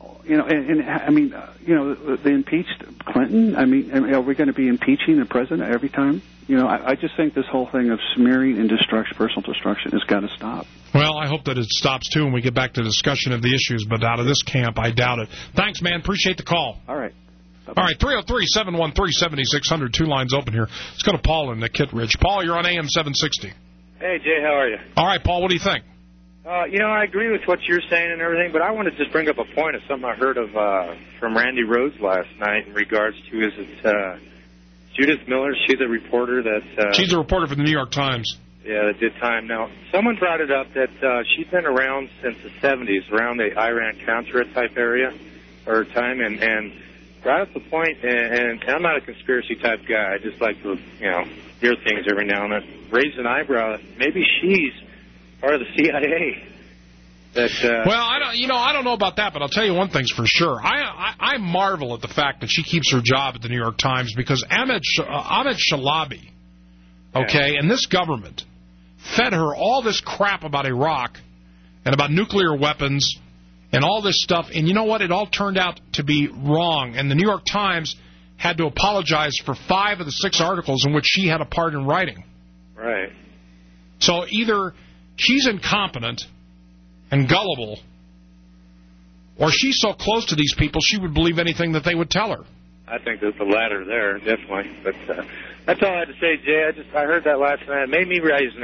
They impeached Clinton. I mean, are we going to be impeaching the president every time? I just think this whole thing of smearing and personal destruction has got to stop. Well, I hope that it stops, too, and we get back to discussion of the issues, but out of this camp, I doubt it. Thanks, man. Appreciate the call. All right. Bye-bye. All right, 303-713-7600. Two lines open here. Let's go to Paul in the Kittredge. Paul, you're on AM 760. Hey, Jay, how are you? All right, Paul, what do you think? I agree with what you're saying and everything, but I want to just bring up a point of something I heard of from Randy Rhodes last night in regards to, Judith Miller? She's a reporter that... she's a reporter for the New York Times. Yeah, that did time. Now, someone brought it up that she's been around since the 70s, around the Iran-Contra type area, or time, and brought up the point, and I'm not a conspiracy type guy. I just like to, hear things every now and then. Raise an eyebrow. Maybe she's part of the CIA. Well, I don't know about that, but I'll tell you one thing's for sure. I marvel at the fact that she keeps her job at the New York Times, because Ahmed Shalabi, and this government fed her all this crap about Iraq and about nuclear weapons and all this stuff, and you know what? It all turned out to be wrong, and the New York Times had to apologize for 5 of the 6 articles in which she had a part in writing. Right. So either she's incompetent and gullible, or she's so close to these people she would believe anything that they would tell her. I think there's the latter there, definitely. But that's all I had to say, Jay. I heard that last night. It made me rising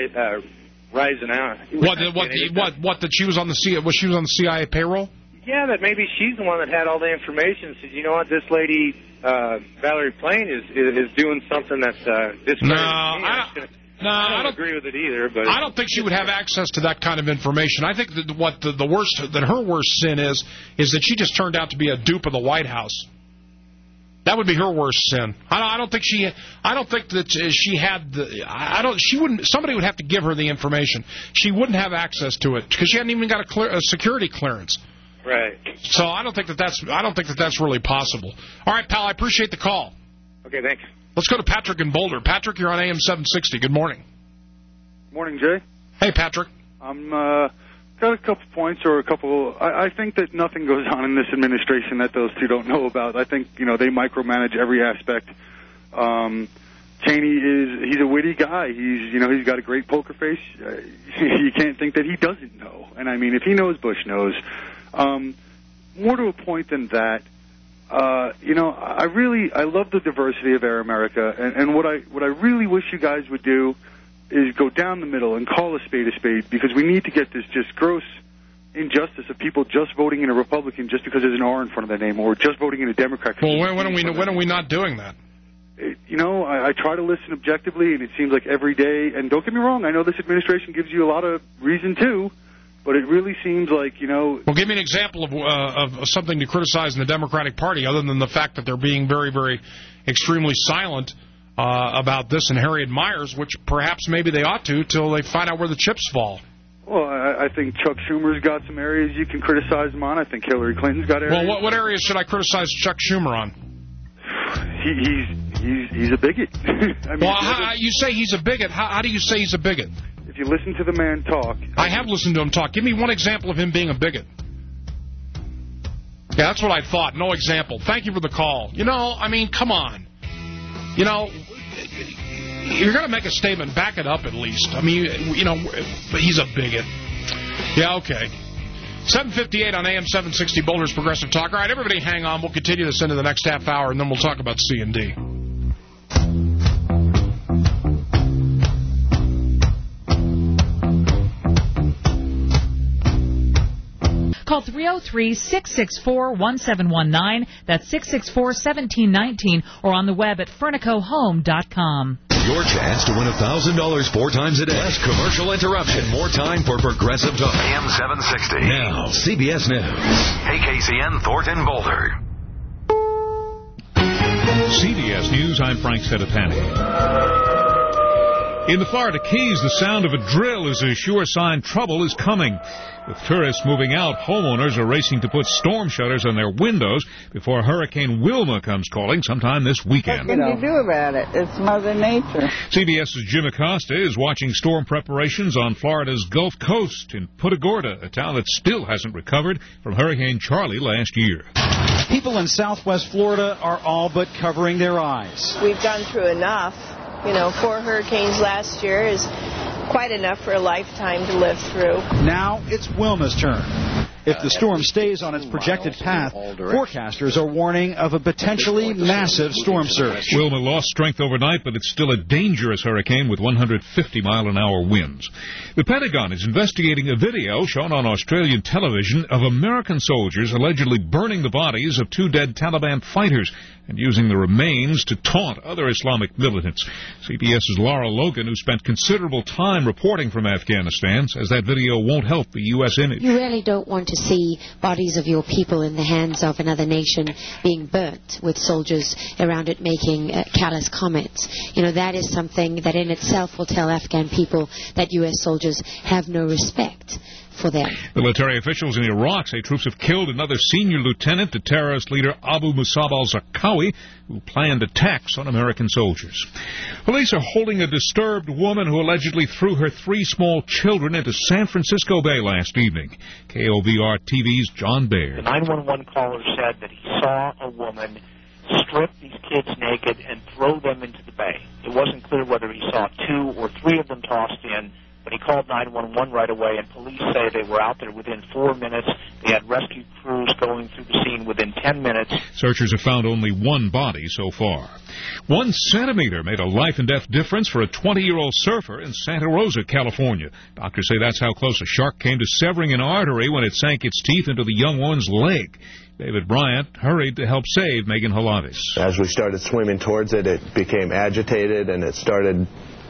out. What? That she was on the CIA payroll? Yeah, that maybe she's the one that had all the information. Said, you know what, this lady Valerie Plame is doing something that's discrediting me. No, I don't agree with it either. But I don't think she would have access to that kind of information. I think that her worst sin is that she just turned out to be a dupe of the White House. That would be her worst sin. I don't think that she had she wouldn't. Somebody would have to give her the information. She wouldn't have access to it because she hadn't even got a security clearance. Right. So I don't think that that's really possible. All right, pal. I appreciate the call. Okay, thanks. Let's go to Patrick in Boulder. Patrick, you're on AM 760. Good morning. Morning, Jay. Hey, Patrick. I'm got a couple points or a couple. I think that nothing goes on in this administration that those two don't know about. I think, they micromanage every aspect. Cheney he's a witty guy. He's got a great poker face. You can't think that he doesn't know. And I mean, if he knows, Bush knows. More to a point than that, I love the diversity of Air America, and what I really wish you guys would do is go down the middle and call a spade, because we need to get this just gross injustice of people just voting in a Republican just because there's an R in front of their name, or just voting in a Democrat. Well, when are we not doing that? I try to listen objectively, and it seems like every day, and don't get me wrong, I know this administration gives you a lot of reason too, but it really seems like, Well, give me an example of something to criticize in the Democratic Party, other than the fact that they're being very, very extremely silent about this and Harriet Myers, which perhaps maybe they ought to till they find out where the chips fall. Well, I think Chuck Schumer's got some areas you can criticize him on. I think Hillary Clinton's got areas. Well, what areas should I criticize Chuck Schumer on? He's a bigot. You say he's a bigot. How do you say he's a bigot? If you listen to the man talk... I have listened to him talk. Give me one example of him being a bigot. Yeah, that's what I thought. No example. Thank you for the call. Come on. You're going to make a statement. Back it up at least. But he's a bigot. Yeah, okay. 7:58 on AM 760, Boulder's Progressive Talk. All right, everybody hang on. We'll continue this into the next half hour, and then we'll talk about C&D. Call 303-664-1719. That's 664-1719, or on the web at FernicoHome.com. Your chance to win $1,000 4 times a day. Less commercial interruption. More time for Progressive Talk. AM 760. Now, CBS News. KKCN Thornton Boulder. CBS News, I'm Frank Sedapani. In the Florida Keys, the sound of a drill is a sure sign trouble is coming. With tourists moving out, homeowners are racing to put storm shutters on their windows before Hurricane Wilma comes calling sometime this weekend. What can you do about it? It's Mother Nature. CBS's Jim Acosta is watching storm preparations on Florida's Gulf Coast in Punta Gorda, a town that still hasn't recovered from Hurricane Charlie last year. People in southwest Florida are all but covering their eyes. We've gone through enough. 4 hurricanes last year is quite enough for a lifetime to live through. Now it's Wilma's turn. If the storm stays on its projected path, forecasters are warning of a potentially massive storm surge. Wilma lost strength overnight, but it's still a dangerous hurricane with 150-mile-an-hour winds. The Pentagon is investigating a video shown on Australian television of American soldiers allegedly burning the bodies of 2 dead Taliban fighters and using the remains to taunt other Islamic militants. CBS's Laura Logan, who spent considerable time reporting from Afghanistan, says that video won't help the U.S. image. You really don't want to see bodies of your people in the hands of another nation being burnt with soldiers around it making callous comments. That is something that in itself will tell Afghan people that U.S. soldiers have no respect for them. Military officials in Iraq say troops have killed another senior lieutenant, the terrorist leader Abu Musab al-Zarqawi, who planned attacks on American soldiers. Police are holding a disturbed woman who allegedly threw her 3 small children into San Francisco Bay last evening. KOVR TV's John Baird. The 911 caller said that he saw a woman strip these kids naked and throw them into the bay. It wasn't clear whether he saw 2 or 3 of them tossed in, but he called 911 right away, and police say they were out there within 4 minutes. They had rescue crews going through the scene within 10 minutes. Searchers have found only 1 body so far. 1 centimeter made a life-and-death difference for a 20-year-old surfer in Santa Rosa, California. Doctors say that's how close a shark came to severing an artery when it sank its teeth into the young one's leg. David Bryant hurried to help save Megan Halavis. As we started swimming towards it, it became agitated, and it started,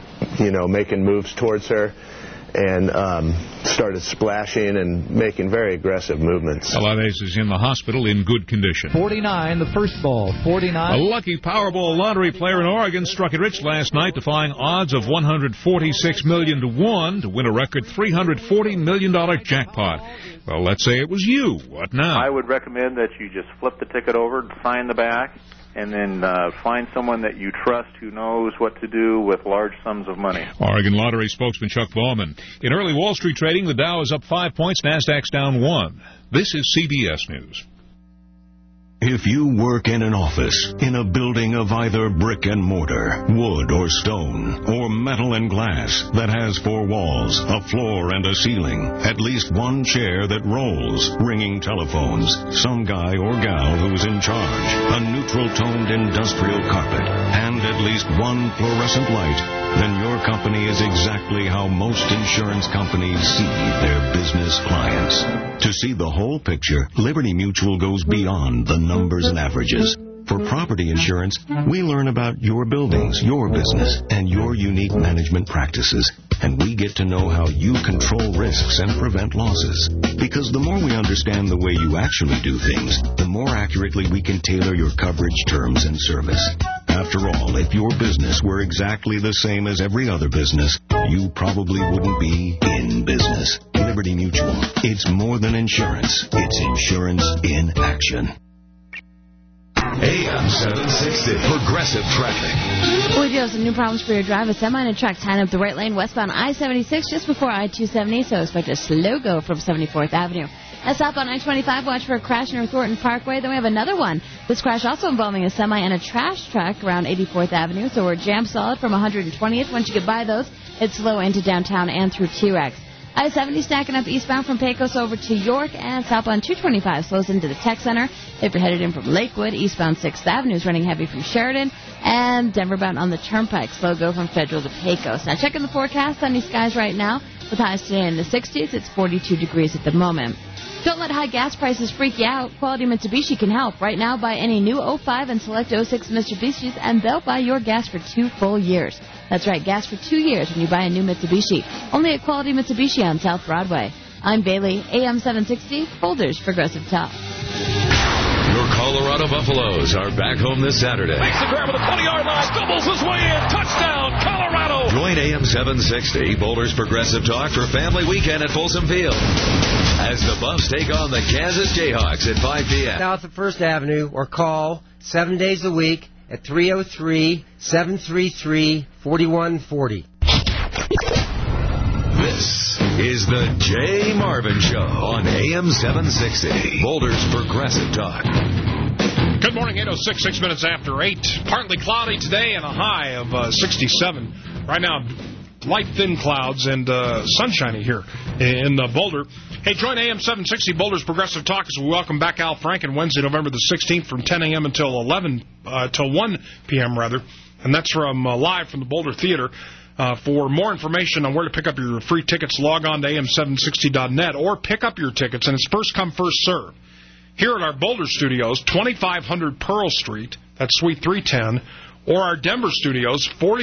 making moves towards her, and started splashing and making very aggressive movements. Halavis is in the hospital in good condition. 49, the first ball. 49. A lucky Powerball lottery player in Oregon struck it rich last night, defying odds of $146 million to 1 to win a record $340 million jackpot. Well, let's say it was you. What now? I would recommend that you just flip the ticket over and sign the back and then find someone that you trust who knows what to do with large sums of money. Oregon Lottery spokesman Chuck Bauman. In early Wall Street trading, the Dow is up 5 points, NASDAQ's down 1. This is CBS News. If you work in an office, in a building of either brick and mortar, wood or stone, or metal and glass that has 4 walls, a floor and a ceiling, at least one chair that rolls, ringing telephones, some guy or gal who's in charge, a neutral-toned industrial carpet, and at least one fluorescent light, then your company is exactly how most insurance companies see their business clients. To see the whole picture, Liberty Mutual goes beyond the numbers and averages. For property insurance, we learn about your buildings, your business, and your unique management practices. And we get to know how you control risks and prevent losses. Because the more we understand the way you actually do things, the more accurately we can tailor your coverage terms and service. After all, if your business were exactly the same as every other business, you probably wouldn't be in business. Liberty Mutual. It's more than insurance. It's insurance in action. AM 760, Progressive Traffic. We do have some new problems for your drive. A semi and a truck tying up the right lane westbound I-76 just before I-270, so expect a slow go from 74th Avenue. That's up on I-25. Watch for a crash near Thornton Parkway. Then we have another one. This crash also involving a semi and a trash truck around 84th Avenue, so we're jam solid from 120th. Once you get by those, it's slow into downtown and through 2X. I-70 stacking up eastbound from Pecos over to York, and southbound 225 slows into the Tech Center. If you're headed in from Lakewood, eastbound 6th Avenue is running heavy from Sheridan, and Denver bound on the Turnpike, slow go from Federal to Pecos. Now checking the forecast, sunny skies right now, with highs today in the 60s. It's 42 degrees at the moment. Don't let high gas prices freak you out. Quality Mitsubishi can help. Right now, buy any new 05 and select 06 Mitsubishis, and they'll buy your gas for 2 full years. That's right, gas for 2 years when you buy a new Mitsubishi. Only at Quality Mitsubishi on South Broadway. I'm Bailey, AM 760, Boulder's Progressive Talk. Your Colorado Buffaloes are back home this Saturday. Makes the grab at the 20-yard line, stumbles his way in, touchdown, Colorado! Join AM 760, Boulder's Progressive Talk for Family Weekend at Folsom Field, as the Buffs take on the Kansas Jayhawks at 5 p.m. South of 1st Avenue, or call 7 days a week at 303-733-4140. This is the Jay Marvin Show on AM 760, Boulder's Progressive Talk. Good morning, 8:06, 6 minutes after 8. Partly cloudy today and a high of 67. Right now, light, thin clouds and sunshiny here in Boulder. Hey, join AM 760 Boulder's Progressive Talk as we welcome back Al Franken Wednesday, November the 16th from 10 a.m. until 1 p.m. rather, and that's from live from the Boulder Theater. For more information on where to pick up your free tickets, log on to am760.net or pick up your tickets, and it's first come, first serve. Here at our Boulder studios, 2500 Pearl Street, that's Suite 310, or our Denver studios,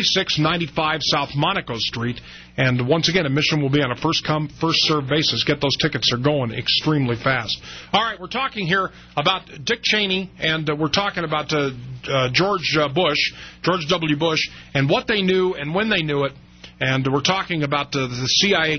4695 South Monaco Street. And once again, admission will be on a first-come, first-served basis. Get those tickets. They're going extremely fast. All right, we're talking here about Dick Cheney, and we're talking about George W. Bush, and what they knew and when they knew it. And we're talking about the CIA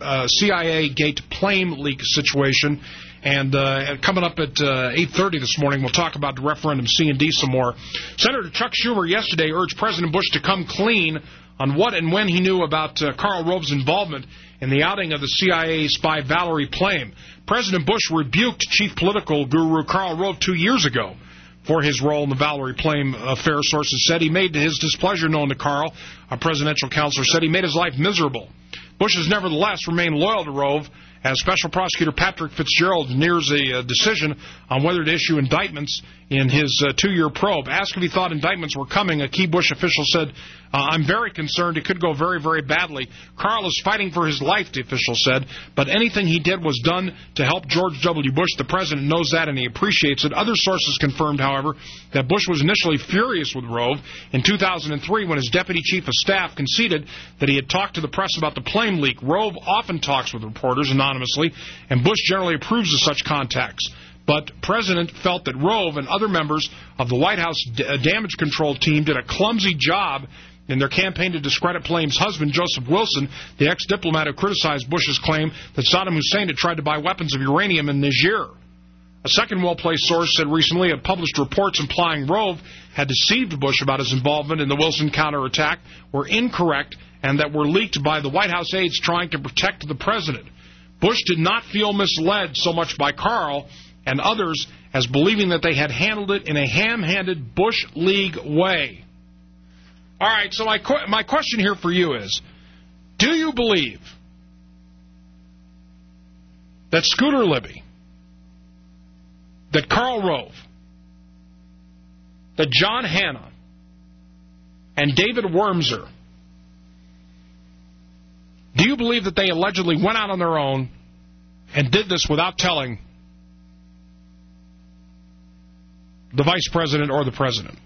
Gate plane leak situation. And coming up at 8:30 this morning, we'll talk about the referendum C&D some more. Senator Chuck Schumer yesterday urged President Bush to come clean on what and when he knew about Karl Rove's involvement in the outing of the CIA spy Valerie Plame. President Bush rebuked chief political guru Karl Rove 2 years ago for his role in the Valerie Plame affair. Sources said he made his displeasure known to Karl. A presidential counselor said he made his life miserable. Bush has nevertheless remained loyal to Rove as Special Prosecutor Patrick Fitzgerald nears a decision on whether to issue indictments in his 2-year probe. Asked if he thought indictments were coming, a key Bush official said, I'm very concerned. It could go very, very badly. Karl is fighting for his life, the official said, but anything he did was done to help George W. Bush. The president knows that, and he appreciates it. Other sources confirmed, however, that Bush was initially furious with Rove in 2003 when his deputy chief of staff conceded that he had talked to the press about the Plame leak. Rove often talks with reporters anonymously, and Bush generally approves of such contacts. But President felt that Rove and other members of the White House damage control team did a clumsy job in their campaign to discredit Plame's husband, Joseph Wilson, the ex-diplomat who criticized Bush's claim that Saddam Hussein had tried to buy weapons of uranium in Niger. A second well-placed source said recently it published reports implying Rove had deceived Bush about his involvement in the Wilson counterattack were incorrect and that were leaked by the White House aides trying to protect the president. Bush did not feel misled so much by Carl and others as believing that they had handled it in a ham-handed Bush League way. All right, so my question here for you is, do you believe that Scooter Libby, that Karl Rove, that John Hanna, and David Wormser, do you believe that they allegedly went out on their own and did this without telling the vice president or the president?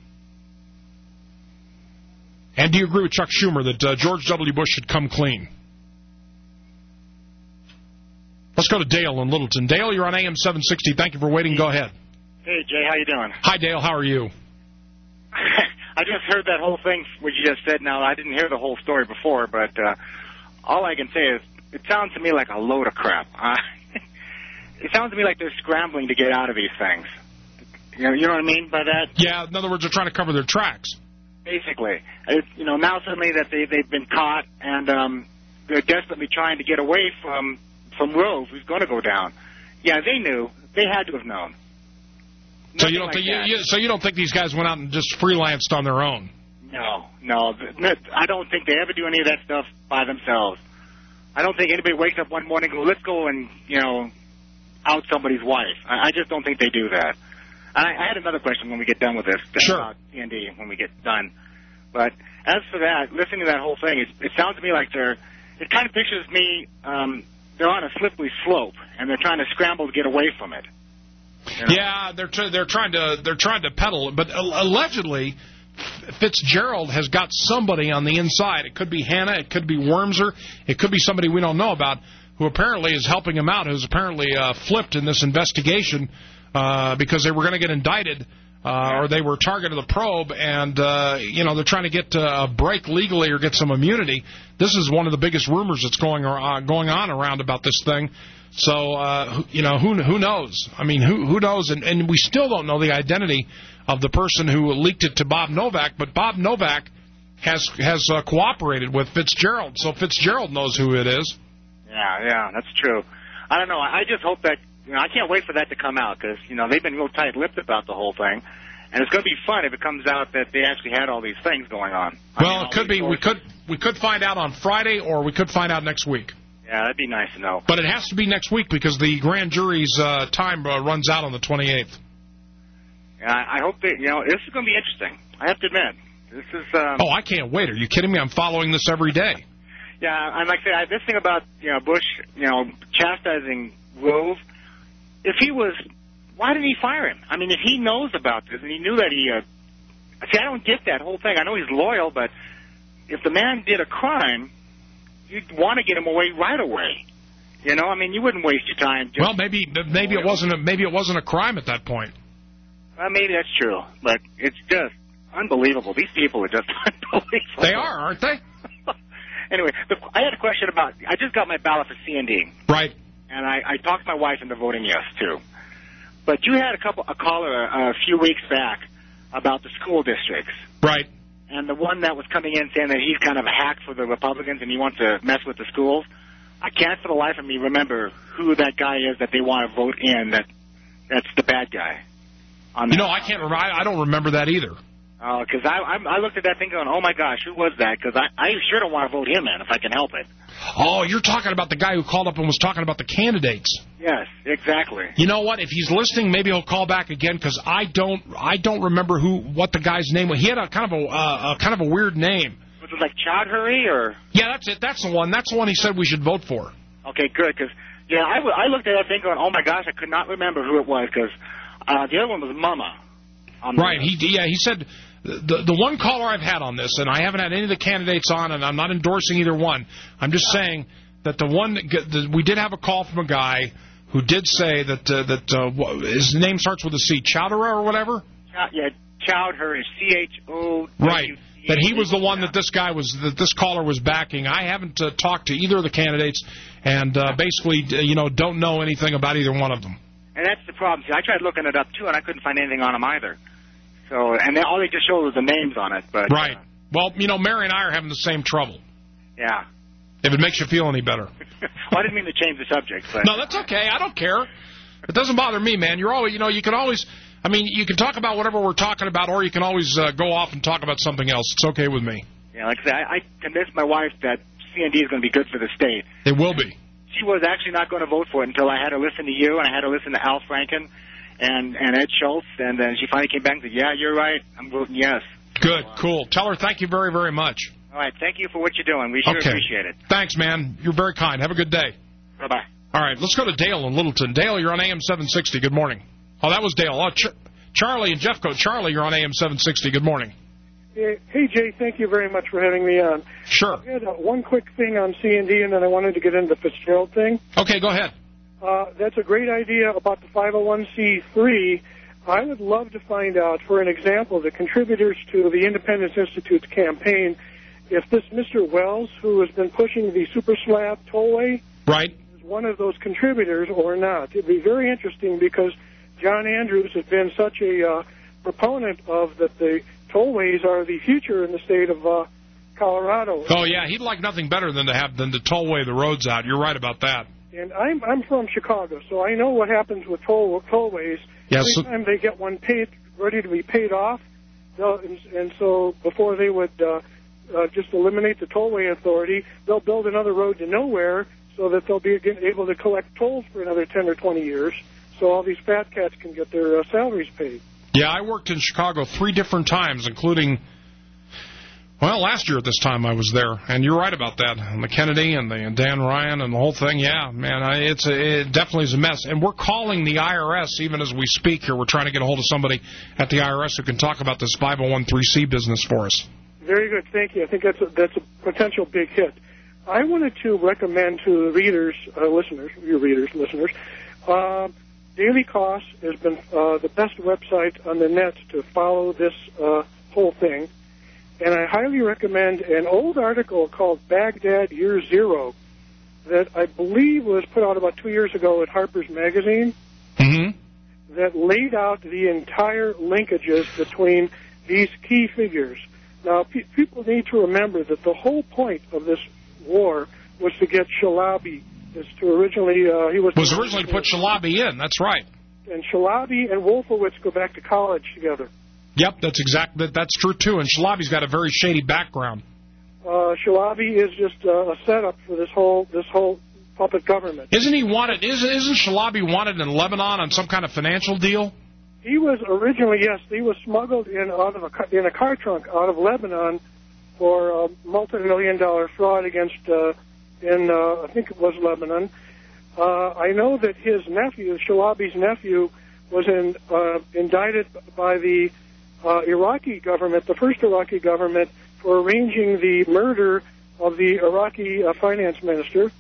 And do you agree with Chuck Schumer that George W. Bush should come clean? Let's go to Dale in Littleton. Dale, you're on AM 760. Thank you for waiting. Go ahead. Hey, Jay, how you doing? Hi, Dale. How are you? I just heard that whole thing, what you just said. Now, I didn't hear the whole story before, but all I can say is it sounds to me like a load of crap. It sounds to me like they're scrambling to get out of these things. You know what I mean by that? Yeah, in other words, they're trying to cover their tracks. Basically. Now suddenly that they've been caught, and they're desperately trying to get away from Rove, who's going to go down. Yeah, they knew. They had to have known. So you don't think you don't think these guys went out and just freelanced on their own? No. I don't think they ever do any of that stuff by themselves. I don't think anybody wakes up one morning and goes, let's go and, out somebody's wife. I just don't think they do that. I had another question when we get done with this. Sure. About TND when we get done. But as for that, listening to that whole thing, it sounds to me like it kind of pictures me, they're on a slippery slope, and they're trying to scramble to get away from it. Yeah, they're trying to peddle, but allegedly Fitzgerald has got somebody on the inside. It could be Hanna, it could be Wormser, it could be somebody we don't know about who apparently is helping him out, who's apparently flipped in this investigation because they were going to get indicted or they were target of the probe, and they're trying to get a break legally or get some immunity. This is one of the biggest rumors that's going on around about this thing. So, who knows? I mean, who knows? And we still don't know the identity of the person who leaked it to Bob Novak, but Bob Novak has cooperated with Fitzgerald, so Fitzgerald knows who it is. Yeah, that's true. I don't know. I just hope that, I can't wait for that to come out because, they've been real tight-lipped about the whole thing. And it's going to be fun if it comes out that they actually had all these things going on. Well, it could be. We could find out on Friday, or we could find out next week. Yeah, that'd be nice to know. But it has to be next week because the grand jury's time runs out on the 28th. Yeah, I hope that, this is going to be interesting. I have to admit. This is... Oh, I can't wait. Are you kidding me? I'm following this every day. Yeah, and like I said, this thing about, Bush, chastising Rove, if he was... Why didn't he fire him? I mean, if he knows about this and he knew that he... See, I don't get that whole thing. I know he's loyal, but if the man did a crime, you'd want to get him away right away. I mean, you wouldn't waste your time. Well, maybe it wasn't a crime at that point. Well, maybe that's true, but it's just unbelievable. These people are just unbelievable. They are, aren't they? Anyway, I had a question about... I just got my ballot for C&D. Right. And I talked my wife into voting yes, too. But you had a caller a few weeks back about the school districts. Right. And the one that was coming in saying that he's kind of a hack for the Republicans and he wants to mess with the schools. I can't for the life of me remember who that guy is that they want to vote in that's the bad guy. I can't remember. I don't remember that either. Oh, because I looked at that thing going, oh, my gosh, who was that? Because I sure don't want to vote him in if I can help it. Oh, you're talking about the guy who called up and was talking about the candidates. Yes, exactly. You know what? If he's listening, maybe he'll call back again because I don't remember what the guy's name was. He had a kind of a weird name. Was it like Chowdhury or? Yeah, that's it. That's the one. That's the one he said we should vote for. Okay, good. Because I looked at that thing going, oh my gosh, I could not remember who it was because the other one was Mama. Right. He said. The one caller I've had on this, and I haven't had any of the candidates on, and I'm not endorsing either one. I'm just saying that we did have a call from a guy who did say that his name starts with a C, Chowdhury or whatever. Yeah, Chowdhury, CHO. Right. That he was the one that this caller was backing. I haven't talked to either of the candidates, and basically, don't know anything about either one of them. And that's the problem. See, I tried looking it up, too, and I couldn't find anything on them either. So, and all they just showed was the names on it. But right. Well, Mary and I are having the same trouble. Yeah. If it makes you feel any better. Well, I didn't mean to change the subject. But no, that's okay. I don't care. It doesn't bother me, man. You're always, you can always, you can talk about whatever we're talking about, or you can always go off and talk about something else. It's okay with me. Yeah, like I said, I convinced my wife that CND is going to be good for the state. It will be. She was actually not going to vote for it until I had to listen to you, and I had to listen to Al Franken and Ed Schultz, and then she finally came back and said, yeah, you're right, I'm voting yes. Good, cool. Tell her thank you very, very much. All right, thank you for what you're doing. We sure appreciate it. Thanks, man. You're very kind. Have a good day. Bye-bye. All right, let's go to Dale in Littleton. Dale, you're on AM 760. Good morning. Oh, that was Dale. Oh, Charlie and Jeffco. Charlie, you're on AM 760. Good morning. Hey, Jay, thank you very much for having me on. Sure. I had one quick thing on C&D, and then I wanted to get into the Fitzgerald thing. Okay, go ahead. That's a great idea about the 501c3. I would love to find out, for an example, the contributors to the Independence Institute's campaign, if this Mr. Wells, who has been pushing the super slab tollway, right, is one of those contributors or not. It would be very interesting because John Andrews has been such a proponent of that the tollways are the future in the state of Colorado. Oh, yeah, he'd like nothing better than to tollway the roads out. You're right about that. And I'm from Chicago, so I know what happens with tollways. Yes. Every time they get one ready to be paid off, and so before they would just eliminate the tollway authority, they'll build another road to nowhere so that they'll be able to collect tolls for another 10 or 20 years, so all these fat cats can get their salaries paid. Yeah, I worked in Chicago 3 different times, including, last year at this time I was there. And you're right about that. And the Kennedy and Dan Ryan and the whole thing, yeah, man, it definitely is a mess. And we're calling the IRS even as we speak here. We're trying to get a hold of somebody at the IRS who can talk about this 501(c)(3) business for us. Very good, thank you. I think that's a potential big hit. I wanted to recommend to the readers, listeners, Daily Kos has been the best website on the net to follow this whole thing. And I highly recommend an old article called Baghdad Year Zero that I believe was put out about 2 years ago at Harper's Magazine that laid out the entire linkages between these key figures. Now, people need to remember that the whole point of this war was to get Shalabi. He was originally put Shalabi in. That's right. And Shalabi and Wolfowitz go back to college together. Yep, that's true too. And Shalabi's got a very shady background. Shalabi is just a setup for this whole puppet government. Isn't he wanted? Isn't Shalabi wanted in Lebanon on some kind of financial deal? He was originally, yes. He was smuggled in in a car trunk out of Lebanon for a multi-million-dollar fraud against. I think it was Lebanon. I know that his nephew, Shalabi's nephew, was indicted by the Iraqi government, the first Iraqi government, for arranging the murder of the Iraqi finance minister.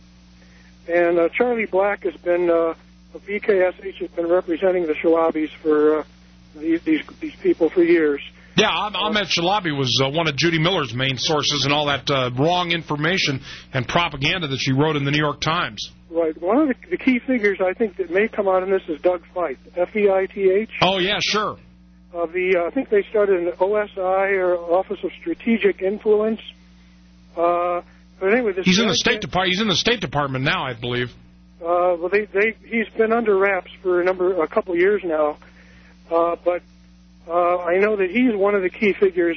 And Charlie Black has been, VKSH has been representing the Shalabis for these people for years. Yeah, Ahmed Shalabi was one of Judy Miller's main sources and all that wrong information and propaganda that she wrote in the New York Times. Right. One of the key figures I think that may come out in this is Doug Feith, F-E-I-T-H. Oh, yeah, sure. I think they started an OSI, or Office of Strategic Influence. But anyway, he's in the State Department. He's in the State Department now, I believe. Well, he's been under wraps for a couple years now. But I know that he's one of the key figures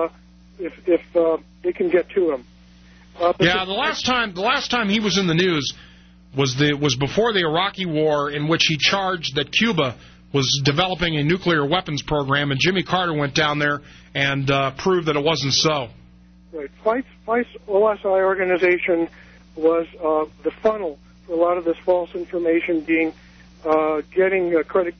if they can get to him. The last time he was in the news was before the Iraqi war, in which he charged that Cuba was developing a nuclear weapons program, and Jimmy Carter went down there and proved that it wasn't so. Right. Feith's OSI organization was the funnel for a lot of this false information gaining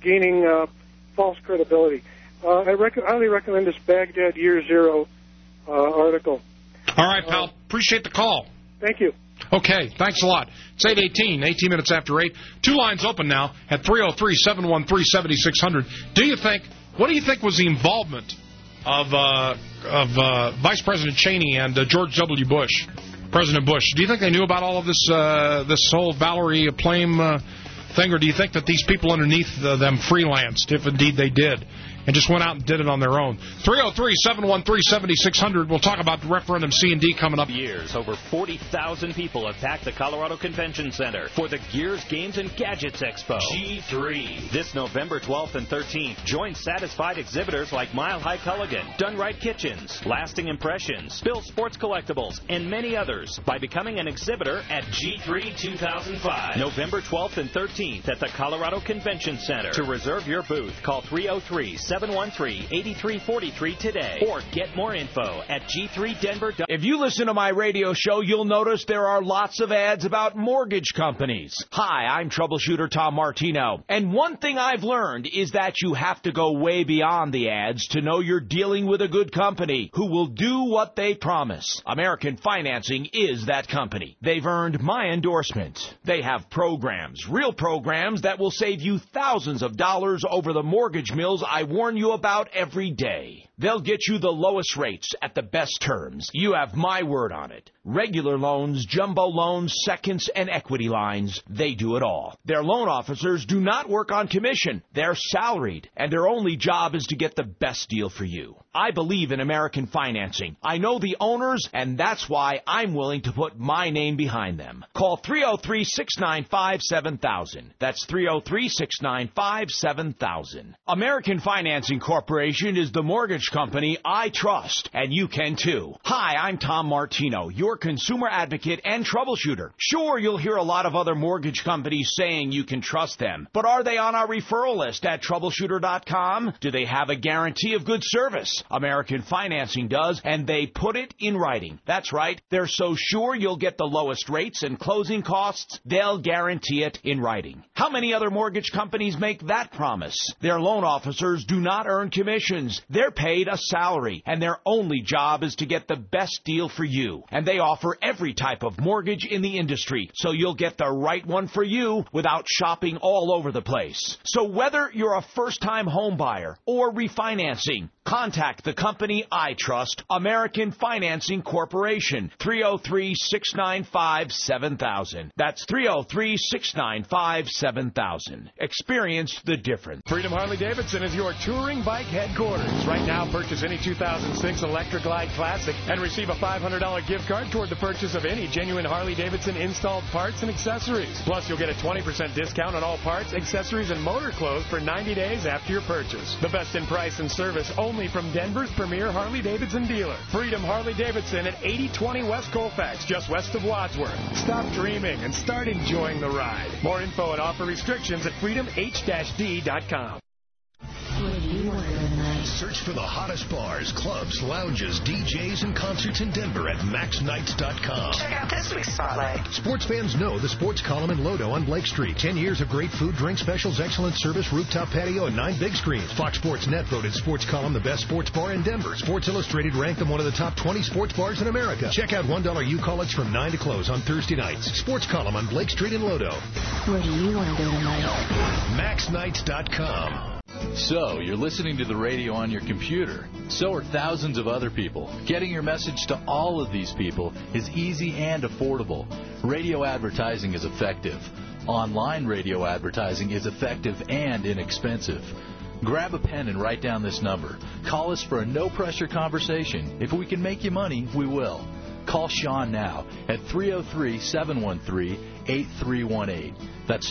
false credibility. I highly recommend this Baghdad Year Zero article. All right, pal. Appreciate the call. Thank you. Okay, thanks a lot. It's 8:18, 18 minutes after 8. 2 lines open now at 303-713-7600. What do you think was the involvement of Vice President Cheney and George W. Bush, President Bush? Do you think they knew about all of this whole Valerie Plame thing, or do you think that these people underneath them freelanced, if indeed they did, and just went out and did it on their own? 303-713-7600. We'll talk about the referendum C&D coming up. Years, over 40,000 people have packed the Colorado Convention Center for the Gears, Games, and Gadgets Expo. G3. This November 12th and 13th, join satisfied exhibitors like Mile High Culligan, Done Right Kitchens, Lasting Impressions, Bill Sports Collectibles, and many others by becoming an exhibitor at G3 2005. November 12th and 13th at the Colorado Convention Center. To reserve your booth, call 303-713-8343 today, or get more info at G3Denver. If you listen to my radio show, you'll notice there are lots of ads about mortgage companies. Hi, I'm troubleshooter Tom Martino, and one thing I've learned is that you have to go way beyond the ads to know you're dealing with a good company who will do what they promise. American Financing is that company. They've earned my endorsement. They have programs, real programs that will save you thousands of dollars over the mortgage mills I warn you about every day. They'll get you the lowest rates at the best terms. You have my word on it. Regular loans, jumbo loans, seconds, and equity lines, they do it all. Their loan officers do not work on commission. They're salaried, and their only job is to get the best deal for you. I believe in American Financing. I know the owners, and that's why I'm willing to put my name behind them. Call 303-695-7000. That's 303-695-7000. American Financing Corporation is the mortgage company I trust, and you can too. Hi, I'm Tom Martino, your consumer advocate and troubleshooter. Sure, you'll hear a lot of other mortgage companies saying you can trust them, but are they on our referral list at troubleshooter.com? Do they have a guarantee of good service? American Financing does, and they put it in writing. That's right. They're so sure you'll get the lowest rates and closing costs, they'll guarantee it in writing. How many other mortgage companies make that promise? Their loan officers do not earn commissions. They're paid a salary, and their only job is to get the best deal for you. And they offer every type of mortgage in the industry, so you'll get the right one for you without shopping all over the place. So whether you're a first-time home buyer or refinancing, contact the company I trust, American Financing Corporation, 303-695-7000. That's 303-695-7000. Experience the difference. Freedom Harley-Davidson is your touring bike headquarters. Right now, purchase any 2006 Electra Glide Classic and receive a $500 gift card toward the purchase of any genuine Harley-Davidson installed parts and accessories. Plus, you'll get a 20% discount on all parts, accessories, and motor clothes for 90 days after your purchase. The best in price and service only from Denver's premier Harley-Davidson dealer. Freedom Harley-Davidson at 8020 West Colfax, just west of Wadsworth. Stop dreaming and start enjoying the ride. More info and offer restrictions at freedomh-d.com. Search for the hottest bars, clubs, lounges, DJs, and concerts in Denver at maxnights.com. Check out this week's spotlight. Sports fans know the Sports Column in Lodo on Blake Street. 10 years of great food, drink specials, excellent service, rooftop patio, and 9 big screens. Fox Sports Net voted Sports Column the best sports bar in Denver. Sports Illustrated ranked them one of the top 20 sports bars in America. Check out $1 U-Call-Its from 9 to close on Thursday nights. Sports Column on Blake Street in Lodo. Where do you want to go tonight? maxnights.com. So, you're listening to the radio on your computer. So are thousands of other people. Getting your message to all of these people is easy and affordable. Radio advertising is effective. Online radio advertising is effective and inexpensive. Grab a pen and write down this number. Call us for a no-pressure conversation. If we can make you money, we will. Call Sean now at 303-713-8318. That's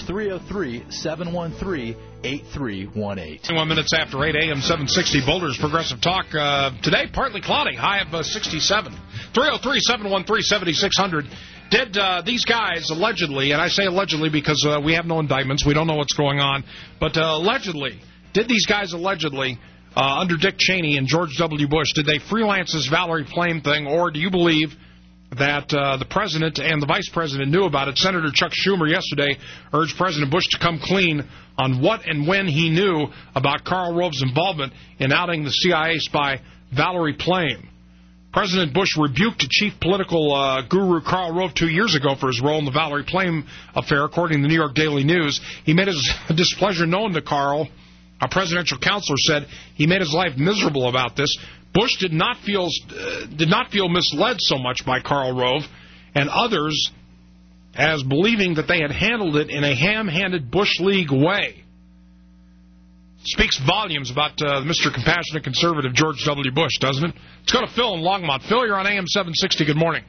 303-713-8318. 21 minutes after 8 a.m., 760 Boulder's Progressive Talk. Today, partly cloudy, high of 67. 303-713-7600. Did these guys allegedly, and I say allegedly because we have no indictments, we don't know what's going on, but allegedly, did these guys allegedly, under Dick Cheney and George W. Bush, did they freelance this Valerie Plame thing, or do you believe that the president and the vice president knew about it? Senator Chuck Schumer yesterday urged President Bush to come clean on what and when he knew about Karl Rove's involvement in outing the CIA spy Valerie Plame. President Bush rebuked chief political guru Karl Rove 2 years ago for his role in the Valerie Plame affair, according to the New York Daily News. He made his displeasure known to Karl. A presidential counselor said he made his life miserable about this. Bush did not feel misled so much by Karl Rove and others as believing that they had handled it in a ham-handed Bush League way. Speaks volumes about Mr. Compassionate Conservative George W. Bush, doesn't it? Let's go to Phil in Longmont. Phil, you're on AM 760. Good morning.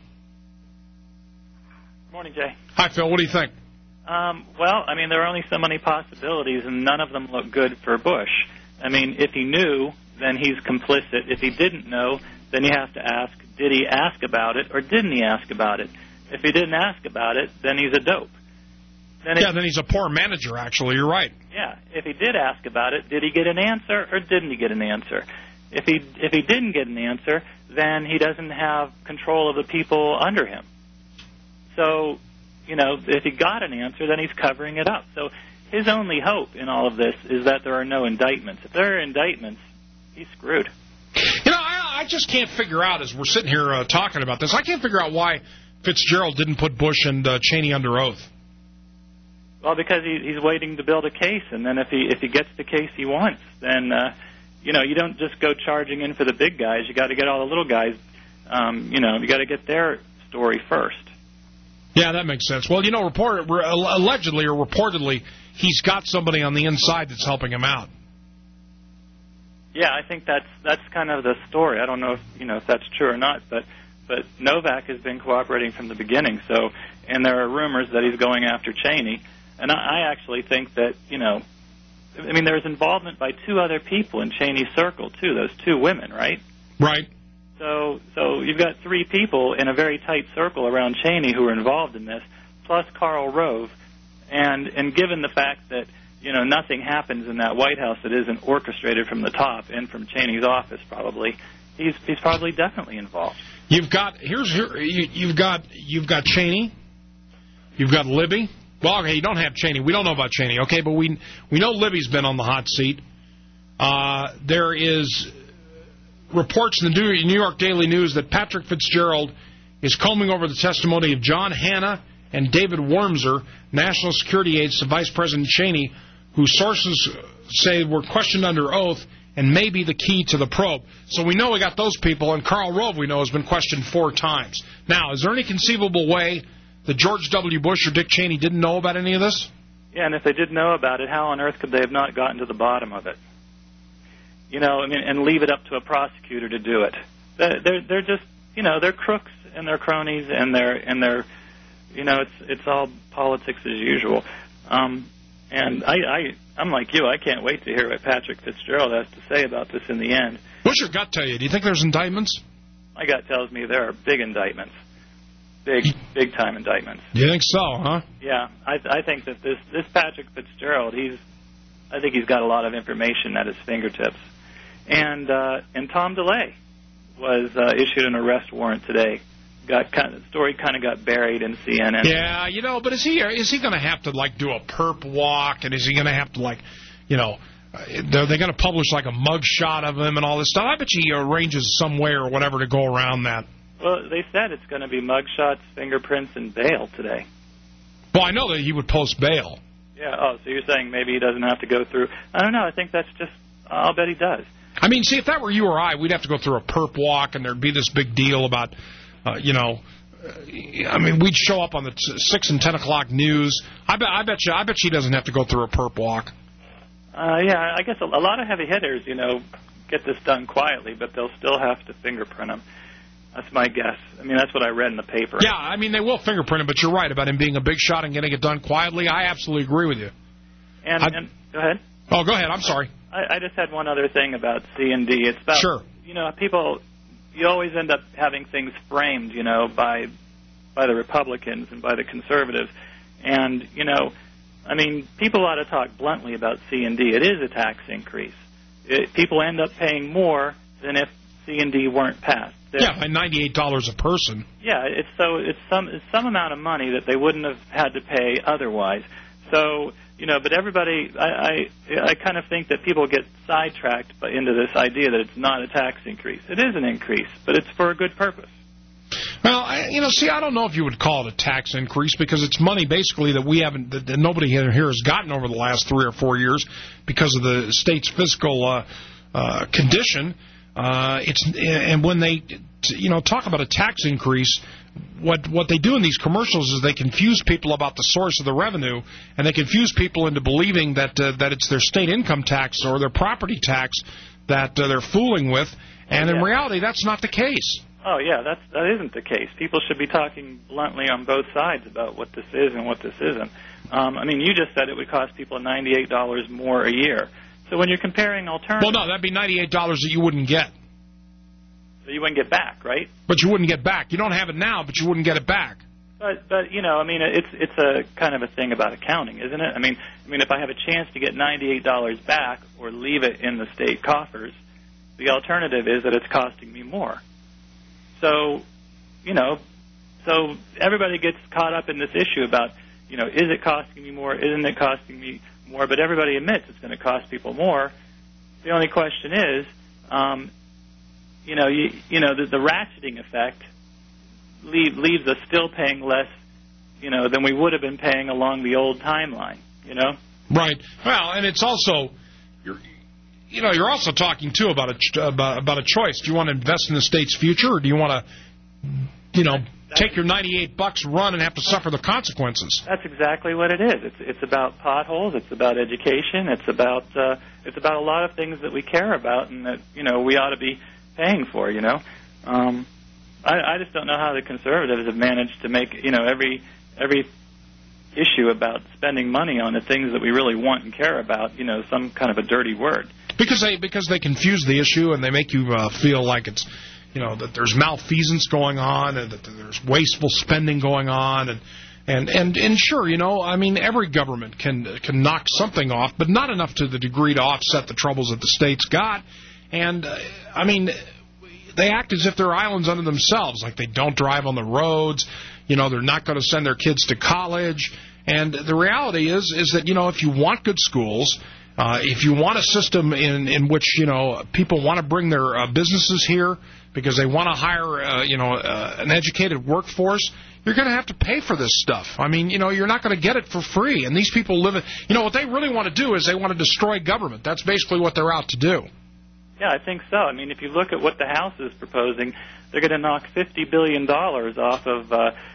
Good morning, Jay. Hi, Phil. What do you think? Well, I mean, there are only so many possibilities, and none of them look good for Bush. I mean, if he knew, then he's complicit. If he didn't know, then you have to ask, did he ask about it or didn't he ask about it? If he didn't ask about it, then he's a dope. Then he's a poor manager, actually. You're right. Yeah. If he did ask about it, did he get an answer or didn't he get an answer? If he didn't get an answer, then he doesn't have control of the people under him. So, you know, if he got an answer, then he's covering it up. So his only hope in all of this is that there are no indictments. If there are indictments, he's screwed. You know, I just can't figure out, as we're sitting here talking about this, I can't figure out why Fitzgerald didn't put Bush and Cheney under oath. Well, because he's waiting to build a case, and then if he gets the case he wants, then you know, you don't just go charging in for the big guys. You got to get all the little guys. You know, you got to get their story first. Yeah, that makes sense. Well, you know, allegedly or reportedly, he's got somebody on the inside that's helping him out. Yeah, I think that's kind of the story. I don't know if that's true or not, but Novak has been cooperating from the beginning. So, and there are rumors that he's going after Cheney, and I actually think that, you know, I mean, there's involvement by two other people in Cheney's circle too. Those two women, right? Right. So you've got three people in a very tight circle around Cheney who are involved in this, plus Karl Rove, and given the fact that, you know, nothing happens in that White House that isn't orchestrated from the top and from Cheney's office, probably he's probably definitely involved. You've got you've got Cheney, you've got Libby. Well, okay, you don't have Cheney. We don't know about Cheney, okay, but we know Libby's been on the hot seat. There is reports in the New York Daily News that Patrick Fitzgerald is combing over the testimony of John Hanna and David Wormser, national security aides to Vice President Cheney, whose sources say were questioned under oath and may be the key to the probe. So we know we got those people, and Karl Rove, we know, has been questioned 4 times. Now, is there any conceivable way that George W. Bush or Dick Cheney didn't know about any of this? Yeah, and if they did know about it, how on earth could they have not gotten to the bottom of it? You know, I mean, and leave it up to a prosecutor to do it. They're just, you know, they're crooks and they're cronies and they're, you know, it's all politics as usual. And I'm like you. I can't wait to hear what Patrick Fitzgerald has to say about this in the end. What's your gut tell you? Do you think there's indictments? My gut tells me there are big indictments. Big-time indictments. You think so, huh? Yeah. I think that this Patrick Fitzgerald, I think he's got a lot of information at his fingertips. And Tom DeLay was issued an arrest warrant today. The story kind of got buried in CNN. Yeah, you know, but is he going to have to, like, do a perp walk, and is he going to have to, like, you know, are they going to publish, like, a mug shot of him and all this stuff? I bet he arranges some way or whatever to go around that. Well, they said it's going to be mug shots, fingerprints, and bail today. Well, I know that he would post bail. Yeah, oh, so you're saying maybe he doesn't have to go through. I don't know, I think that's just, I'll bet he does. I mean, see, if that were you or I, we'd have to go through a perp walk, and there'd be this big deal about... you know, I mean, we'd show up on the 6 and 10 o'clock news. I bet she doesn't have to go through a perp walk. Yeah, I guess a lot of heavy hitters, you know, get this done quietly, but they'll still have to fingerprint him. That's my guess. I mean, that's what I read in the paper. Yeah, I mean, they will fingerprint him, but you're right about him being a big shot and getting it done quietly. I absolutely agree with you. And go ahead. Oh, go ahead. I'm sorry. I just had one other thing about C&D. It's about, sure. You know, people... You always end up having things framed, you know, by the Republicans and by the conservatives. And, you know, I mean, people ought to talk bluntly about C&D. It is a tax increase. People end up paying more than if C&D weren't passed. Yeah, by $98 a person. Yeah, it's some amount of money that they wouldn't have had to pay otherwise. So, you know, but everybody, I kind of think that people get sidetracked into this idea that it's not a tax increase. It is an increase, but it's for a good purpose. Well, you know, see, I don't know if you would call it a tax increase because it's money basically that we haven't, that nobody here has gotten over the last 3 or 4 years because of the state's fiscal condition. And when they talk about a tax increase. What they do in these commercials is they confuse people about the source of the revenue, and they confuse people into believing that it's their state income tax or their property tax that they're fooling with, and in reality, that's not the case. Oh, yeah, that isn't the case. People should be talking bluntly on both sides about what this is and what this isn't. I mean, you just said it would cost people $98 more a year. So when you're comparing alternatives... Well, no, that'd be $98 that you wouldn't get. So you wouldn't get back, right? But you wouldn't get back. You don't have it now, but you wouldn't get it back. But you know, I mean, it's a kind of a thing about accounting, isn't it? I mean, if I have a chance to get $98 back or leave it in the state coffers, the alternative is that it's costing me more. So, so everybody gets caught up in this issue about, is it costing me more? Isn't it costing me more? But everybody admits it's going to cost people more. The only question is, the ratcheting effect leaves us still paying less, than we would have been paying along the old timeline, Right. Well, and it's also, you're also talking, too, about a choice. Do you want to invest in the state's future, or do you want to, take your $98, run, and have to suffer the consequences? That's exactly what it is. It's about potholes. It's about education. It's about a lot of things that we care about and that, we ought to be paying for, I just don't know how the conservatives have managed to make, every issue about spending money on the things that we really want and care about, some kind of a dirty word. Because they confuse the issue and they make you feel like it's, that there's malfeasance going on and that there's wasteful spending going on and sure, every government can knock something off, but not enough to the degree to offset the troubles that the state's got. And they act as if they're islands unto themselves, like they don't drive on the roads, they're not going to send their kids to college. And the reality is that, if you want good schools, if you want a system in which, people want to bring their businesses here because they want to hire, an educated workforce, you're going to have to pay for this stuff. I mean, you're not going to get it for free. And these people live it. What they really want to do is they want to destroy government. That's basically what they're out to do. Yeah, I think so. I mean, if you look at what the House is proposing, they're going to knock $50 billion off of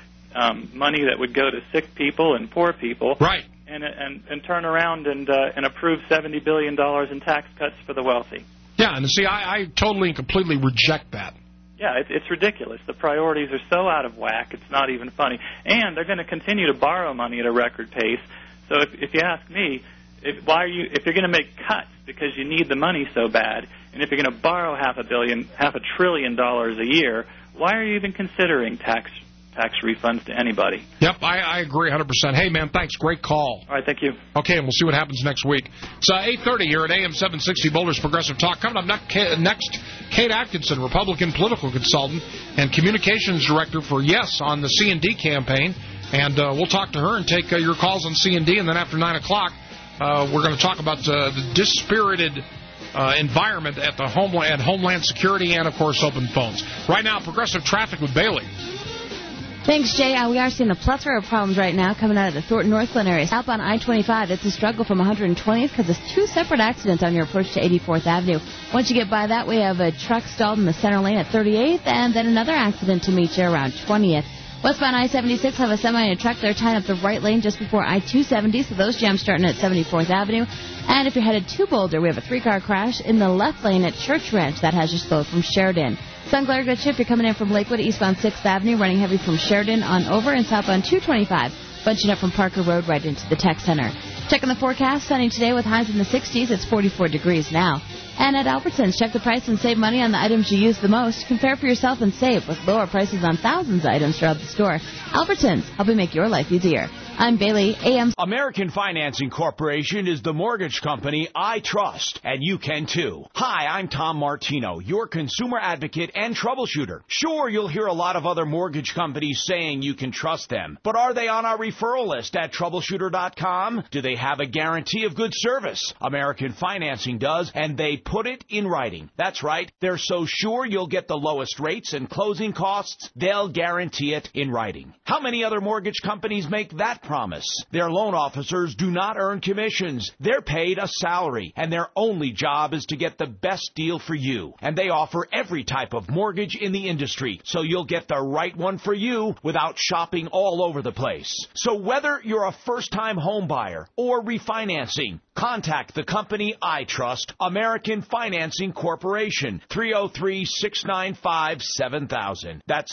money that would go to sick people and poor people. Right. And turn around and approve $70 billion in tax cuts for the wealthy. Yeah, and see, I totally and completely reject that. Yeah, it's ridiculous. The priorities are so out of whack, it's not even funny. And they're going to continue to borrow money at a record pace. So if you ask me, if you're going to make cuts because you need the money so bad, and if you're going to borrow $500 billion a year, why are you even considering tax refunds to anybody? Yep, I agree 100%. Hey, man, thanks. Great call. All right, thank you. Okay, and we'll see what happens next week. It's 8:30 here at AM 760 Boulder's Progressive Talk. Coming up next, Kate Atkinson, Republican political consultant and communications director for Yes on the C&D campaign. And we'll talk to her and take your calls on C&D. And then after 9 o'clock, we're going to talk about the dispirited environment at the Homeland Security and, of course, open phones. Right now, Progressive Traffic with Bailey. Thanks, Jay. We are seeing a plethora of problems right now coming out of the Thornton Northglenn area. Southbound I-25, it's a struggle from 120th because there's two separate accidents on your approach to 84th Avenue. Once you get by that, we have a truck stalled in the center lane at 38th, and then another accident to meet you around 20th. Westbound I-76 have a semi and a truck. They're tying up the right lane just before I-270, so those jams starting at 74th Avenue. And if you're headed to Boulder, we have a three-car crash in the left lane at Church Ranch. That has you slowed from Sheridan. Sun Glare, good ship. You're coming in from Lakewood, eastbound 6th Avenue, running heavy from Sheridan on over, and southbound 225, bunching up from Parker Road right into the Tech Center. Checking the forecast, sunny today with highs in the 60s. It's 44 degrees now. And at Albertsons, check the price and save money on the items you use the most. Compare for yourself and save with lower prices on thousands of items throughout the store. Albertsons, helping make your life easier. I'm Bailey, AM. American Financing Corporation is the mortgage company I trust, and you can too. Hi, I'm Tom Martino, your consumer advocate and troubleshooter. Sure, you'll hear a lot of other mortgage companies saying you can trust them, but are they on our referral list at troubleshooter.com? Do they have a guarantee of good service? American Financing does, and they put it in writing. That's right. They're so sure you'll get the lowest rates and closing costs, they'll guarantee it in writing. How many other mortgage companies make that promise? Their loan officers do not earn commissions. They're paid a salary, and their only job is to get the best deal for you. And they offer every type of mortgage in the industry, so you'll get the right one for you without shopping all over the place. So whether you're a first-time home buyer or refinancing, contact the company I trust, American Financing Corporation, 303-695-7000. That's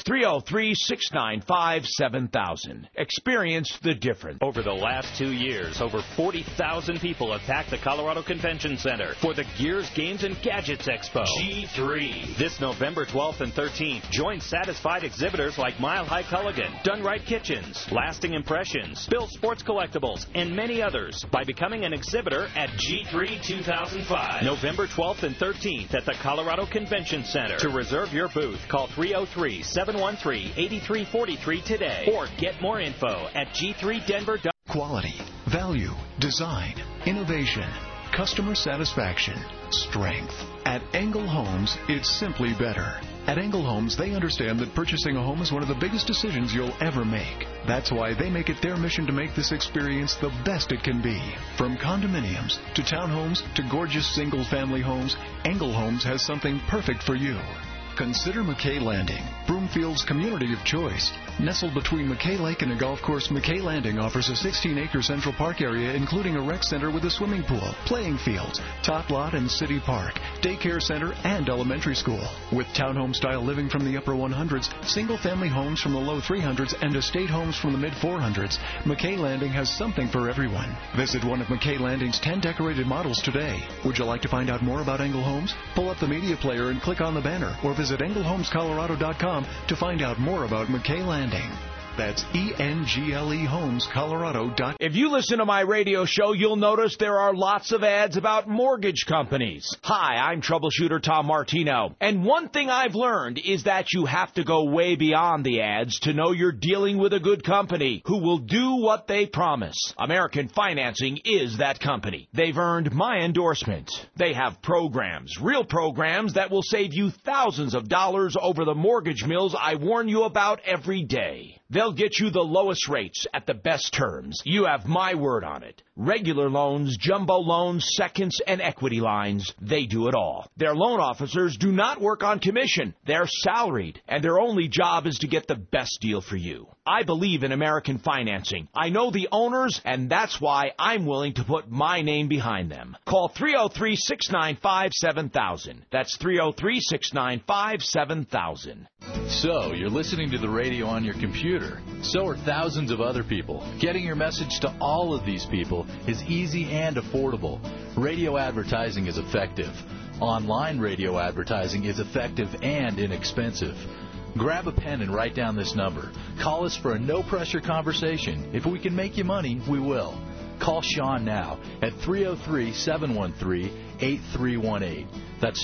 303-695-7000. Experience the difference. Over the last 2 years, over 40,000 people have packed the Colorado Convention Center for the Gears, Games, and Gadgets Expo, G3. This November 12th and 13th, join satisfied exhibitors like Mile High Culligan, Done Right Kitchens, Lasting Impressions, Bill Sports Collectibles, and many others by becoming an exhibitor at G3 2005. November 12th and 13th at the Colorado Convention Center. To reserve your booth, call 303-713-8343 today or get more info at g3denver.com. Quality, value, design, innovation, customer satisfaction, strength. At Engel Homes, it's simply better. At Engel Homes, they understand that purchasing a home is one of the biggest decisions you'll ever make. That's why they make it their mission to make this experience the best it can be. From condominiums to townhomes to gorgeous single-family homes, Engel Homes has something perfect for you. Consider McKay Landing, Broomfield's community of choice. Nestled between McKay Lake and a golf course, McKay Landing offers a 16-acre Central Park area, including a rec center with a swimming pool, playing fields, top lot and city park, daycare center, and elementary school. With townhome-style living from the upper 100s, single-family homes from the low 300s, and estate homes from the mid-400s, McKay Landing has something for everyone. Visit one of McKay Landing's 10 decorated models today. Would you like to find out more about Engel Homes? Pull up the media player and click on the banner, or visit EngelHomesColorado.com to find out more about McKay Landing. That's ENGLEHomesColorado.com. If you listen to my radio show, you'll notice there are lots of ads about mortgage companies. Hi, I'm troubleshooter Tom Martino. And one thing I've learned is that you have to go way beyond the ads to know you're dealing with a good company who will do what they promise. American Financing is that company. They've earned my endorsement. They have programs, real programs that will save you thousands of dollars over the mortgage mills I warn you about every day. They'll get you the lowest rates at the best terms. You have my word on it. Regular loans, jumbo loans, seconds, and equity lines, they do it all. Their loan officers do not work on commission. They're salaried, and their only job is to get the best deal for you. I believe in American Financing. I know the owners, and that's why I'm willing to put my name behind them. Call 303-695-7000. That's 303-695-7000. So, you're listening to the radio on your computer. So are thousands of other people. Getting your message to all of these people is easy and affordable. Radio advertising is effective. Online radio advertising is effective and inexpensive. Grab a pen and write down this number. Call us for a no-pressure conversation. If we can make you money, we will. Call Sean now at 303-713-8318. That's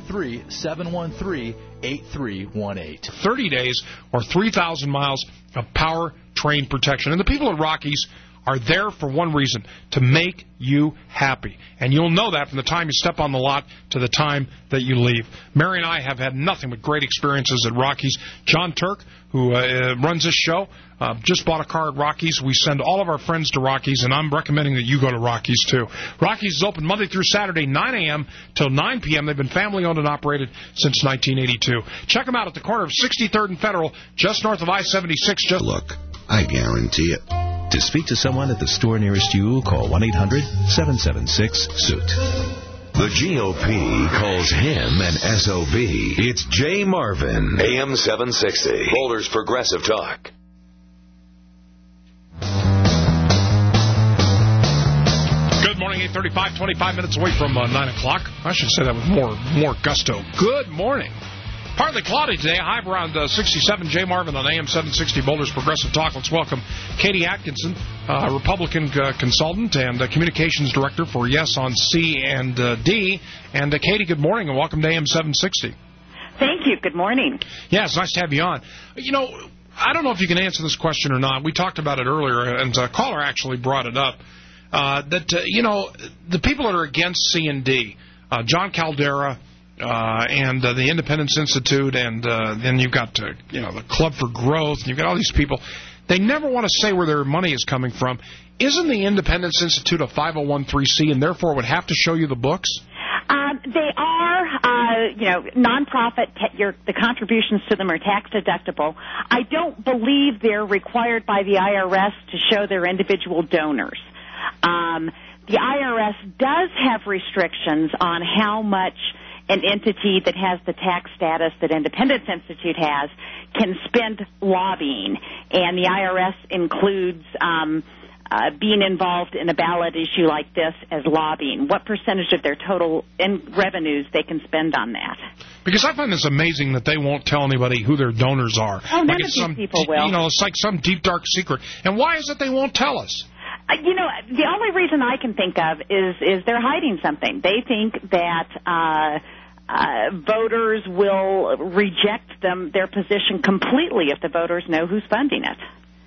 303-713-8318. 30 days or 3,000 miles of power train protection. And the people at Rockies are there for one reason, to make you happy. And you'll know that from the time you step on the lot to the time that you leave. Mary and I have had nothing but great experiences at Rockies. John Turk, who runs this show, just bought a car at Rockies. We send all of our friends to Rockies, and I'm recommending that you go to Rockies, too. Rockies is open Monday through Saturday, 9 a.m. till 9 p.m. They've been family-owned and operated since 1982. Check them out at the corner of 63rd and Federal, just north of I-76. Look, I guarantee it. To speak to someone at the store nearest you, call 1-800-776-SUIT. The GOP calls him an SOB. It's Jay Marvin, AM 760, Boulder's Progressive Talk. Good morning, 8:35, 25 minutes away from 9 o'clock. I should say that with more gusto. Good morning. Partly cloudy today, high of around 67. Jay Marvin on AM 760, Boulder's Progressive Talk. Let's welcome Katie Atkinson, Republican consultant and communications director for Yes on C and D. And Katie, good morning and welcome to AM 760. Thank you. Good morning. Yeah, it's nice to have you on. You know, I don't know if you can answer this question or not. We talked about it earlier, and a caller actually brought it up, that, the people that are against C and D, John Caldera, and the Independence Institute, and then you've got the Club for Growth, and you've got all these people. They never want to say where their money is coming from. Isn't the Independence Institute a 501(c)(3), and therefore would have to show you the books? They are, nonprofit. The contributions to them are tax deductible. I don't believe they're required by the IRS to show their individual donors. The IRS does have restrictions on how much an entity that has the tax status that Independence Institute has can spend lobbying, and the IRS includes being involved in a ballot issue like this as lobbying. What percentage of their total revenues they can spend on that? Because I find this amazing that they won't tell anybody who their donors are. Oh, none of these people will. It's like some deep, dark secret. And why is it they won't tell us? The only reason I can think of is they're hiding something. They think that voters will reject their position completely if the voters know who's funding it.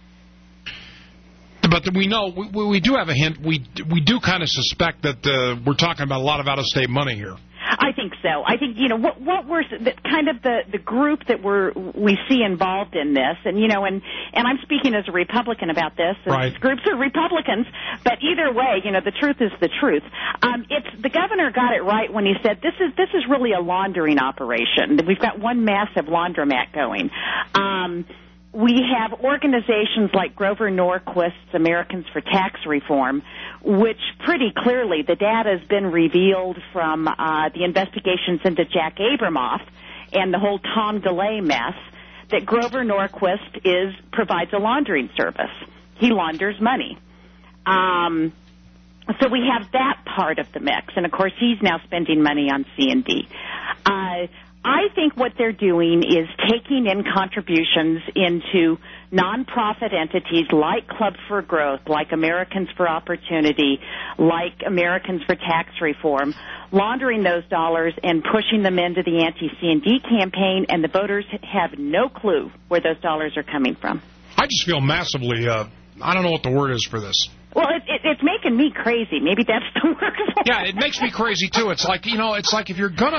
But we know, we do have a hint. We do kind of suspect that we're talking about a lot of out-of-state money here. I think so. I think, what we're kind of the group that we see involved in this, and I'm speaking as a Republican about this. Right. These groups are Republicans, but either way, the truth is the truth. The governor got it right when he said this is really a laundering operation. We've got one massive laundromat going. We have organizations like Grover Norquist's Americans for Tax Reform, which pretty clearly the data has been revealed from the investigations into Jack Abramoff and the whole Tom DeLay mess, that Grover Norquist provides a laundering service. He launders money. So we have that part of the mix, and of course he's now spending money on C&D. I think what they're doing is taking in contributions into nonprofit entities like Club for Growth, like Americans for Opportunity, like Americans for Tax Reform, laundering those dollars and pushing them into the anti-C&D campaign, and the voters have no clue where those dollars are coming from. I just feel massively, I don't know what the word is for this. Well, it's making me crazy. Maybe that's the word. Yeah, it makes me crazy, too. It's like, if you're going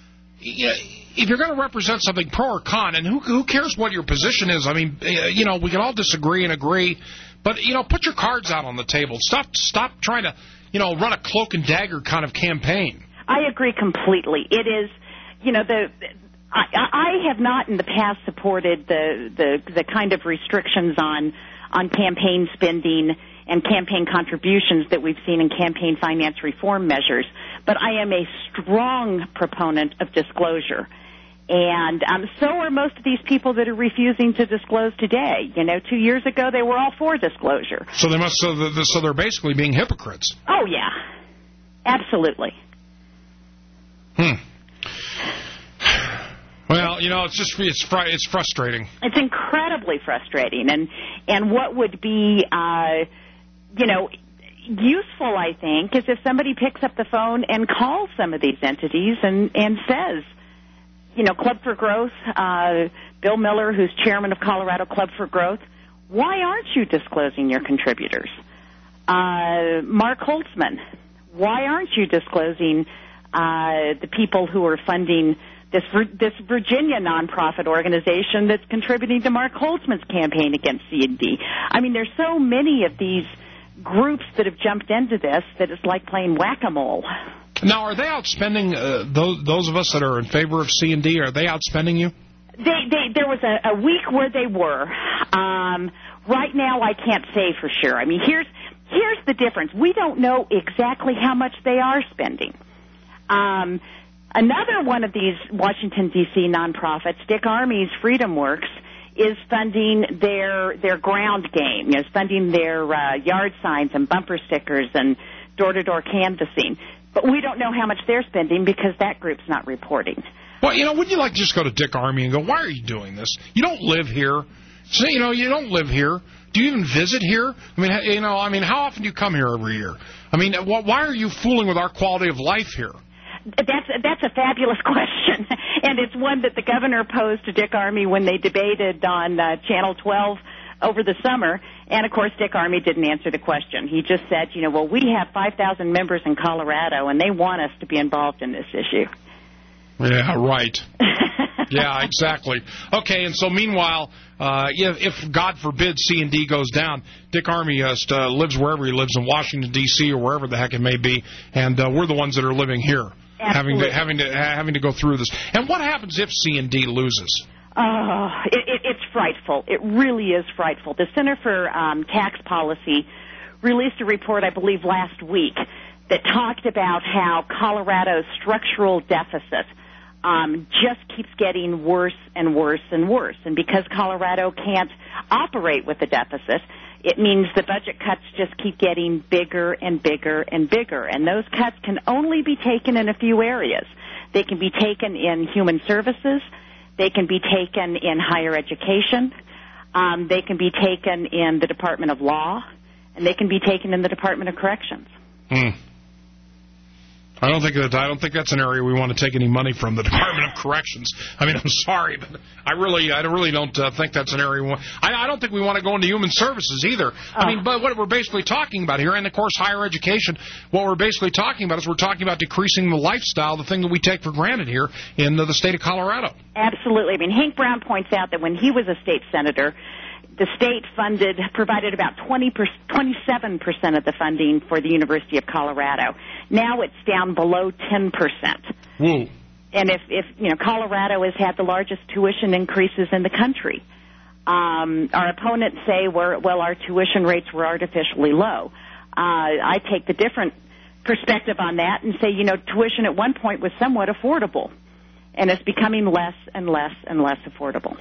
to represent something pro or con, and who cares what your position is? I mean, we can all disagree and agree, but, put your cards out on the table. Stop trying to, run a cloak and dagger kind of campaign. I agree completely. It is, I have not in the past supported the kind of restrictions on campaign spending and campaign contributions that we've seen in campaign finance reform measures. But I am a strong proponent of disclosure. And so are most of these people that are refusing to disclose today. 2 years ago, they were all for disclosure. So they're basically being hypocrites. Oh, yeah. Absolutely. Well, it's frustrating. It's incredibly frustrating. And what would be, useful, I think, is if somebody picks up the phone and calls some of these entities and says, Club for Growth, Bill Miller, who's chairman of Colorado Club for Growth, why aren't you disclosing your contributors? Mark Holtzman, why aren't you disclosing the people who are funding this Virginia nonprofit organization that's contributing to Mark Holtzman's campaign against C&D? I mean, there's so many of these groups that have jumped into this that it's like playing whack-a-mole. Now, are they outspending those of us that are in favor of C&D? Are they outspending you? There was a week where they were. Right now, I can't say for sure. I mean, here's the difference. We don't know exactly how much they are spending. Another one of these Washington, D.C. nonprofits, Dick Armey's Freedom Works, is funding their ground game, funding their yard signs and bumper stickers and door-to-door canvassing. But we don't know how much they're spending because that group's not reporting. Well, wouldn't you like to just go to Dick Armey and go, why are you doing this? You don't live here. So, you don't live here. Do you even visit here? I mean, how often do you come here every year? I mean, why are you fooling with our quality of life here? That's a fabulous question, and it's one that the governor posed to Dick Armey when they debated on Channel 12 over the summer, And, of course, Dick Armey didn't answer the question. He just said, well, we have 5,000 members in Colorado, and they want us to be involved in this issue. Yeah, right. Yeah, exactly. Okay, and so meanwhile, if God forbid C&D goes down, Dick Armey lives wherever he lives, in Washington, D.C., or wherever the heck it may be, and we're the ones that are living here, having to go through this. And what happens if C&D loses? It's frightful. It really is frightful. The Center for Tax Policy released a report, I believe, last week that talked about how Colorado's structural deficit just keeps getting worse and worse and worse. And because Colorado can't operate with a deficit, it means the budget cuts just keep getting bigger and bigger and bigger. And those cuts can only be taken in a few areas. They can be taken in human services. They can be taken in higher education. They can be taken in the Department of Law. And they can be taken in the Department of Corrections. I don't think that's an area we want to take any money from, the Department of Corrections. I mean, I'm sorry, but I really don't think that's an area we want. I don't think we want to go into human services either. I mean, but what we're basically talking about here, and of course higher education, what we're basically talking about is we're talking about decreasing the lifestyle, the thing that we take for granted here in the state of Colorado. Absolutely. I mean, Hank Brown points out that when he was a state senator, the state provided about 27% of the funding for the University of Colorado. Now it's down below 10%. Whoa. And if Colorado has had the largest tuition increases in the country. Our opponents say, our tuition rates were artificially low. I take the different perspective on that and say, tuition at one point was somewhat affordable, and it's becoming less and less and less affordable.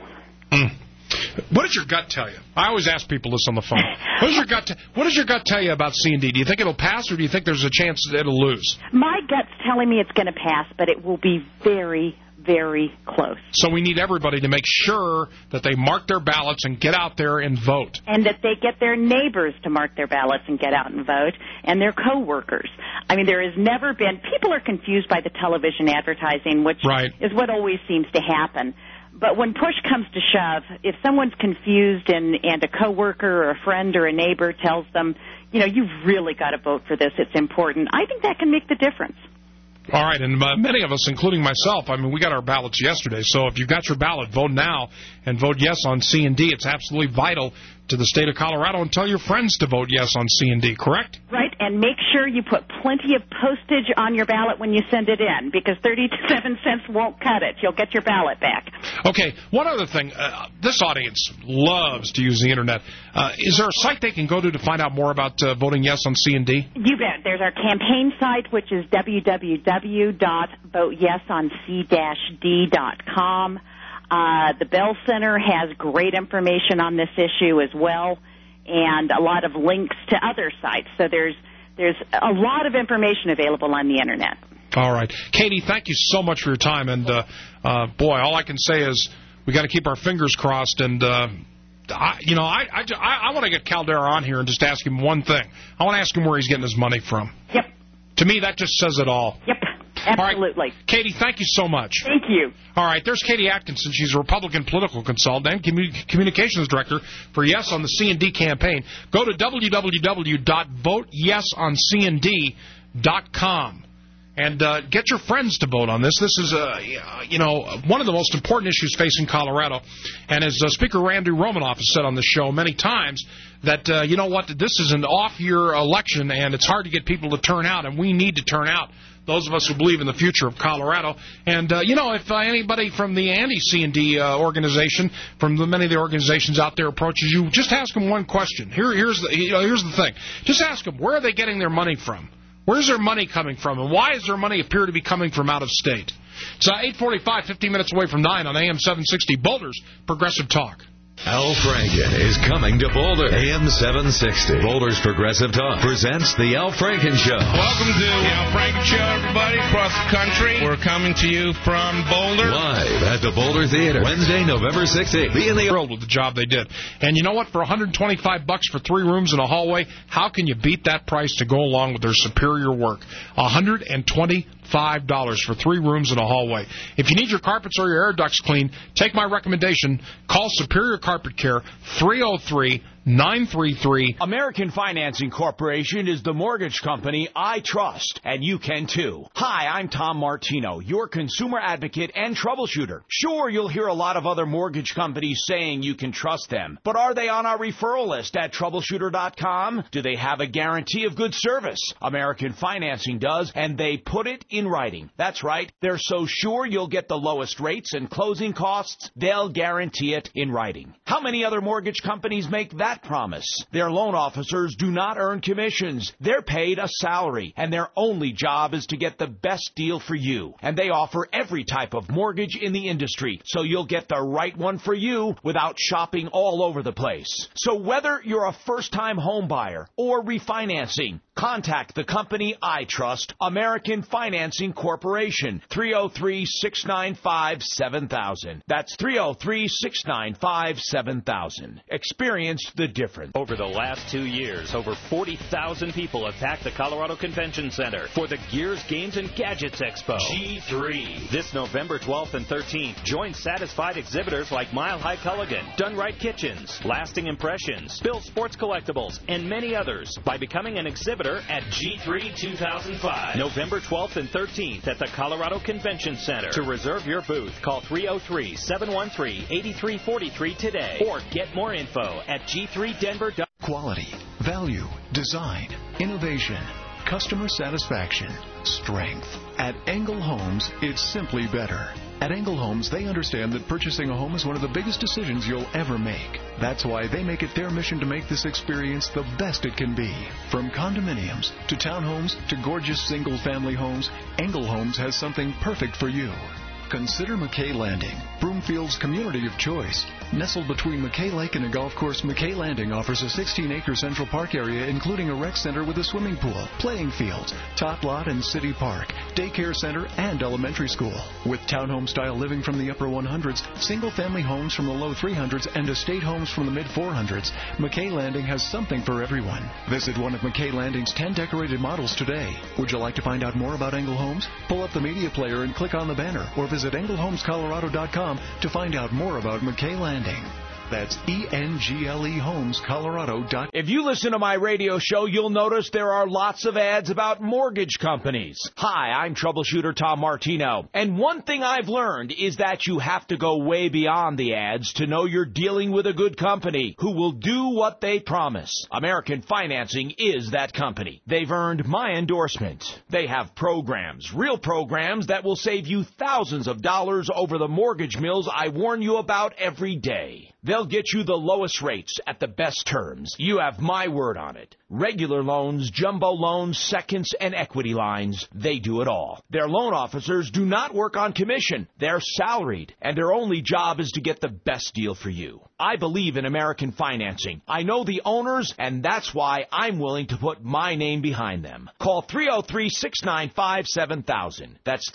What does your gut tell you? I always ask people this on the phone. What does your gut tell you about C&D? Do you think it'll pass, or do you think there's a chance that it'll lose? My gut's telling me it's going to pass, but it will be very, very close. So we need everybody to make sure that they mark their ballots and get out there and vote. And that they get their neighbors to mark their ballots and get out and vote, and their coworkers. I mean, there has never been... People are confused by the television advertising, which is what always seems to happen. But when push comes to shove, if someone's confused and a coworker or a friend or a neighbor tells them, you've really got to vote for this, it's important, I think that can make the difference. All right, and many of us, including myself, I mean, we got our ballots yesterday, so if you've got your ballot, vote now and vote yes on C&D. It's absolutely vital to the state of Colorado, and tell your friends to vote yes on C&D, correct? Right, and make sure you put plenty of postage on your ballot when you send it in, because 37 cents won't cut it. You'll get your ballot back. Okay, one other thing. This audience loves to use the Internet. Is there a site they can go to find out more about voting yes on C&D? You bet. There's our campaign site, which is www.voteyesonc-d.com. The Bell Center has great information on this issue as well, and a lot of links to other sites. So there's a lot of information available on the Internet. All right. Katie, thank you so much for your time. And, boy, all I can say is we got to keep our fingers crossed. And, I want to get Caldera on here and just ask him one thing. I want to ask him where he's getting his money from. Yep. To me, that just says it all. Yep. Absolutely. All right. Katie, thank you so much. Thank you. All right, there's Katie Atkinson. She's a Republican political consultant and communications director for Yes on the C&D campaign. Go to www.voteyesonCND.com and get your friends to vote on this. This is, one of the most important issues facing Colorado. And as Speaker Randy Romanoff has said on the show many times, that, this is an off-year election, and it's hard to get people to turn out, and we need to turn out. Those of us who believe in the future of Colorado. And, if anybody from the anti-C&D organization, from many of the organizations out there approaches you, just ask them one question. Here's the thing. Just ask them, where are they getting their money from? Where's their money coming from? And why does their money appear to be coming from out of state? It's 8:45, 15 minutes away from 9 on AM 760, Boulder's Progressive Talk. Al Franken is coming to Boulder. AM 760. Boulder's Progressive Talk presents The Al Franken Show. Welcome to The Al Franken Show, everybody, across the country. We're coming to you from Boulder. Live at the Boulder Theater, Wednesday, November 16th. Be in the world with the job they did. And you know what? For $125 for 3 rooms and a hallway, how can you beat that price to go along with their superior work? $125 for 3 rooms and a hallway. If you need your carpets or your air ducts cleaned, take my recommendation. Call Superior Carpet Care, 303 933. American Financing Corporation is the mortgage company I trust, and you can too. Hi, I'm Tom Martino, your consumer advocate and troubleshooter. Sure, you'll hear a lot of other mortgage companies saying you can trust them, but are they on our referral list at troubleshooter.com? Do they have a guarantee of good service? American Financing does, and they put it in writing. That's right. They're so sure you'll get the lowest rates and closing costs, they'll guarantee it in writing. How many other mortgage companies make that promise? Their loan officers do not earn commissions. They're paid a salary, and their only job is to get the best deal for you. And they offer every type of mortgage in the industry, so you'll get the right one for you without shopping all over the place. So whether you're a first-time home buyer or refinancing, contact the company I trust, American Financing Corporation, 303-695-7000. That's 303-695-7000. Experience the difference. Over the last 2 years, over 40,000 people have packed the Colorado Convention Center for the Gears, Games, and Gadgets Expo, G3. This November 12th and 13th, join satisfied exhibitors like Mile High Culligan, Done Right Kitchens, Lasting Impressions, Bill Sports Collectibles, and many others by becoming an exhibitor at G3 2005. November 12th and 13th at the Colorado Convention Center. To reserve your booth, call 303-713-8343 today or get more info at G3Denver.com. Quality, value, design, innovation, customer satisfaction, strength. At Engel Homes, it's simply better. At Engel Homes, they understand that purchasing a home is one of the biggest decisions you'll ever make. That's why they make it their mission to make this experience the best it can be. From condominiums to townhomes to gorgeous single-family homes, Engel Homes has something perfect for you. Consider McKay Landing, Broomfield's community of choice. Nestled between McKay Lake and a golf course, McKay Landing offers a 16-acre Central Park area, including a rec center with a swimming pool, playing fields, top lot and city park, daycare center, and elementary school. With townhome-style living from the upper 100s, single-family homes from the low 300s, and estate homes from the mid-400s, McKay Landing has something for everyone. Visit one of McKay Landing's 10 decorated models today. Would you like to find out more about Engel Homes? Pull up the media player and click on the banner, or visit EngelHomesColorado.com to find out more about McKay Landing. That's ENGLE Homes Colorado. If you listen to my radio show, you'll notice there are lots of ads about mortgage companies. Hi, I'm troubleshooter Tom Martino. And one thing I've learned is that you have to go way beyond the ads to know you're dealing with a good company who will do what they promise. American Financing is that company. They've earned my endorsement. They have programs, real programs that will save you thousands of dollars over the mortgage mills I warn you about every day. They'll get you the lowest rates at the best terms. You have my word on it. Regular loans, jumbo loans, seconds, and equity lines, they do it all. Their loan officers do not work on commission. They're salaried, and their only job is to get the best deal for you. I believe in American Financing. I know the owners, and that's why I'm willing to put my name behind them. Call 303-695-7000. That's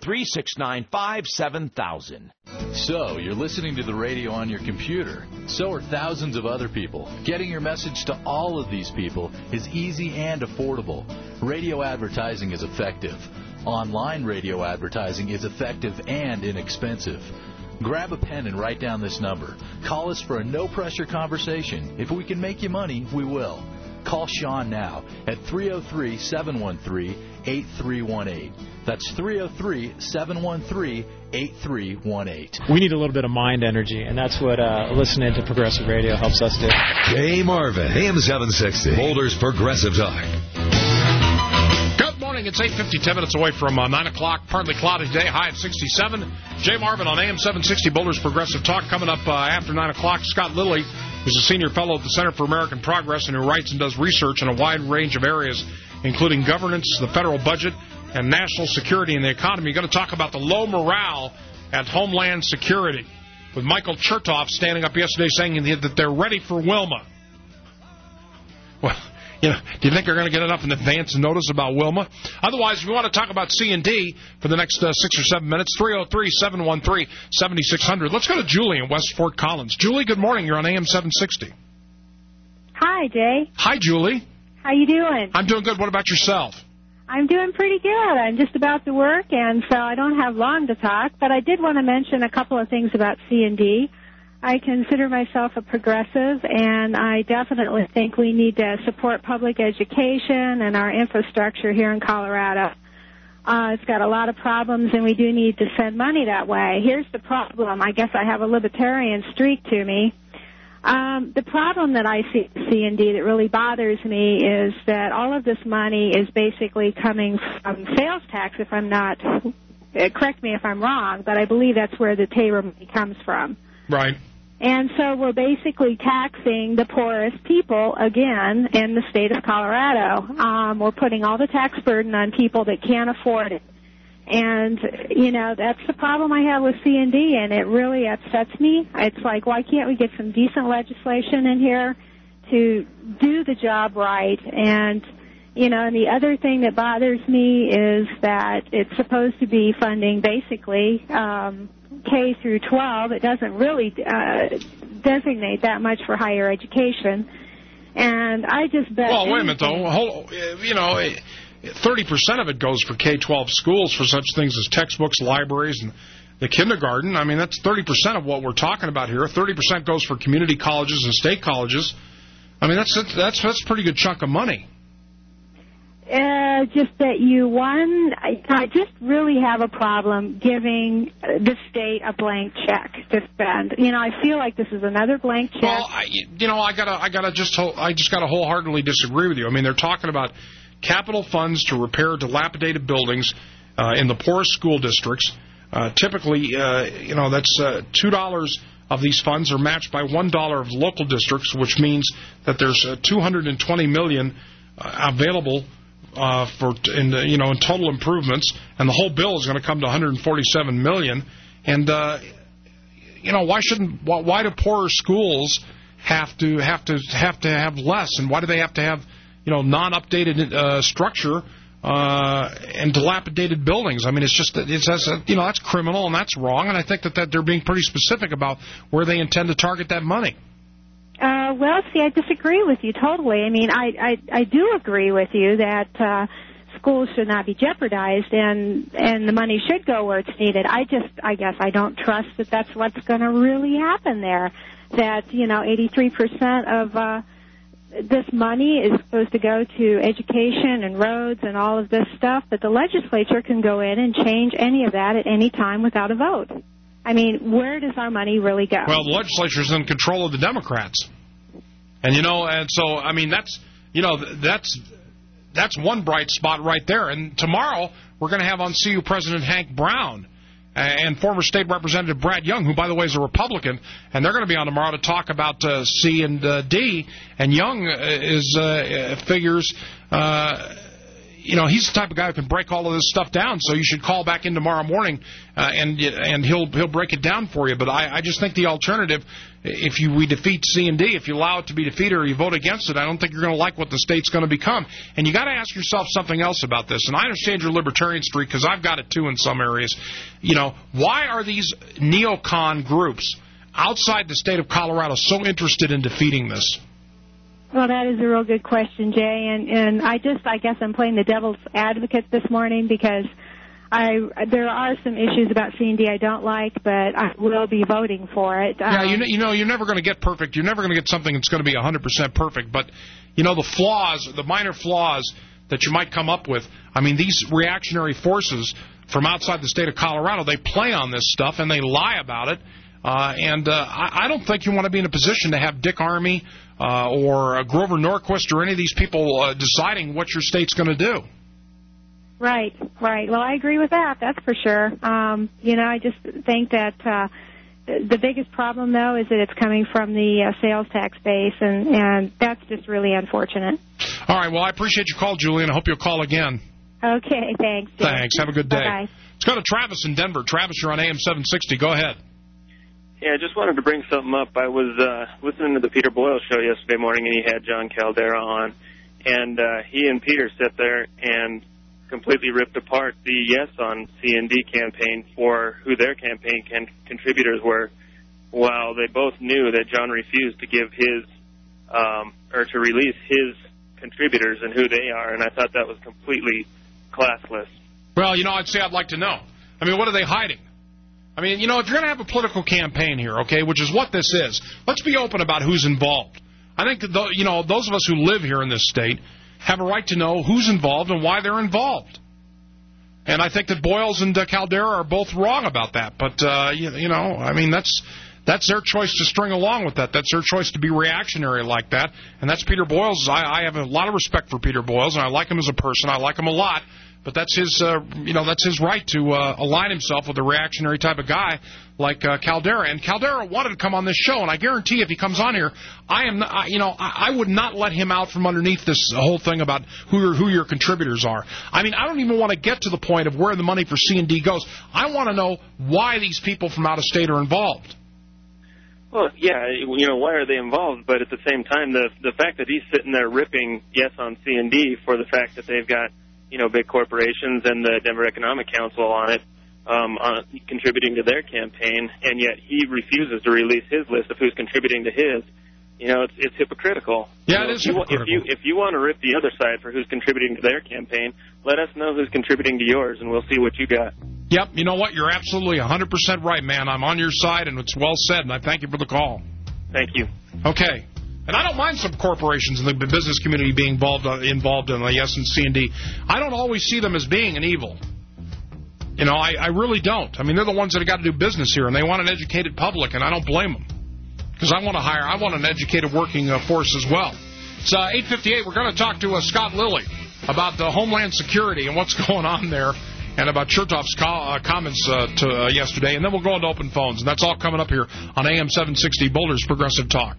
303-695-7000. So, you're listening to the radio on your computer. So are thousands of other people. Getting your message to all of these people is easy and affordable. Radio advertising is effective. Online radio advertising is effective and inexpensive. Grab a pen and write down this number. Call us for a no-pressure conversation. If we can make you money, we will. Call Sean now at 303-713-8318. That's 303-713-8318. We need a little bit of mind energy, and that's what listening to Progressive Radio helps us do. Jay Marvin, AM 760, Boulder's Progressive Talk. Good morning. It's 8:50, 10 minutes away from 9 o'clock. Partly cloudy today, high of 67. Jay Marvin on AM 760, Boulder's Progressive Talk. Coming up after 9 o'clock, Scott Lilly is a senior fellow at the Center for American Progress and who writes and does research in a wide range of areas, including governance, the federal budget, and national security and the economy. You're going to talk about the low morale at Homeland Security, with Michael Chertoff standing up yesterday saying that they're ready for Wilma. Well, do you think they're going to get enough in advance notice about Wilma? Otherwise, if you want to talk about C&D for the next 6 or 7 minutes, 303-713-7600. Let's go to Julie in West Fort Collins. Julie, good morning. You're on AM 760. Hi, Jay. Hi, Julie. How you doing? I'm doing good. What about yourself? I'm doing pretty good. I'm just about to work, and so I don't have long to talk, but I did want to mention a couple of things about C&D. I consider myself a progressive, and I definitely think we need to support public education and our infrastructure here in Colorado. It's got a lot of problems, and we do need to send money that way. Here's the problem. I guess I have a libertarian streak to me. The problem that I see at C&D that really bothers me is that all of this money is basically coming from sales tax, if I'm not, correct me if I'm wrong, but I believe that's where the Tabor money comes from. Right. And so we're basically taxing the poorest people, again, in the state of Colorado. We're putting all the tax burden on people that can't afford it. And, you know, that's the problem I have with C&D, and it really upsets me. It's like, why can't we get some decent legislation in here to do the job right? And, you know, and the other thing that bothers me is that it's supposed to be funding basically K through 12. It doesn't really designate that much for higher education. And I just bet... Well, wait a minute, though. You know, 30% of it goes for K-12 schools for such things as textbooks, libraries, and the kindergarten. I mean, that's 30% of what we're talking about here. 30% goes for community colleges and state colleges. I mean, that's a pretty good chunk of money. Just that I just really have a problem giving the state a blank check to spend. You know, I feel like this is another blank check. Well, I just gotta wholeheartedly disagree with you. I mean, they're talking about capital funds to repair dilapidated buildings in the poorest school districts. Typically, that's $2 of these funds are matched by $1 of local districts, which means that there's $220 million available in total improvements, and the whole bill is going to come to $147 million. And why do poorer schools have to have less, and why do they have to have non-updated structure and dilapidated buildings? I mean, that's criminal and that's wrong, and I think that they're being pretty specific about where they intend to target that money. Well, see, I disagree with you totally. I mean, I do agree with you that schools should not be jeopardized and the money should go where it's needed. I guess I don't trust that that's what's going to really happen there. That 83% of this money is supposed to go to education and roads and all of this stuff, but the legislature can go in and change any of that at any time without a vote. I mean, where does our money really go? Well, the legislature's in control of the Democrats. And, so, I mean, that's one bright spot right there. And tomorrow, we're going to have on CU President Hank Brown and former State Representative Brad Young, who, by the way, is a Republican, and they're going to be on tomorrow to talk about C and D. And Young figures... he's the type of guy who can break all of this stuff down, so you should call back in tomorrow morning, and he'll break it down for you. But I just think the alternative, if we defeat C&D, if you allow it to be defeated or you vote against it, I don't think you're going to like what the state's going to become. And you got to ask yourself something else about this. And I understand your libertarian streak, because I've got it too in some areas. Why are these neocon groups outside the state of Colorado so interested in defeating this? Well, that is a real good question, Jay, and I guess I'm playing the devil's advocate this morning because there are some issues about C&D I don't like, but I will be voting for it. Yeah, you're never going to get perfect. You're never going to get something that's going to be 100% perfect, but the flaws, the minor flaws that you might come up with. I mean, these reactionary forces from outside the state of Colorado, they play on this stuff and they lie about it. I don't think you want to be in a position to have Dick Armey or Grover Norquist or any of these people deciding what your state's going to do. Right. Well, I agree with that. That's for sure. I just think that the biggest problem, though, is that it's coming from the sales tax base, and that's just really unfortunate. All right. Well, I appreciate your call, Julian. I hope you'll call again. Okay. Thanks, Jay. Thanks. Have a good day. Bye-bye. Let's go to Travis in Denver. Travis, you're on AM 760. Go ahead. Yeah, I just wanted to bring something up. I was listening to the Peter Boyle show yesterday morning, and he had John Caldera on. And he and Peter sat there and completely ripped apart the Yes on C&D campaign for who their campaign contributors were, while they both knew that John refused to give his, or to release his contributors and who they are. And I thought that was completely classless. Well, I'd say I'd like to know. I mean, what are they hiding? I mean, you know, if you're going to have a political campaign here, okay, which is what this is, let's be open about who's involved. I think, you know, those of us who live here in this state have a right to know who's involved and why they're involved. And I think that Boyles and Caldera are both wrong about that. But, you know, I mean, that's their choice to string along with that. That's their choice to be reactionary like that. And that's Peter Boyles'. I have a lot of respect for Peter Boyles, and I like him as a person. I like him a lot. But that's his, that's his right to align himself with a reactionary type of guy like Caldera. And Caldera wanted to come on this show, and I guarantee if he comes on here, I would not let him out from underneath this whole thing about who your contributors are. I mean, I don't even want to get to the point of where the money for C&D goes. I want to know why these people from out of state are involved. Well, yeah, you know, why are they involved? But at the same time, the fact that he's sitting there ripping yes on C&D for the fact that they've got, you know, big corporations and the Denver Economic Council on it, contributing to their campaign, and yet he refuses to release his list of who's contributing to his. You know, it's hypocritical. Yeah, it is hypocritical. If you want to rip the other side for who's contributing to their campaign, let us know who's contributing to yours, and we'll see what you got. Yep, you know what? You're absolutely 100% right, man. I'm on your side, and it's well said, and I thank you for the call. Thank you. Okay. And I don't mind some corporations in the business community being involved in yes and C&D. I don't always see them as being an evil. You know, I really don't. I mean, they're the ones that have got to do business here, and they want an educated public, and I don't blame them. Because I want an educated working force as well. It's 8:58. We're going to talk to Scott Lilly about the Homeland Security and what's going on there, and about Chertoff's comments yesterday, and then we'll go into open phones. And that's all coming up here on AM 760 Boulder's Progressive Talk.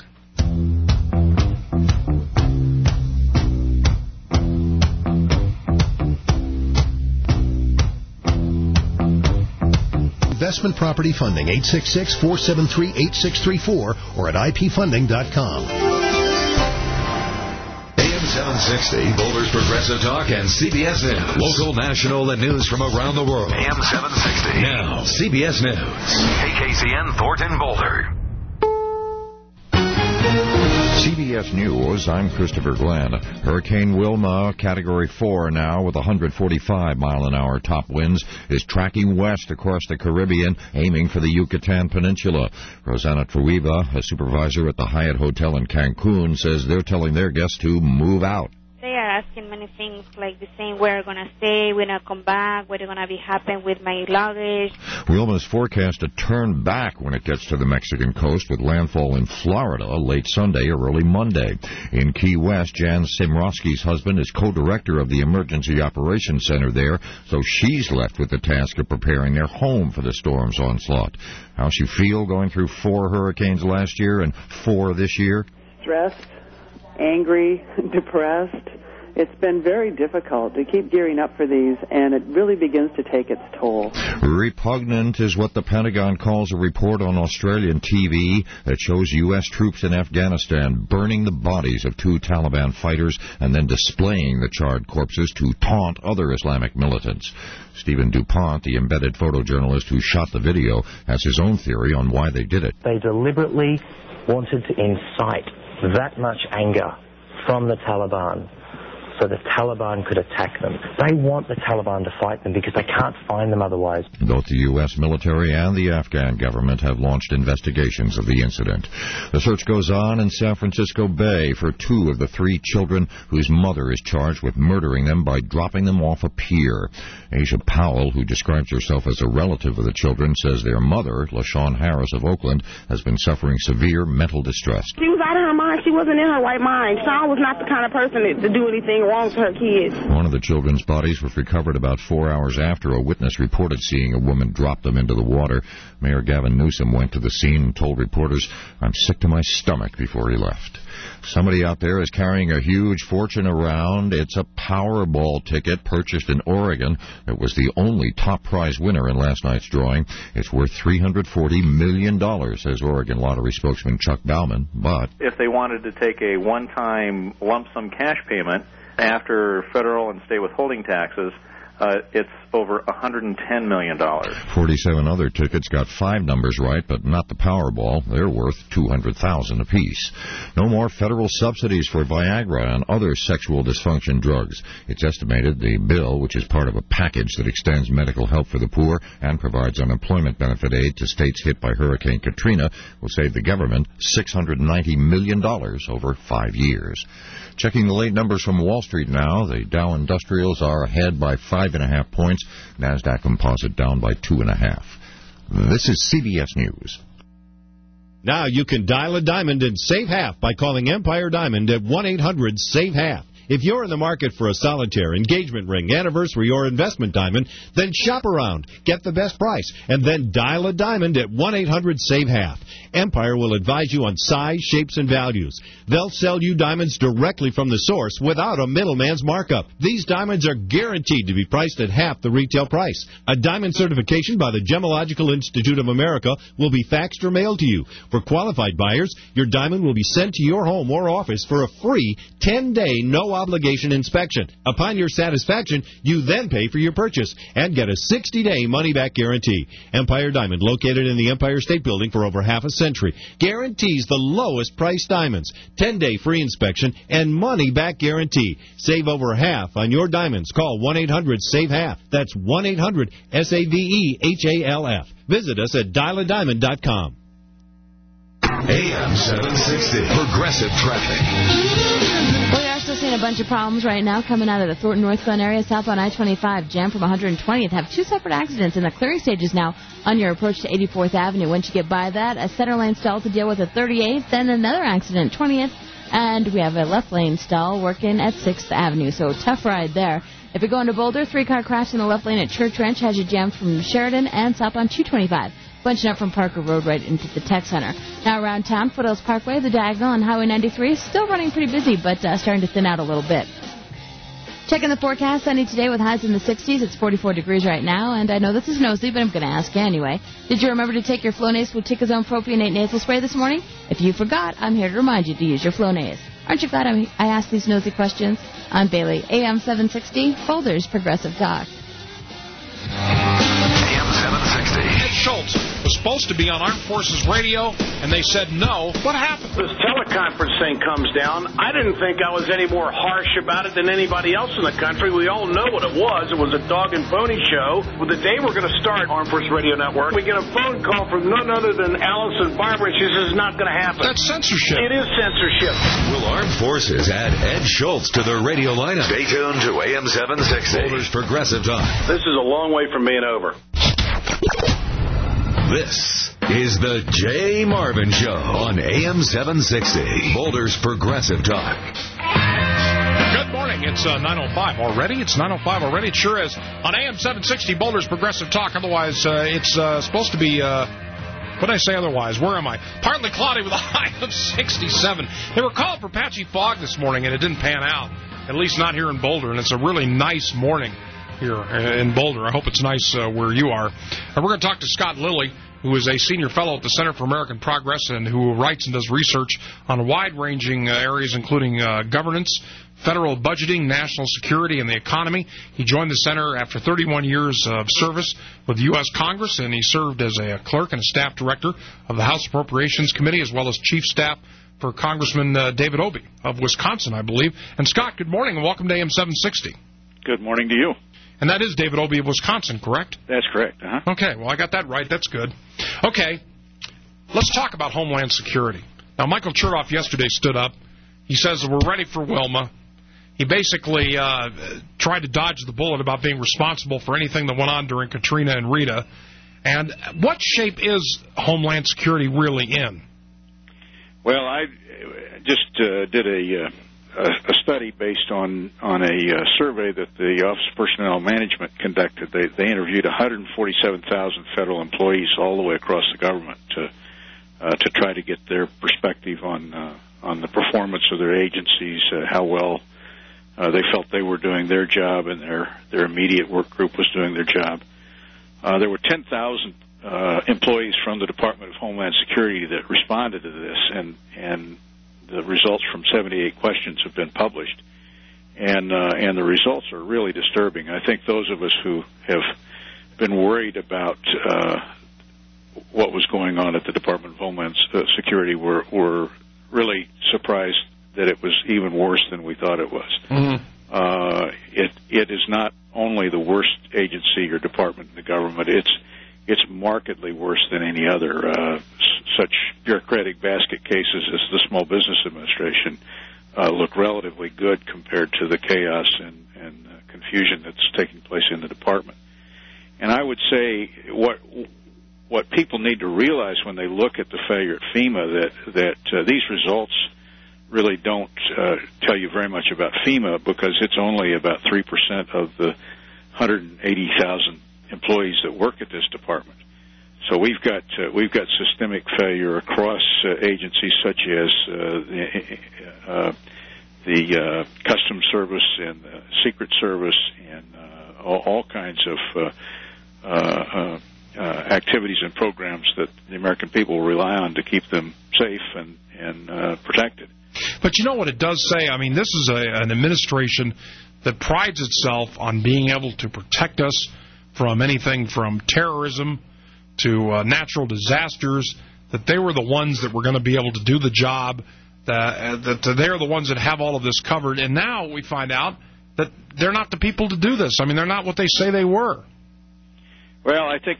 Investment Property Funding, 866-473-8634 or at ipfunding.com. AM 760, Boulder's Progressive Talk, and CBS News. Local, national, and news from around the world. AM 760. Now, CBS News. KKCN Thornton Boulder. CBS News, I'm Christopher Glenn. Hurricane Wilma, Category 4 now, with 145-mile-an-hour top winds, is tracking west across the Caribbean, aiming for the Yucatan Peninsula. Rosanna Truiva, a supervisor at the Hyatt Hotel in Cancun, says they're telling their guests to move out. They are asking many things like the same, where are going to stay, when I come back, what's going to be happen with my luggage. Wilma's forecast to turn back when it gets to the Mexican coast, with landfall in Florida late Sunday or early Monday. In Key West, Jan Simrowski's husband is co-director of the Emergency Operations Center there, so she's left with the task of preparing their home for the storm's onslaught. How's she feel going through 4 hurricanes last year and 4 this year? Stressed, angry, depressed. It's been very difficult to keep gearing up for these, and it really begins to take its toll. Repugnant is what the Pentagon calls a report on Australian TV that shows U.S. troops in Afghanistan burning the bodies of 2 Taliban fighters and then displaying the charred corpses to taunt other Islamic militants. Stephen DuPont, the embedded photojournalist who shot the video, has his own theory on why they did it. They deliberately wanted to incite that much anger from the Taliban so the Taliban could attack them. They want the Taliban to fight them because they can't find them otherwise. Both the U.S. military and the Afghan government have launched investigations of the incident. The search goes on in San Francisco Bay for 2 of the 3 children whose mother is charged with murdering them by dropping them off a pier. Asia Powell, who describes herself as a relative of the children, says their mother, LaShawn Harris of Oakland, has been suffering severe mental distress. She was out of her mind. She wasn't in her right mind. Shawn was not the kind of person to do anything wrong to her kids. One of the children's bodies was recovered about 4 hours after a witness reported seeing a woman drop them into the water. Mayor Gavin Newsom went to the scene and told reporters, "I'm sick to my stomach," before he left. Somebody out there is carrying a huge fortune around. It's a Powerball ticket purchased in Oregon. It was the only top prize winner in last night's drawing. It's worth $340 million, says Oregon Lottery spokesman Chuck Bauman. But if they wanted to take a one-time lump sum cash payment after federal and state withholding taxes, it's over $110 million. 47 other tickets got 5 numbers right, but not the Powerball. They're worth $200,000 apiece. No more federal subsidies for Viagra and other sexual dysfunction drugs. It's estimated the bill, which is part of a package that extends medical help for the poor and provides unemployment benefit aid to states hit by Hurricane Katrina, will save the government $690 million over 5 years. Checking the late numbers from Wall Street now, the Dow Industrials are ahead by 5.5 points. NASDAQ Composite down by 2.5. This is CBS News. Now you can dial a diamond and save half by calling Empire Diamond at 1-800-SAVE-HALF. If you're in the market for a solitaire, engagement ring, anniversary, or investment diamond, then shop around, get the best price, and then dial a diamond at 1-800-SAVE-HALF. Empire will advise you on size, shapes, and values. They'll sell you diamonds directly from the source without a middleman's markup. These diamonds are guaranteed to be priced at half the retail price. A diamond certification by the Gemological Institute of America will be faxed or mailed to you. For qualified buyers, your diamond will be sent to your home or office for a free 10-day no-obligation inspection. Upon your satisfaction, you then pay for your purchase and get a 60-day money-back guarantee. Empire Diamond, located in the Empire State Building for over half a century, guarantees the lowest priced diamonds, 10-day free inspection, and money-back guarantee. Save over half on your diamonds. Call 1-800-SAVE-HALF. That's 1-800-SAVEHALF. Visit us at dialadiamond.com. AM 760, Progressive Traffic. We are still seeing a bunch of problems right now coming out of the Thornton North Glen area, southbound I-25, jammed from 120th. Have 2 separate accidents in the clearing stages now on your approach to 84th Avenue. Once you get by that, a center lane stall to deal with at 38th, then another accident, 20th, and we have a left lane stall working at 6th Avenue. So tough ride there. If you're going to Boulder, 3-car crash in the left lane at Church Ranch has you jammed from Sheridan and southbound 225. Bunching up from Parker Road right into the Tech Center. Now around town, Foothills Parkway, the Diagonal, and Highway 93 is still running pretty busy, but starting to thin out a little bit. Checking the forecast, sunny today with highs in the 60s. It's 44 degrees right now, and I know this is nosy, but I'm going to ask you anyway. Did you remember to take your Flonase Fluticasone Propionate nasal spray this morning? If you forgot, I'm here to remind you to use your Flonase. Aren't you glad I asked these nosy questions? I'm Bailey, AM 760, Boulder's Progressive Talk. AM 760. Ed Schultz was supposed to be on Armed Forces Radio, and they said no. What happened? This teleconference thing comes down. I didn't think I was any more harsh about it than anybody else in the country. We all know what it was. It was a dog and pony show. Well, the day we're going to start Armed Forces Radio Network, we get a phone call from none other than Allison Barber, and she says it's not going to happen. That's censorship. It is censorship. Will Armed Forces add Ed Schultz to their radio lineup? Stay tuned to AM 760. Boulder's Progressive Talk. This is a long way from being over. This is the Jay Marvin Show on AM 760, Boulder's Progressive Talk. Good morning. It's 9:05 already. It's 9:05 already. It sure is. On AM 760, Boulder's Progressive Talk. Otherwise, it's supposed to be... what did I say otherwise? Where am I? Partly cloudy with a high of 67. They were calling for patchy fog this morning, and it didn't pan out. At least not here in Boulder, and it's a really nice morning here in Boulder. I hope it's nice where you are. We're going to talk to Scott Lilly, who is a senior fellow at the Center for American Progress and who writes and does research on wide-ranging areas, including governance, federal budgeting, national security, and the economy. He joined the center after 31 years of service with the U.S. Congress, and he served as a clerk and a staff director of the House Appropriations Committee, as well as chief staff for Congressman David Obey of Wisconsin, I believe. And Scott, good morning, and welcome to AM 760. Good morning to you. And that is David Obey of Wisconsin, correct? That's correct. Uh-huh. Okay, well, I got that right. That's good. Okay, let's talk about Homeland Security. Now, Michael Chertoff yesterday stood up. He says that we're ready for Wilma. He basically tried to dodge the bullet about being responsible for anything that went on during Katrina and Rita. And what shape is Homeland Security really in? Well, I just did a study based on a survey that the Office of Personnel Management conducted. They interviewed 147,000 federal employees all the way across the government to try to get their perspective on the performance of their agencies, how well they felt they were doing their job and their immediate work group was doing their job. There were 10,000 employees from the Department of Homeland Security that responded to this, and the results from 78 questions have been published. and the results are really disturbing. I think those of us who have been worried about what was going on at the Department of Homeland Security were really surprised that it was even worse than we thought it was. Mm-hmm. It is not only the worst agency or department in the government, it's markedly worse than any other. Such bureaucratic basket cases as the Small Business Administration look relatively good compared to the chaos and confusion that's taking place in the department. And I would say what people need to realize when they look at the failure at FEMA that these results really don't tell you very much about FEMA, because it's only about 3% of the 180,000 employees that work at this department. So we've got systemic failure across agencies such as the Customs Service and the Secret Service and all kinds of activities and programs that the American people rely on to keep them safe and protected. But you know what it does say? I mean, this is an administration that prides itself on being able to protect us from anything from terrorism to natural disasters, that they were the ones that were going to be able to do the job, that they're the ones that have all of this covered. And now we find out that they're not the people to do this. I mean, they're not what they say they were. Well, I think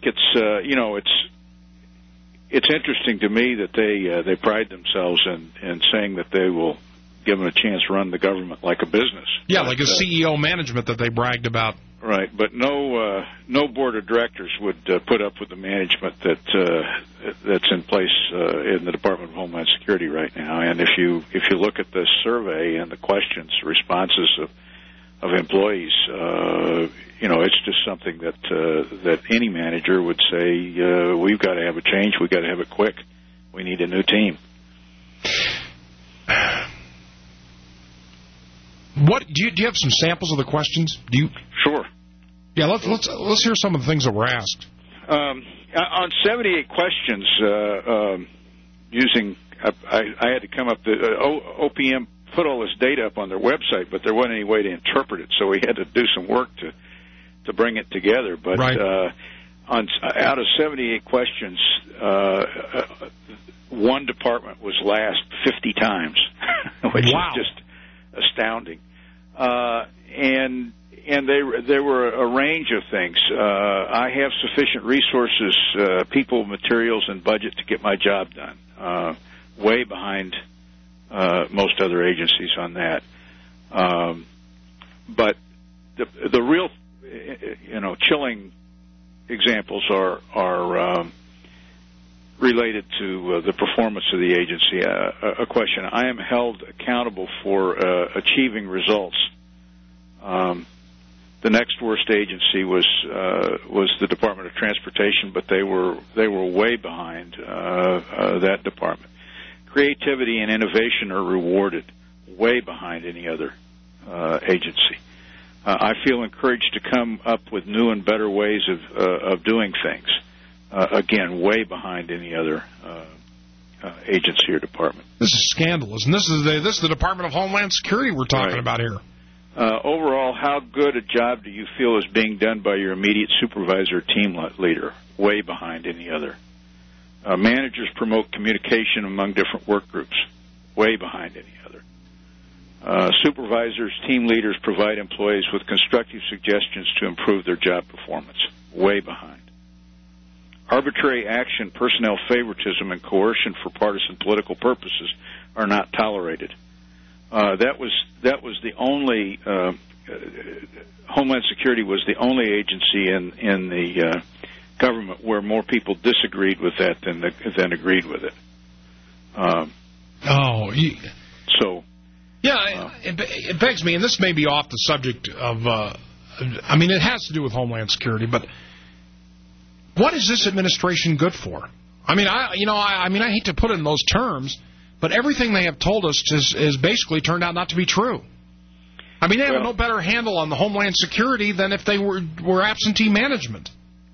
it's interesting to me that they pride themselves in saying that they will give them a chance to run the government like a business. Yeah, like a CEO management that they bragged about. Right, but no board of directors would put up with the management that's in place in the Department of Homeland Security right now. And if you look at the survey and the questions, responses of employees, it's just something that any manager would say, we've got to have a change, we've got to have it quick, we need a new team. What do you have some samples of the questions? Do you? Sure. Yeah, let's hear some of the things that were asked. On 78 questions, I had to come up. OPM put all this data up on their website, but there wasn't any way to interpret it, so we had to do some work to bring it together. But right. Out of 78 questions, one department was last 50 times, which wow. is just astounding. And there were a range of things. I have sufficient resources, people, materials, and budget to get my job done. Way behind most other agencies on that. But the real, chilling examples are related to the performance of the agency. A question: I am held accountable for achieving results. The next worst agency was the Department of Transportation, but they were way behind that department. Creativity and innovation are rewarded, way behind any other agency. I feel encouraged to come up with new and better ways of doing things. Again, way behind any other agency or department. This is scandalous, and this is the Department of Homeland Security we're talking about here. Overall, how good a job do you feel is being done by your immediate supervisor or team leader? Way behind any other. Managers promote communication among different work groups. Way behind any other. Supervisors, team leaders provide employees with constructive suggestions to improve their job performance. Way behind. Arbitrary action, personnel favoritism, and coercion for partisan political purposes are not tolerated. That was the only Homeland Security was the only agency in the government where more people disagreed with that than agreed with it. It begs me, and this may be off the subject of. It has to do with Homeland Security, but what is this administration good for? I hate to put it in those terms, but everything they have told us is basically turned out not to be true. They have no better handle on the Homeland Security than if they were absentee management.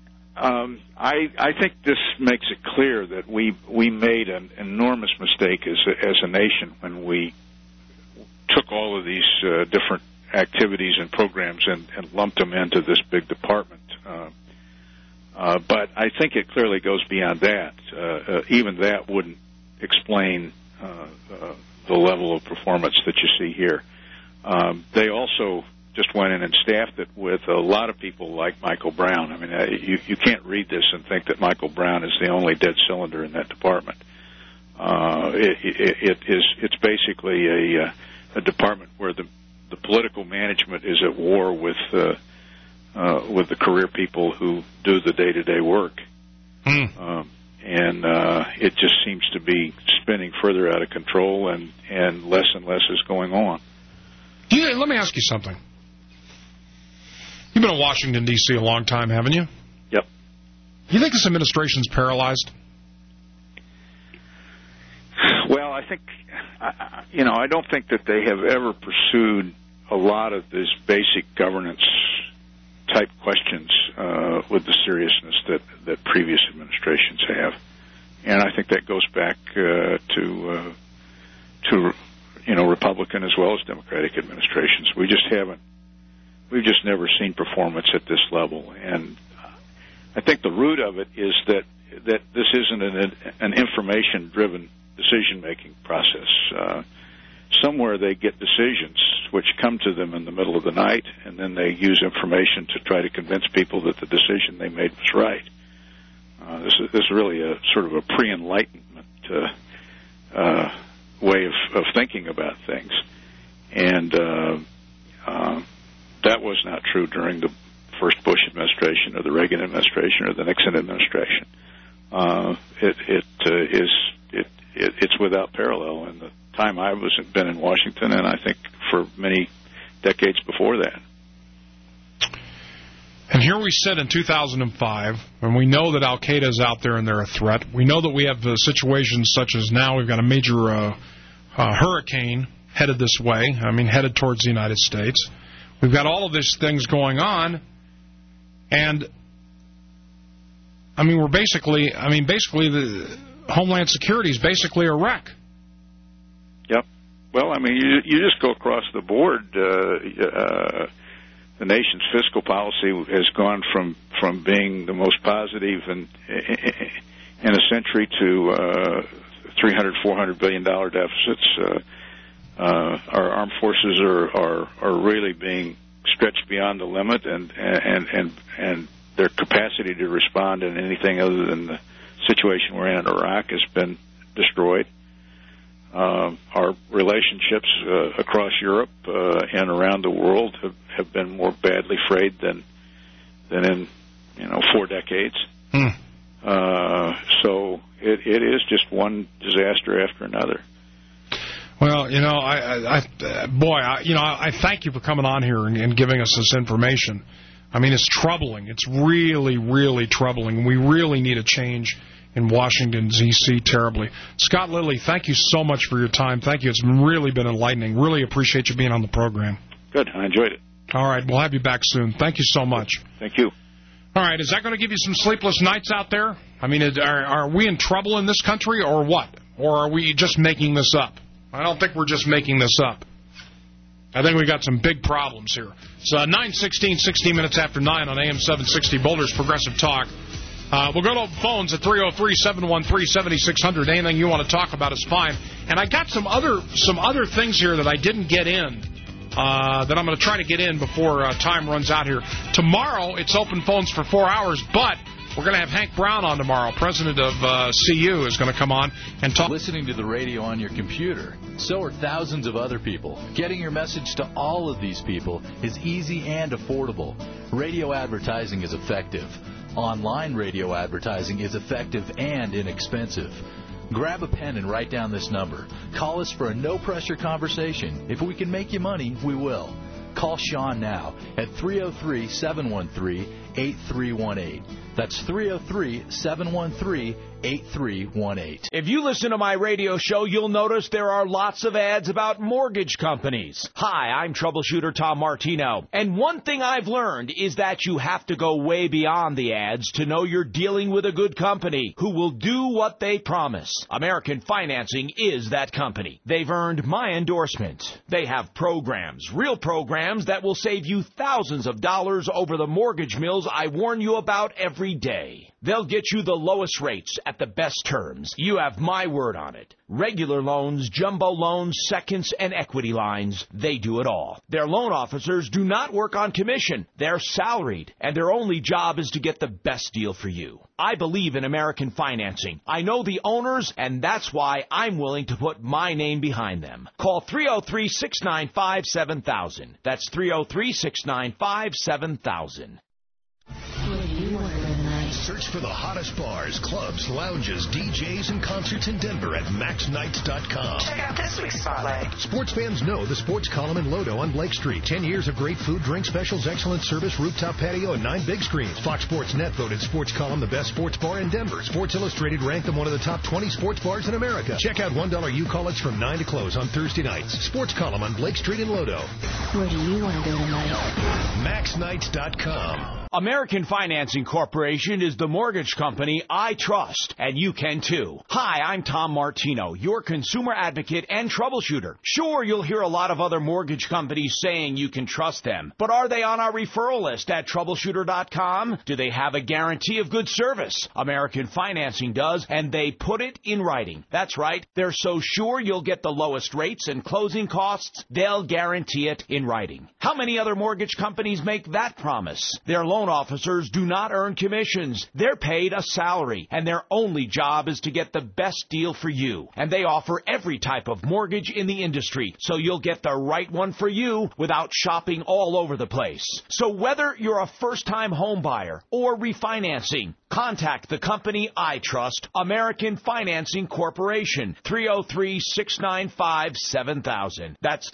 I think this makes it clear that we made an enormous mistake as a nation when we took all of these different activities and programs and lumped them into this big department. But I think it clearly goes beyond that. Even that wouldn't explain the level of performance that you see here. They also just went in and staffed it with a lot of people like Michael Brown. I mean, you can't read this and think that Michael Brown is the only dead cylinder in that department. It's basically a department where the political management is at war with the career people who do the day-to-day work. And it just seems to be spinning further out of control, and less is going on. Let me ask you something. You've been in Washington, D.C. a long time, haven't you? Yep. You think this administration's paralyzed? Well, I think, I don't think that they have ever pursued a lot of this basic governance-type questions with the seriousness that previous administrations have. And I think that goes back to Republican as well as Democratic administrations. We've just never seen performance at this level. And I think the root of it is that this isn't an information-driven decision-making process. Somewhere they get decisions which come to them in the middle of the night, and then they use information to try to convince people that the decision they made was right. This is really a sort of a pre-enlightenment way of thinking about things. And that was not true during the first Bush administration or the Reagan administration or the Nixon administration. It's without parallel in the time I've been in Washington, and I think for many decades before that. And here we sit in 2005, and we know that Al-Qaeda is out there and they're a threat. We know that we have situations such as now we've got a major hurricane headed this way, headed towards the United States. We've got all of these things going on, and we're basically the Homeland Security is basically a wreck. Yep. Well, you just go across the board. The nation's fiscal policy has gone from being the most positive in a century to $300-400 billion deficits. Our armed forces are really being stretched beyond the limit, and their capacity to respond in anything other than the situation we're in Iraq has been destroyed. Our relationships across Europe and around the world have been more badly frayed than in 4 decades. So it is just one disaster after another. Well, I thank you for coming on here and giving us this information. It's troubling. It's really, really troubling. We really need a change in Washington, D.C. terribly. Scott Lilly, thank you so much for your time. Thank you. It's really been enlightening. Really appreciate you being on the program. Good. I enjoyed it. All right. We'll have you back soon. Thank you so much. Thank you. All right. Is that going to give you some sleepless nights out there? Are we in trouble in this country or what? Or are we just making this up? I don't think we're just making this up. I think we got some big problems here. It's 9:16, 16 minutes after 9 on AM 760, Boulder's Progressive Talk. We'll go to phones at 303-713-7600. Anything you want to talk about is fine. And I got some other things here that I didn't get in that I'm going to try to get in before time runs out here. Tomorrow, it's open phones for 4 hours, but we're going to have Hank Brown on tomorrow. President of CU is going to come on and talk. Listening to the radio on your computer. So are thousands of other people. Getting your message to all of these people is easy and affordable. Radio advertising is effective. Online radio advertising is effective and inexpensive. Grab a pen and write down this number. Call us for a no-pressure conversation. If we can make you money, we will. Call Sean now at 303-713-8318. That's 303-713-8318. 8318. If you listen to my radio show, you'll notice there are lots of ads about mortgage companies. Hi, I'm troubleshooter Tom Martino. And one thing I've learned is that you have to go way beyond the ads to know you're dealing with a good company who will do what they promise. American Financing is that company. They've earned my endorsement. They have programs, real programs that will save you thousands of dollars over the mortgage mills I warn you about every day. They'll get you the lowest rates at the best terms. You have my word on it. Regular loans, jumbo loans, seconds, and equity lines, they do it all. Their loan officers do not work on commission. They're salaried, and their only job is to get the best deal for you. I believe in American Financing. I know the owners, and that's why I'm willing to put my name behind them. Call 303-695-7000. That's 303-695-7000. Search for the hottest bars, clubs, lounges, DJs, and concerts in Denver at MaxNights.com. Check out this week's spotlight. Sports fans know the sports column in Lodo on Blake Street. 10 years of great food, drink specials, excellent service, rooftop patio, and 9 big screens. Fox Sports Net voted Sports Column the best sports bar in Denver. Sports Illustrated ranked them one of the top 20 sports bars in America. Check out $1 U-College from 9 to close on Thursday nights. Sports Column on Blake Street in Lodo. Where do you want to go tonight? MaxNights.com. American Financing Corporation is the mortgage company I trust, and you can too. Hi, I'm Tom Martino, your consumer advocate and troubleshooter. Sure, you'll hear a lot of other mortgage companies saying you can trust them, but are they on our referral list at troubleshooter.com? Do they have a guarantee of good service? American Financing does, and they put it in writing. That's right, they're so sure you'll get the lowest rates and closing costs, they'll guarantee it in writing. How many other mortgage companies make that promise? Their loan officers do not earn commissions. They're paid a salary, and their only job is to get the best deal for you. And they offer every type of mortgage in the industry, so you'll get the right one for you without shopping all over the place. So whether you're a first-time home buyer or refinancing, contact the company I trust, American Financing Corporation, 303-695-7000. That's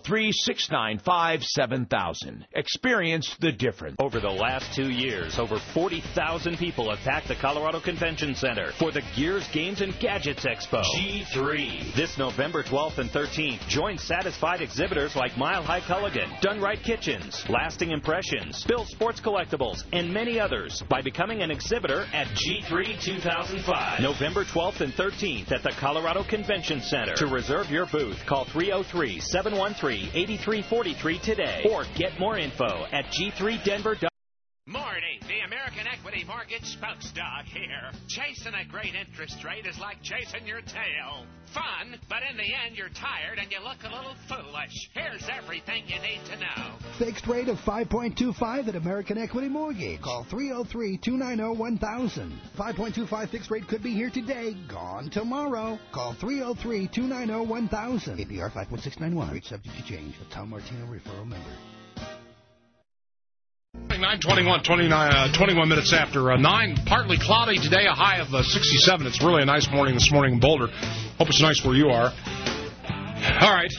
303-695-7000. Experience the difference. Over the last 2 years, over 40,000 people have packed the Colorado Convention Center for the Gears, Games, and Gadgets Expo. G3. This November 12th and 13th, join satisfied exhibitors like Mile High Culligan, Done Right Kitchens, Lasting Impressions, Bill Sports Collectibles, and many others by becoming an exhibitor at G3 2005. November 12th and 13th at the Colorado Convention Center. To reserve your booth, call 303-713-8343 today or get more info at G3Denver.com. Morning, the American Equity Mortgage Spokes Dog here. Chasing a great interest rate is like chasing your tail. Fun, but in the end you're tired and you look a little foolish. Here's everything you need to know. Fixed rate of 5.25 at American Equity Mortgage. Call 303-290-1000. 5.25 fixed rate could be here today, gone tomorrow. Call 303-290-1000. APR 5.691. Rate subject to change. The Tom Martino referral member. 21 minutes after 9. Partly cloudy today, a high of 67. It's really a nice morning this morning in Boulder. Hope it's nice where you are. All right.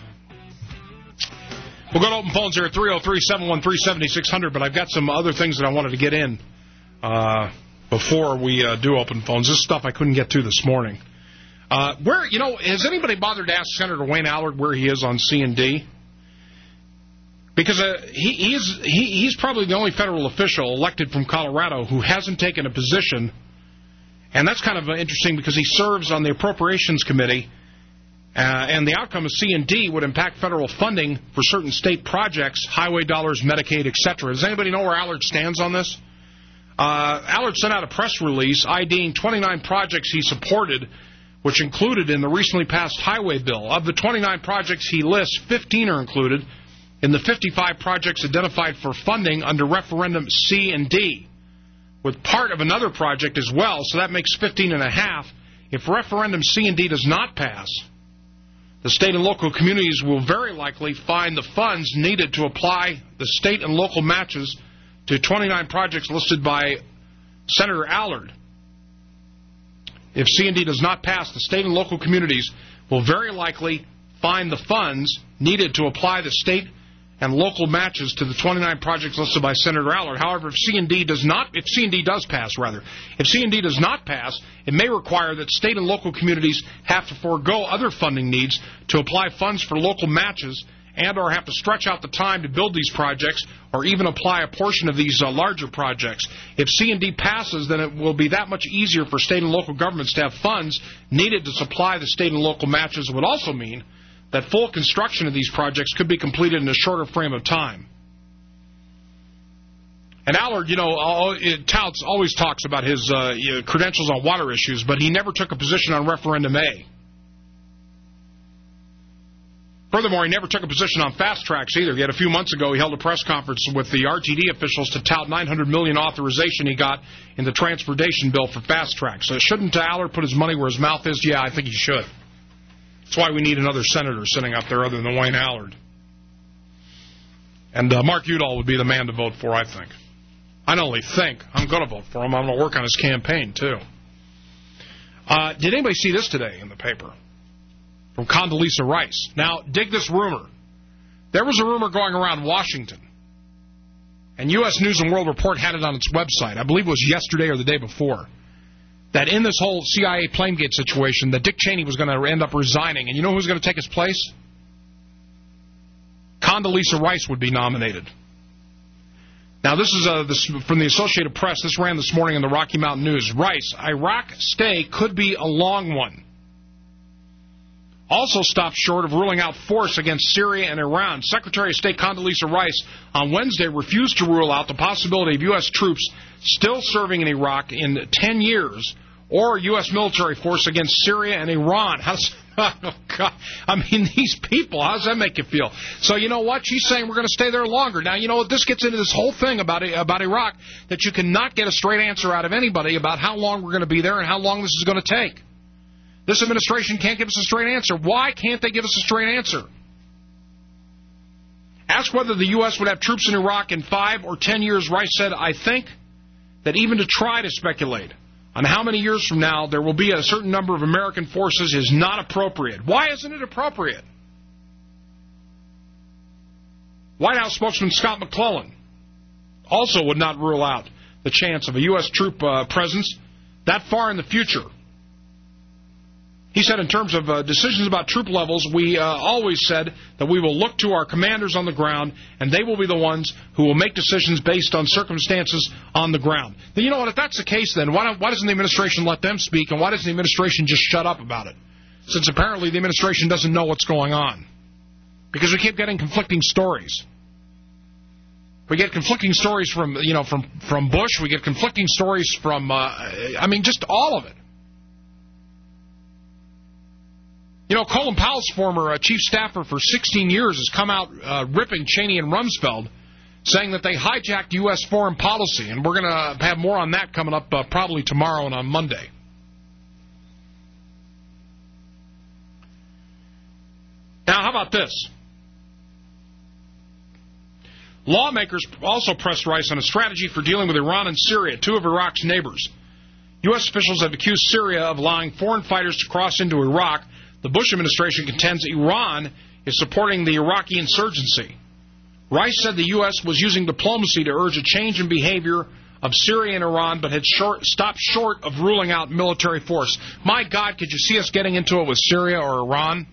We'll go to open phones here at 303-713-7600, but I've got some other things that I wanted to get in before we do open phones. This stuff I couldn't get to this morning. Has anybody bothered to ask Senator Wayne Allard where he is on C&D? Because he's probably the only federal official elected from Colorado who hasn't taken a position, and that's kind of interesting because he serves on the Appropriations Committee, and the outcome of C&D would impact federal funding for certain state projects, highway dollars, Medicaid, etc. Does anybody know where Allard stands on this? Allard sent out a press release IDing 29 projects he supported, which included in the recently passed highway bill. Of the 29 projects he lists, 15 are included in the 55 projects identified for funding under referendum C and D, with part of another project as well, so that makes 15 and a half. If referendum C and D does not pass, the state and local communities will very likely find the funds needed to apply the state and local matches to 29 projects listed by Senator Allard. If C and D does not pass, the state and local communities will very likely find the funds needed to apply the state and local matches to the 29 projects listed by Senator Allard. However, if C&D does not pass, it may require that state and local communities have to forego other funding needs to apply funds for local matches and or have to stretch out the time to build these projects or even apply a portion of these larger projects. If C&D passes, then it will be that much easier for state and local governments to have funds needed to supply the state and local matches. It would also mean that full construction of these projects could be completed in a shorter frame of time. And Allard, always talks about his credentials on water issues, but he never took a position on Referendum A. Furthermore, he never took a position on fast tracks either. Yet a few months ago, he held a press conference with the RTD officials to tout $900 million authorization he got in the transportation bill for fast tracks. So shouldn't Allard put his money where his mouth is? Yeah, I think he should. That's why we need another senator sitting up there other than Wayne Allard. And Mark Udall would be the man to vote for, I think. I don't only think. I'm going to vote for him. I'm going to work on his campaign, too. Did anybody see this today in the paper? From Condoleezza Rice. Now, dig this rumor. There was a rumor going around Washington, and U.S. News and World Report had it on its website. I believe it was yesterday or the day before, that in this whole CIA Planegate situation, that Dick Cheney was going to end up resigning. And you know who was going to take his place? Condoleezza Rice would be nominated. Now, this is from the Associated Press. This ran this morning in the Rocky Mountain News. Rice, Iraq stay could be a long one. Also stopped short of ruling out force against Syria and Iran. Secretary of State Condoleezza Rice on Wednesday refused to rule out the possibility of U.S. troops still serving in Iraq in 10 years or U.S. military force against Syria and Iran. Oh, God. I mean, these people, how does that make you feel? So, you know what? She's saying we're going to stay there longer. Now, you know what? This gets into this whole thing about Iraq, that you cannot get a straight answer out of anybody about how long we're going to be there and how long this is going to take. This administration can't give us a straight answer. Why can't they give us a straight answer? Asked whether the U.S. would have troops in Iraq in 5 or 10 years, Rice said, I think that even to try to speculate on how many years from now there will be a certain number of American forces is not appropriate. Why isn't it appropriate? White House spokesman Scott McClellan also would not rule out the chance of a U.S. troop presence that far in the future. He said in terms of decisions about troop levels, we always said that we will look to our commanders on the ground, and they will be the ones who will make decisions based on circumstances on the ground. Then you know what? If that's the case, then why doesn't the administration let them speak, and why doesn't the administration just shut up about it? Since apparently the administration doesn't know what's going on. Because we keep getting conflicting stories. We get conflicting stories from Bush. We get conflicting stories from, just all of it. You know, Colin Powell's former chief staffer for 16 years has come out ripping Cheney and Rumsfeld, saying that they hijacked U.S. foreign policy. And we're going to have more on that coming up probably tomorrow and on Monday. Now, how about this? Lawmakers also pressed Rice on a strategy for dealing with Iran and Syria, two of Iraq's neighbors. U.S. officials have accused Syria of allowing foreign fighters to cross into Iraq. The Bush administration contends Iran is supporting the Iraqi insurgency. Rice said the U.S. was using diplomacy to urge a change in behavior of Syria and Iran, but had stopped short of ruling out military force. My God, could you see us getting into it with Syria or Iran?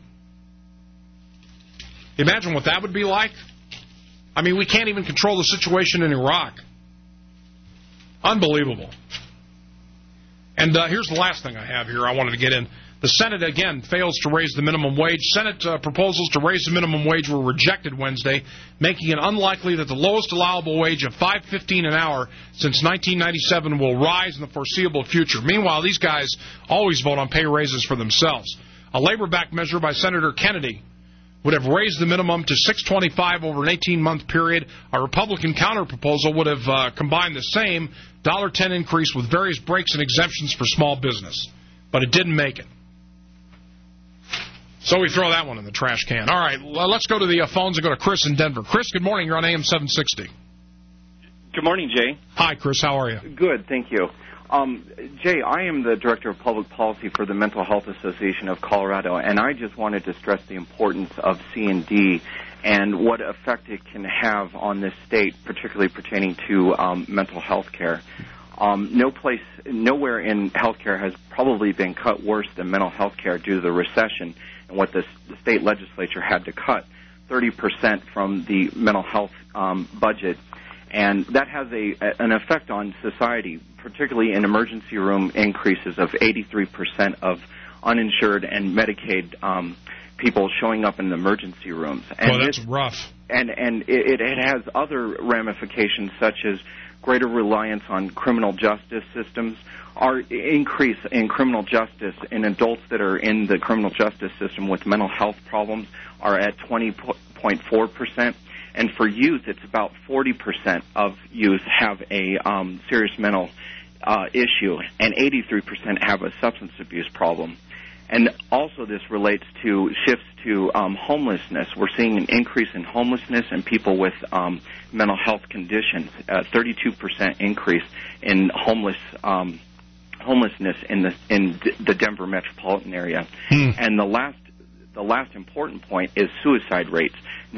Imagine what that would be like. I mean, we can't even control the situation in Iraq. Unbelievable. And here's the last thing I have here I wanted to get in. The Senate, again, fails to raise the minimum wage. Senate proposals to raise the minimum wage were rejected Wednesday, making it unlikely that the lowest allowable wage of $5.15 an hour since 1997 will rise in the foreseeable future. Meanwhile, these guys always vote on pay raises for themselves. A labor-backed measure by Senator Kennedy would have raised the minimum to $6.25 over an 18-month period. A Republican counterproposal would have combined the same $1.10 increase with various breaks and exemptions for small business. But it didn't make it. So we throw that one in the trash can. All right, let's go to the phones and go to Chris in Denver. Chris, good morning. You're on AM 760. Good morning, Jay. Hi, Chris. How are you? Good, thank you. Jay, I am the Director of Public Policy for the Mental Health Association of Colorado, and I just wanted to stress the importance of C&D and what effect it can have on this state, particularly pertaining to mental health care. Nowhere in healthcare has probably been cut worse than mental health care due to the recession and what the state legislature had to cut 30% from the mental health budget. And that has an effect on society, particularly in emergency room increases of 83% of uninsured and Medicaid people showing up in the emergency rooms. And well, that's rough. And it has other ramifications, such as greater reliance on criminal justice systems. Our increase in criminal justice in adults that are in the criminal justice system with mental health problems are at 20.4%. And for youth, it's about 40% of youth have a serious mental issue, and 83% have a substance abuse problem. And also this relates to shifts to homelessness. We're seeing an increase in homelessness and people with mental health conditions, 32% increase in homelessness in the Denver metropolitan area. And the last important point is suicide rates.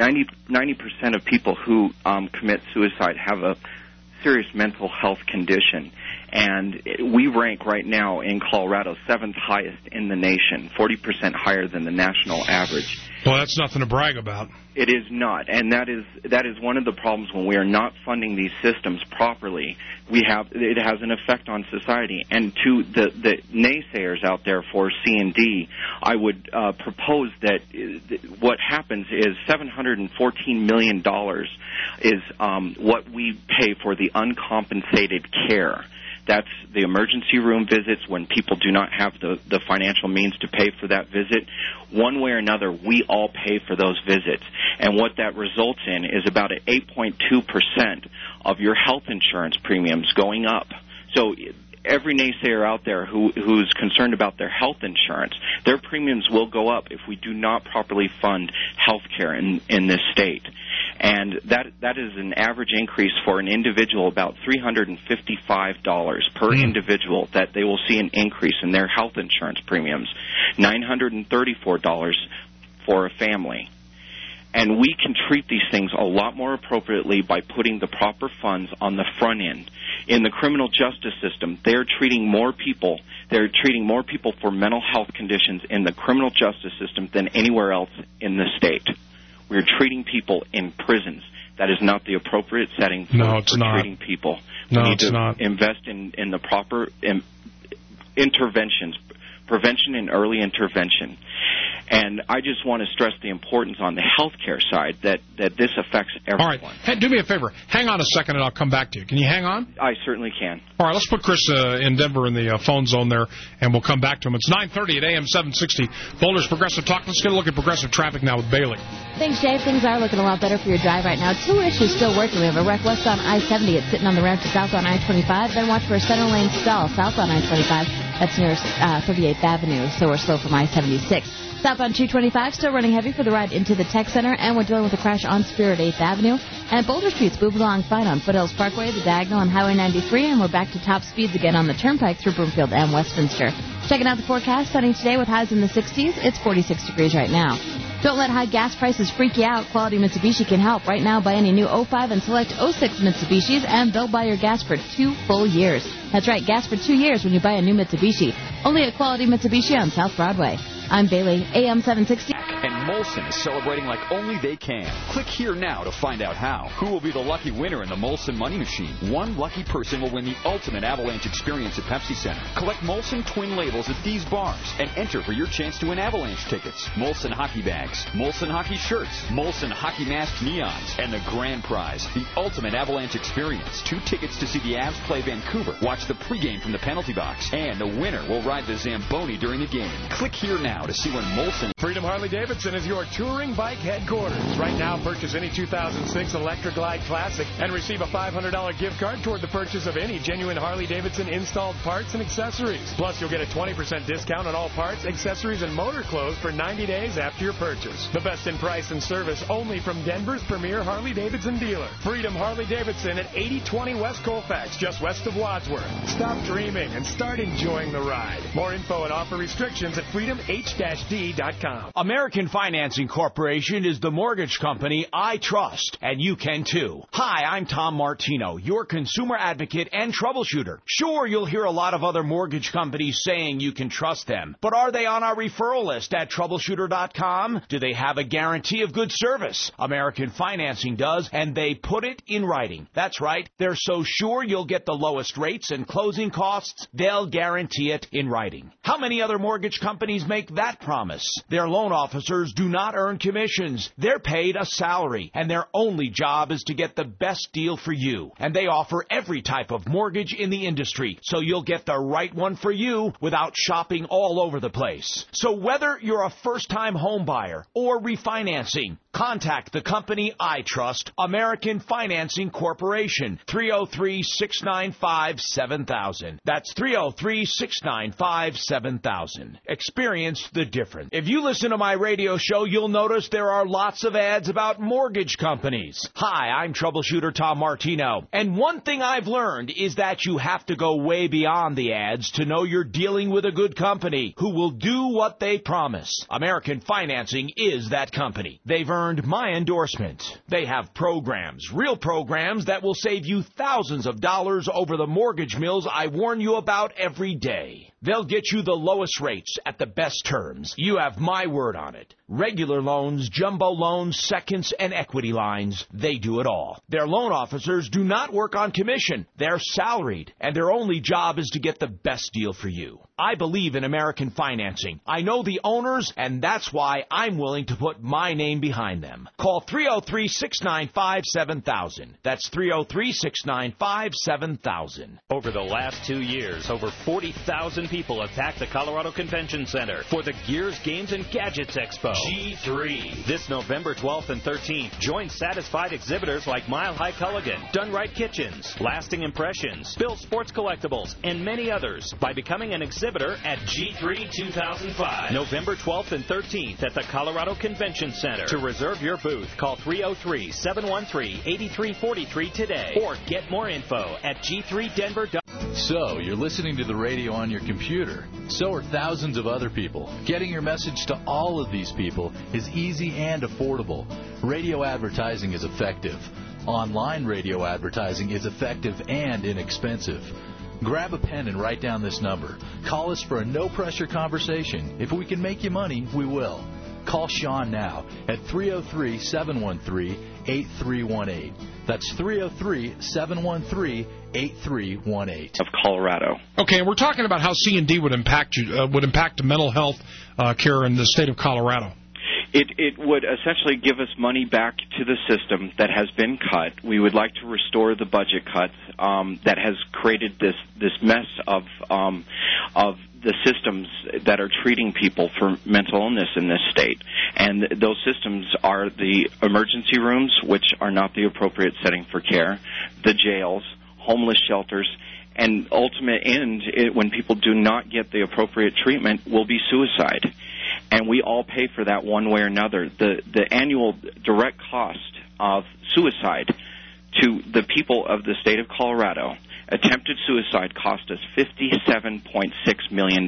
90% of people who commit suicide have a serious mental health condition. And we rank right now in Colorado 7th highest in the nation, 40% higher than the national average. Well, that's nothing to brag about. It is not, and that is one of the problems when we are not funding these systems properly. It has an effect on society. And to the naysayers out there for C&D, I would propose that what happens is $714 million is what we pay for the uncompensated care. That's the emergency room visits when people do not have the financial means to pay for that visit. One way or another, we all pay for those visits. And what that results in is about an 8.2% of your health insurance premiums going up. So every naysayer out there who's concerned about their health insurance, their premiums will go up if we do not properly fund health care in this state. And that is an average increase for an individual, about $355 per individual, that they will see an increase in their health insurance premiums, $934 for a family. And we can treat these things a lot more appropriately by putting the proper funds on the front end. In the criminal justice system, they're treating more people for mental health conditions in the criminal justice system than anywhere else in the state. We're treating people in prisons. That is not the appropriate setting for treating people. We need to invest in the proper interventions, prevention and early intervention. And I just want to stress the importance on the healthcare side that this affects everyone. All right. Hey, do me a favor. Hang on a second, and I'll come back to you. Can you hang on? I certainly can. All right, let's put Chris in Denver in the phone zone there, and we'll come back to him. It's 9:30 at AM 760. Boulder's Progressive Talk. Let's get a look at progressive traffic now with Bailey. Thanks, Jay. Things are looking a lot better for your drive right now. 2 issues still working. We have a wreck westbound I-70. It's sitting on the ramp to southbound I-25. Then watch for a center lane stall southbound I-25. That's near 38th Avenue, so we're slow from I-76. Southbound 225 still running heavy for the ride into the Tech Center, and we're dealing with a crash on Spirit 8th Avenue. And Boulder Street's moving along fine on Foothills Parkway, the Diagonal, and Highway 93, and we're back to top speeds again on the Turnpike through Broomfield and Westminster. Checking out the forecast, sunny today with highs in the 60s. It's 46 degrees right now. Don't let high gas prices freak you out. Quality Mitsubishi can help. Right now, buy any new 05 and select 06 Mitsubishis, and they'll buy your gas for 2 full years. That's right, gas for 2 years when you buy a new Mitsubishi. Only at Quality Mitsubishi on South Broadway. I'm Bailey, AM 760. And Molson is celebrating like only they can. Click here now to find out how. Who will be the lucky winner in the Molson Money Machine? One lucky person will win the ultimate Avalanche experience at Pepsi Center. Collect Molson twin labels at these bars and enter for your chance to win Avalanche tickets, Molson hockey bags, Molson hockey shirts, Molson hockey masked neons, and the grand prize, the ultimate Avalanche experience. 2 tickets to see the Avs play Vancouver. Watch the pregame from the penalty box. And the winner will ride the Zamboni during the game. Click here now to see when Molson... Freedom Harley-Davidson is your touring bike headquarters. Right now, purchase any 2006 Electra Glide Classic and receive a $500 gift card toward the purchase of any genuine Harley-Davidson installed parts and accessories. Plus, you'll get a 20% discount on all parts, accessories, and motor clothes for 90 days after your purchase. The best in price and service only from Denver's premier Harley-Davidson dealer. Freedom Harley-Davidson at 8020 West Colfax, just west of Wadsworth. Stop dreaming and start enjoying the ride. More info and offer restrictions at freedomh-d.com. American Financing Corporation is the mortgage company I trust, and you can too. Hi, I'm Tom Martino, your consumer advocate and troubleshooter. Sure, you'll hear a lot of other mortgage companies saying you can trust them, but are they on our referral list at troubleshooter.com? Do they have a guarantee of good service? American Financing does, and they put it in writing. That's right. They're so sure you'll get the lowest rates and closing costs, they'll guarantee it in writing. How many other mortgage companies make that promise? Their loan officers do not earn commissions. They're paid a salary, and their only job is to get the best deal for you. And they offer every type of mortgage in the industry, so you'll get the right one for you without shopping all over the place. So whether you're a first-time home buyer or refinancing, contact the company I trust, American Financing Corporation, 303-695-7000. That's 303-695-7000. Experience the difference. If you listen to my radio show, you'll notice there are lots of ads about mortgage companies. Hi, I'm Troubleshooter Tom Martino. And one thing I've learned is that you have to go way beyond the ads to know you're dealing with a good company who will do what they promise. American Financing is that company. They've earned my endorsement. They have programs, real programs that will save you thousands of dollars over the mortgage mills I warn you about every day. They'll get you the lowest rates at the best terms. You have my word on it. Regular loans, jumbo loans, seconds, and equity lines, they do it all. Their loan officers do not work on commission. They're salaried, and their only job is to get the best deal for you. I believe in American Financing. I know the owners, and that's why I'm willing to put my name behind them. Call 303-695-7000. That's 303-695-7000. Over the last 2 years, over 40,000 people have packed the Colorado Convention Center for the Gears, Games, and Gadgets Expo, G3. This November 12th and 13th, join satisfied exhibitors like Mile High Culligan, Done Right Kitchens, Lasting Impressions, Bill Sports Collectibles, and many others by becoming an exhibitor at G3 2005. November 12th and 13th at the Colorado Convention Center. To reserve your booth, call 303-713-8343 today or get more info at G3Denver.com. So, you're listening to the radio on your computer. So are thousands of other people. Getting your message to all of these people is easy and affordable. Radio advertising is effective. Online radio advertising is effective and inexpensive. Grab a pen and write down this number. Call us for a no-pressure conversation. If we can make you money, we will. Call Sean now at 303-713-8318. That's 303-713-8318. Of Colorado. Okay, and we're talking about how C&D would impact mental health care in the state of Colorado. It would essentially give us money back to the system that has been cut. We would like to restore the budget cuts that has created this mess of the systems that are treating people for mental illness in this state. And those systems are the emergency rooms, which are not the appropriate setting for care, the jails, homeless shelters, and ultimate end, when people do not get the appropriate treatment, will be suicide. And we all pay for that one way or another. The annual direct cost of suicide to the people of the state of Colorado, attempted suicide, cost us $57.6 million.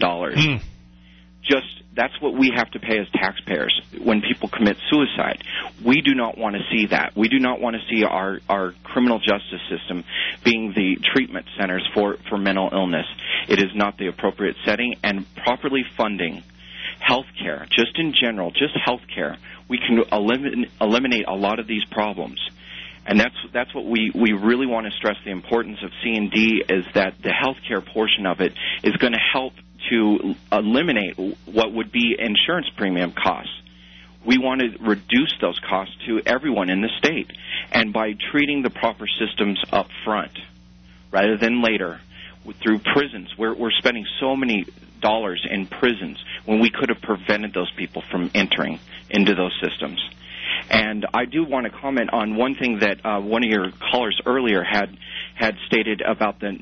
That's what we have to pay as taxpayers when people commit suicide. We do not want to see that. We do not want to see our criminal justice system being the treatment centers for mental illness. It is not the appropriate setting, and properly funding health care, just in general, just health care, we can eliminate a lot of these problems. And that's what we really want to stress. The importance of C&D is that the health care portion of it is going to help to eliminate what would be insurance premium costs. We want to reduce those costs to everyone in the state. And by treating the proper systems up front rather than later, through prisons, we're spending so many dollars in prisons when we could have prevented those people from entering into those systems. And I do want to comment on one thing that one of your callers earlier had stated about the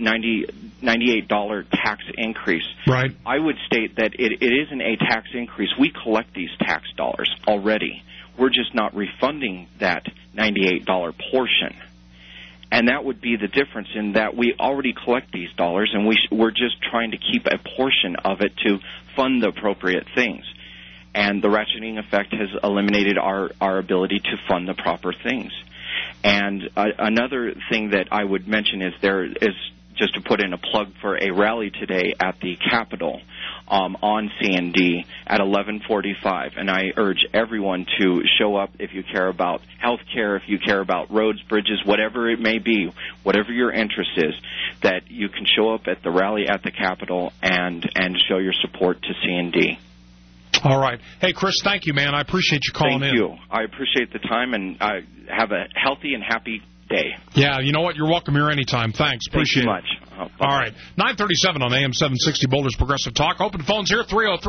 $98 tax increase. Right. I would state that it isn't a tax increase. We collect these tax dollars already. We're just not refunding that $98 portion. And that would be the difference, in that we already collect these dollars, and we're just trying to keep a portion of it to fund the appropriate things. And the ratcheting effect has eliminated our ability to fund the proper things. And another thing that I would mention is there is, just to put in a plug for a rally today at the Capitol on CND at 11:45. And I urge everyone to show up if you care about health care, if you care about roads, bridges, whatever it may be, whatever your interest is, that you can show up at the rally at the Capitol and show your support to CND. All right. Hey, Chris, thank you, man. I appreciate you calling in. Thank you. I appreciate the time, and have a healthy and happy day. Yeah, you know what? You're welcome here anytime. Thanks. Appreciate it. All right. 9:37 on AM 760 Boulder's Progressive Talk. Open phones here,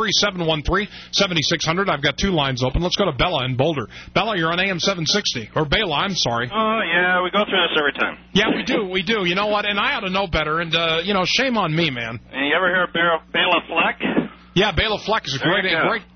303-713-7600. I've got two lines open. Let's go to Bella in Boulder. Bella, you're on AM 760. Or Bela, I'm sorry. Oh, yeah, we go through this every time. Yeah, we do. You know what? And I ought to know better. And, shame on me, man. And you ever hear of Bela Fleck? Yeah, Bela Fleck is a great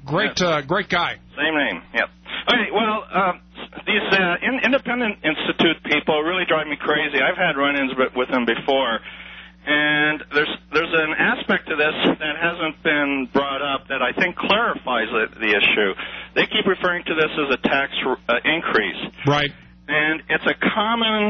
guy. Same name, yep. Okay, well, these independent institute people really drive me crazy. I've had run-ins with them before, and there's an aspect to this that hasn't been brought up that I think clarifies the issue. They keep referring to this as a tax increase. Right. And it's a common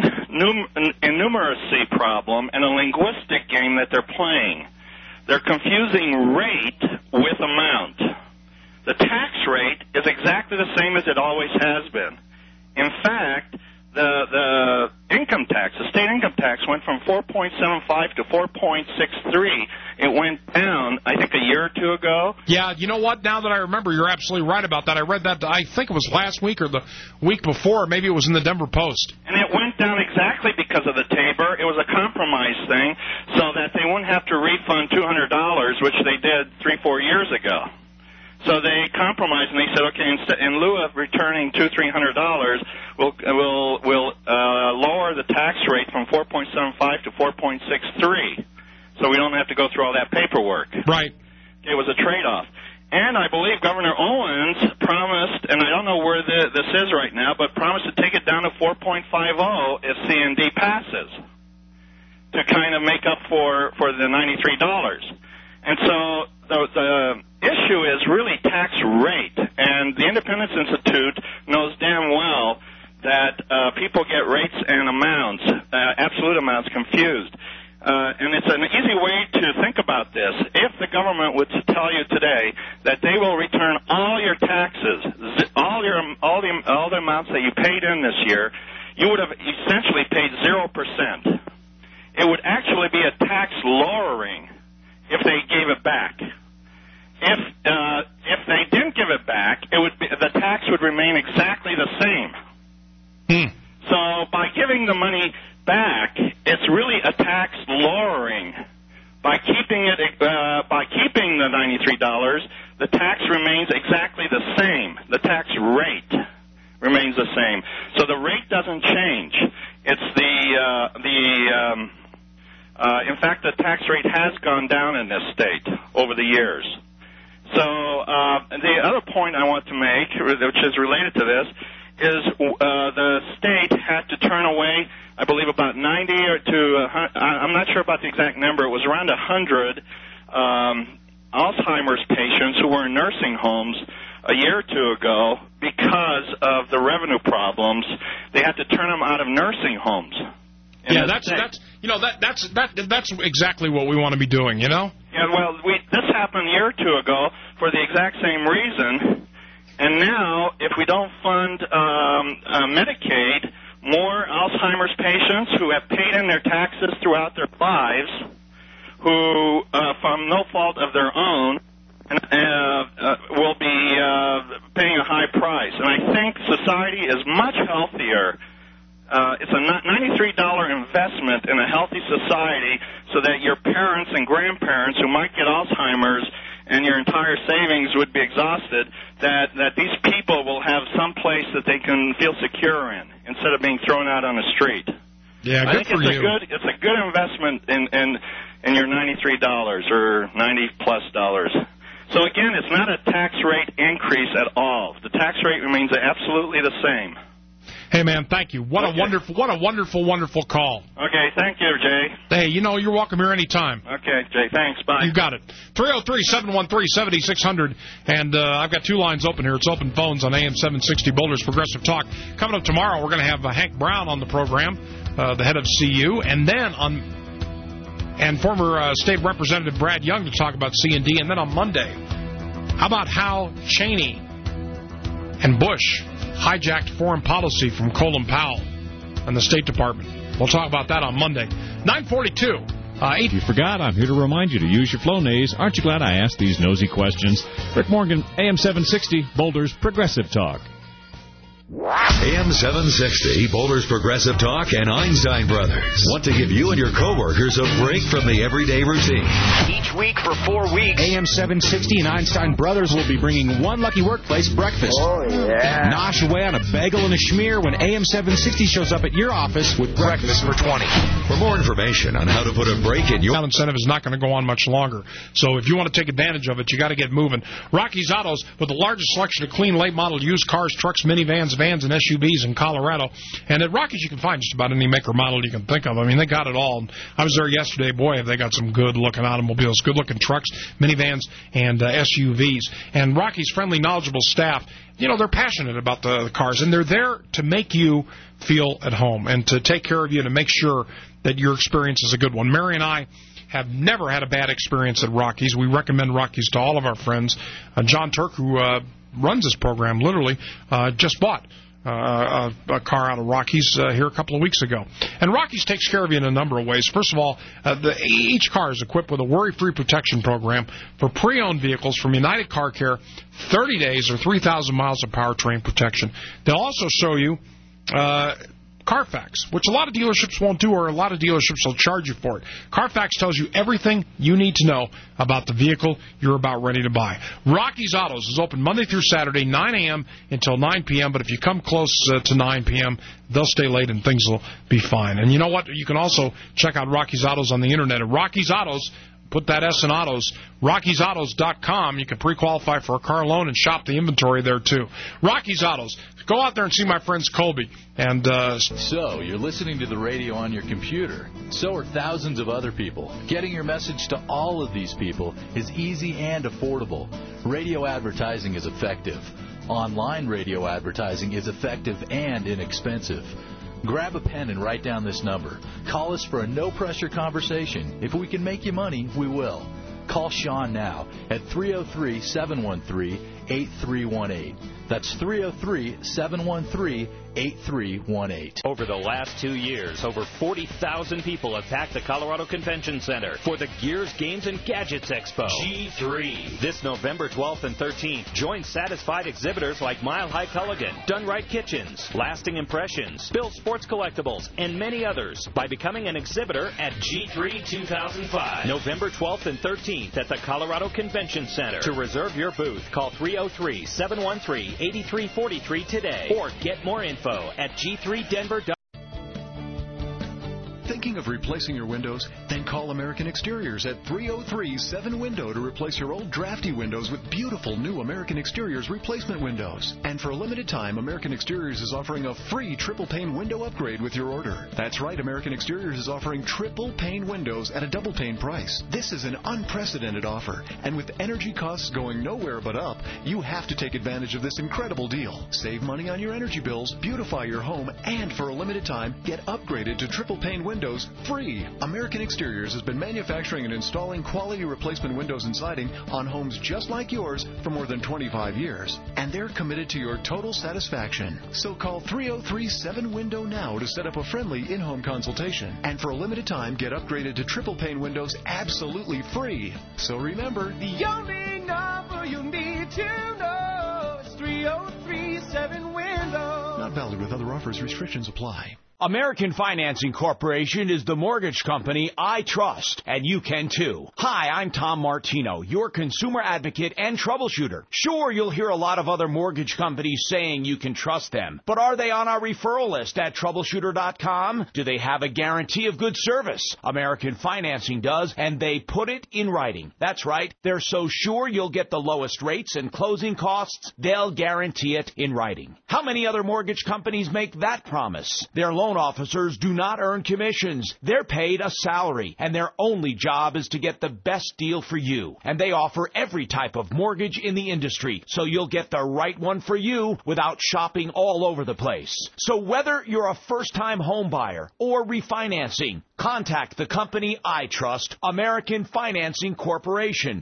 innumeracy problem and a linguistic game that they're playing. They're confusing rate with amount. The tax rate is exactly the same as it always has been. In fact, the income tax, the state income tax, went from 4.75 to 4.63. It went down, I think, a year or two ago. Yeah, you know what? Now that I remember, you're absolutely right about that. I read that, I think it was last week or the week before. Maybe it was in the Denver Post. And it went down exactly because of the Tabor. It was a compromise thing so that they wouldn't have to refund $200, which they did 3-4 years ago. So they compromised and they said, okay, in lieu of returning $200-300, we'll lower the tax rate from 4.75 to 4.63, so we don't have to go through all that paperwork. Right. It was a trade-off. And I believe Governor Owens promised, and I don't know where this is right now, but promised to take it down to 4.50 if CND passes to kind of make up for the $93. And so the issue is really tax rate, and the Independence Institute knows damn well that people get rates and amounts, absolute amounts, confused. And it's an easy way to think about this. If the government were to tell you today that they will return all your taxes, all the amounts that you paid in this year, you would have essentially paid 0%. It would actually be a tax lowering if they gave it back. If they didn't give it back, the tax would remain exactly the same. So by giving the money back, it's really a tax lowering. By keeping the $93, the tax remains exactly the same. The tax rate remains the same. So the rate doesn't change. It's in fact, the tax rate has gone down in this state over the years. So the other point I want to make, which is related to this, is the state had to turn away, I believe, about 90 or to, I'm not sure about the exact number, it was around 100 Alzheimer's patients who were in nursing homes a year or two ago because of the revenue problems. They had to turn them out of nursing homes. Yeah, that's exactly what we want to be doing, you know? Yeah, well, this happened a year or two ago for the exact same reason. And now, if we don't fund Medicaid, more Alzheimer's patients who have paid in their taxes throughout their lives, who, from no fault of their own, will be paying a high price. And I think society is much healthier. It's a $93 investment in a healthy society so that your parents and grandparents who might get Alzheimer's and your entire savings would be exhausted, that these people will have some place that they can feel secure in instead of being thrown out on the street. Yeah, I think it's a good investment in your $93 or $90+. So again, it's not a tax rate increase at all. The tax rate remains absolutely the same. Hey, man, thank you. What a wonderful call. Okay, thank you, Jay. Hey, you're welcome here anytime. Okay, Jay, thanks. Bye. You got it. 303-713-7600, and I've got 2 lines open here. It's open phones on AM 760 Boulder's Progressive Talk. Coming up tomorrow, we're going to have Hank Brown on the program, the head of CU, and then and former State Representative Brad Young to talk about C&D, and then on Monday, how about how Cheney and Bush hijacked foreign policy from Colin Powell and the State Department. We'll talk about that on Monday. 9:42. If you forgot, I'm here to remind you to use your Flonase. Aren't you glad I asked these nosy questions? Rick Morgan, AM 760, Boulder's Progressive Talk. AM 760, Boulder's Progressive Talk, and Einstein Brothers want to give you and your coworkers a break from the everyday routine. Each week for 4 weeks, AM 760 and Einstein Brothers will be bringing one lucky workplace breakfast. Oh, yeah. Nosh away on a bagel and a schmear when AM 760 shows up at your office with breakfast for 20. For more information on how to put a break in your incentive is not going to go on much longer. So if you want to take advantage of it, you got to get moving. Rocky's Autos, with the largest selection of clean, late model used cars, trucks, minivans, vans, and SUVs in Colorado. And at Rocky's, you can find just about any maker model you can think of. I mean, they got it all. I was there yesterday. Boy, have they got some good-looking automobiles, good-looking trucks, minivans, and SUVs. And Rocky's friendly, knowledgeable staff, they're passionate about the cars, and they're there to make you feel at home and to take care of you, to make sure that your experience is a good one. Mary and I have never had a bad experience at Rocky's. We recommend Rocky's to all of our friends. John Turk, who runs this program, literally just bought a car out of Rocky's here a couple of weeks ago. And Rocky's takes care of you in a number of ways. First of all, each car is equipped with a worry-free protection program for pre-owned vehicles from United Car Care, 30 days or 3,000 miles of powertrain protection. They'll also show you Carfax, which a lot of dealerships won't do, or a lot of dealerships will charge you for it. Carfax tells you everything you need to know about the vehicle you're about ready to buy. Rocky's Autos is open Monday through Saturday, 9 a.m. until 9 p.m., but if you come close to 9 p.m., they'll stay late and things will be fine. And you know what? You can also check out Rocky's Autos on the Internet at Rocky's Autos. Put that S in Autos, Rocky'sAutos.com. You can pre-qualify for a car loan and shop the inventory there, too. Rocky's Autos. Go out there and see my friends Colby. And So, you're listening to the radio on your computer. So are thousands of other people. Getting your message to all of these people is easy and affordable. Radio advertising is effective. Online radio advertising is effective and inexpensive. Grab a pen and write down this number. Call us for a no-pressure conversation. If we can make you money, we will. Call Sean now at 303-713-8318. That's 303-713-8318. Over the last 2 years, over 40,000 people have packed the Colorado Convention Center for the Gears, Games, and Gadgets Expo, G3. This November 12th and 13th, join satisfied exhibitors like Mile High Culligan, Done Right Kitchens, Lasting Impressions, Bill Sports Collectibles, and many others by becoming an exhibitor at G3 2005. November 12th and 13th at the Colorado Convention Center. To reserve your booth, call 303-713-8343 today, or get more info at g3denver.com. Thinking of replacing your windows? Then call American Exteriors at 303-7-WINDOW to replace your old drafty windows with beautiful new American Exteriors replacement windows. And for a limited time, American Exteriors is offering a free triple pane window upgrade with your order. That's right, American Exteriors is offering triple pane windows at a double pane price. This is an unprecedented offer, and with energy costs going nowhere but up, you have to take advantage of this incredible deal. Save money on your energy bills, beautify your home, and for a limited time, get upgraded to triple pane windows free. American Exteriors has been manufacturing and installing quality replacement windows and siding on homes just like yours for more than 25 years. And they're committed to your total satisfaction. So call 303-7-WINDOW now to set up a friendly in-home consultation. And for a limited time, get upgraded to triple pane windows absolutely free. So remember, the only number you need to know is 303-7-WINDOW. Not valid with other offers. Restrictions apply. American Financing Corporation is the mortgage company I trust, and you can too. Hi, I'm Tom Martino, your consumer advocate and troubleshooter. Sure, you'll hear a lot of other mortgage companies saying you can trust them, but are they on our referral list at troubleshooter.com? Do they have a guarantee of good service? American Financing does, and they put it in writing. That's right, they're so sure you'll get the lowest rates and closing costs, they'll guarantee it in writing. How many other mortgage companies make that promise? Their loan officers do not earn commissions. They're paid a salary, and their only job is to get the best deal for you. And they offer every type of mortgage in the industry, so you'll get the right one for you without shopping all over the place. So whether you're a first-time home buyer or refinancing, contact the company I trust, American Financing Corporation,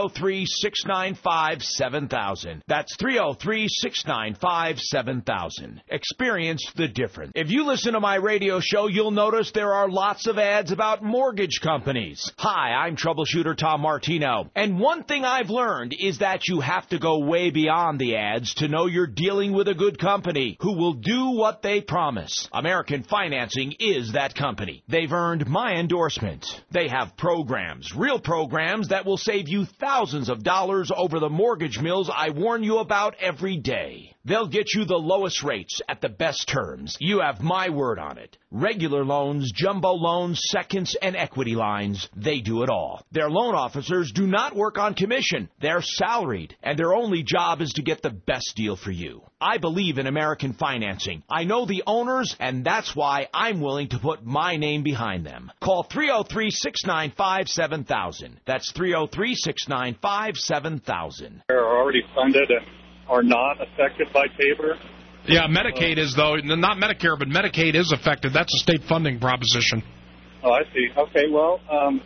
303-695-7000. That's 303-695-7000. Experience the difference. If you listen to my radio show, you'll notice there are lots of ads about mortgage companies. Hi, I'm troubleshooter Tom Martino. And one thing I've learned is that you have to go way beyond the ads to know you're dealing with a good company who will do what they promise. American Financing is that company. They've earned my endorsement. They have programs, real programs that will save you thousands of dollars over the mortgage mills I warn you about every day. They'll get you the lowest rates at the best terms. You have my word on it. Regular loans, jumbo loans, seconds, and equity lines, they do it all. Their loan officers do not work on commission. They're salaried, and their only job is to get the best deal for you. I believe in American Financing. I know the owners, and that's why I'm willing to put my name behind them. Call 303-695-7000. That's 303-695-7000. They're already funded and are not affected by Tabor. Yeah, Medicaid is, though. Not Medicare, but Medicaid is affected. That's a state funding proposition. Oh, I see. Okay, well, I'm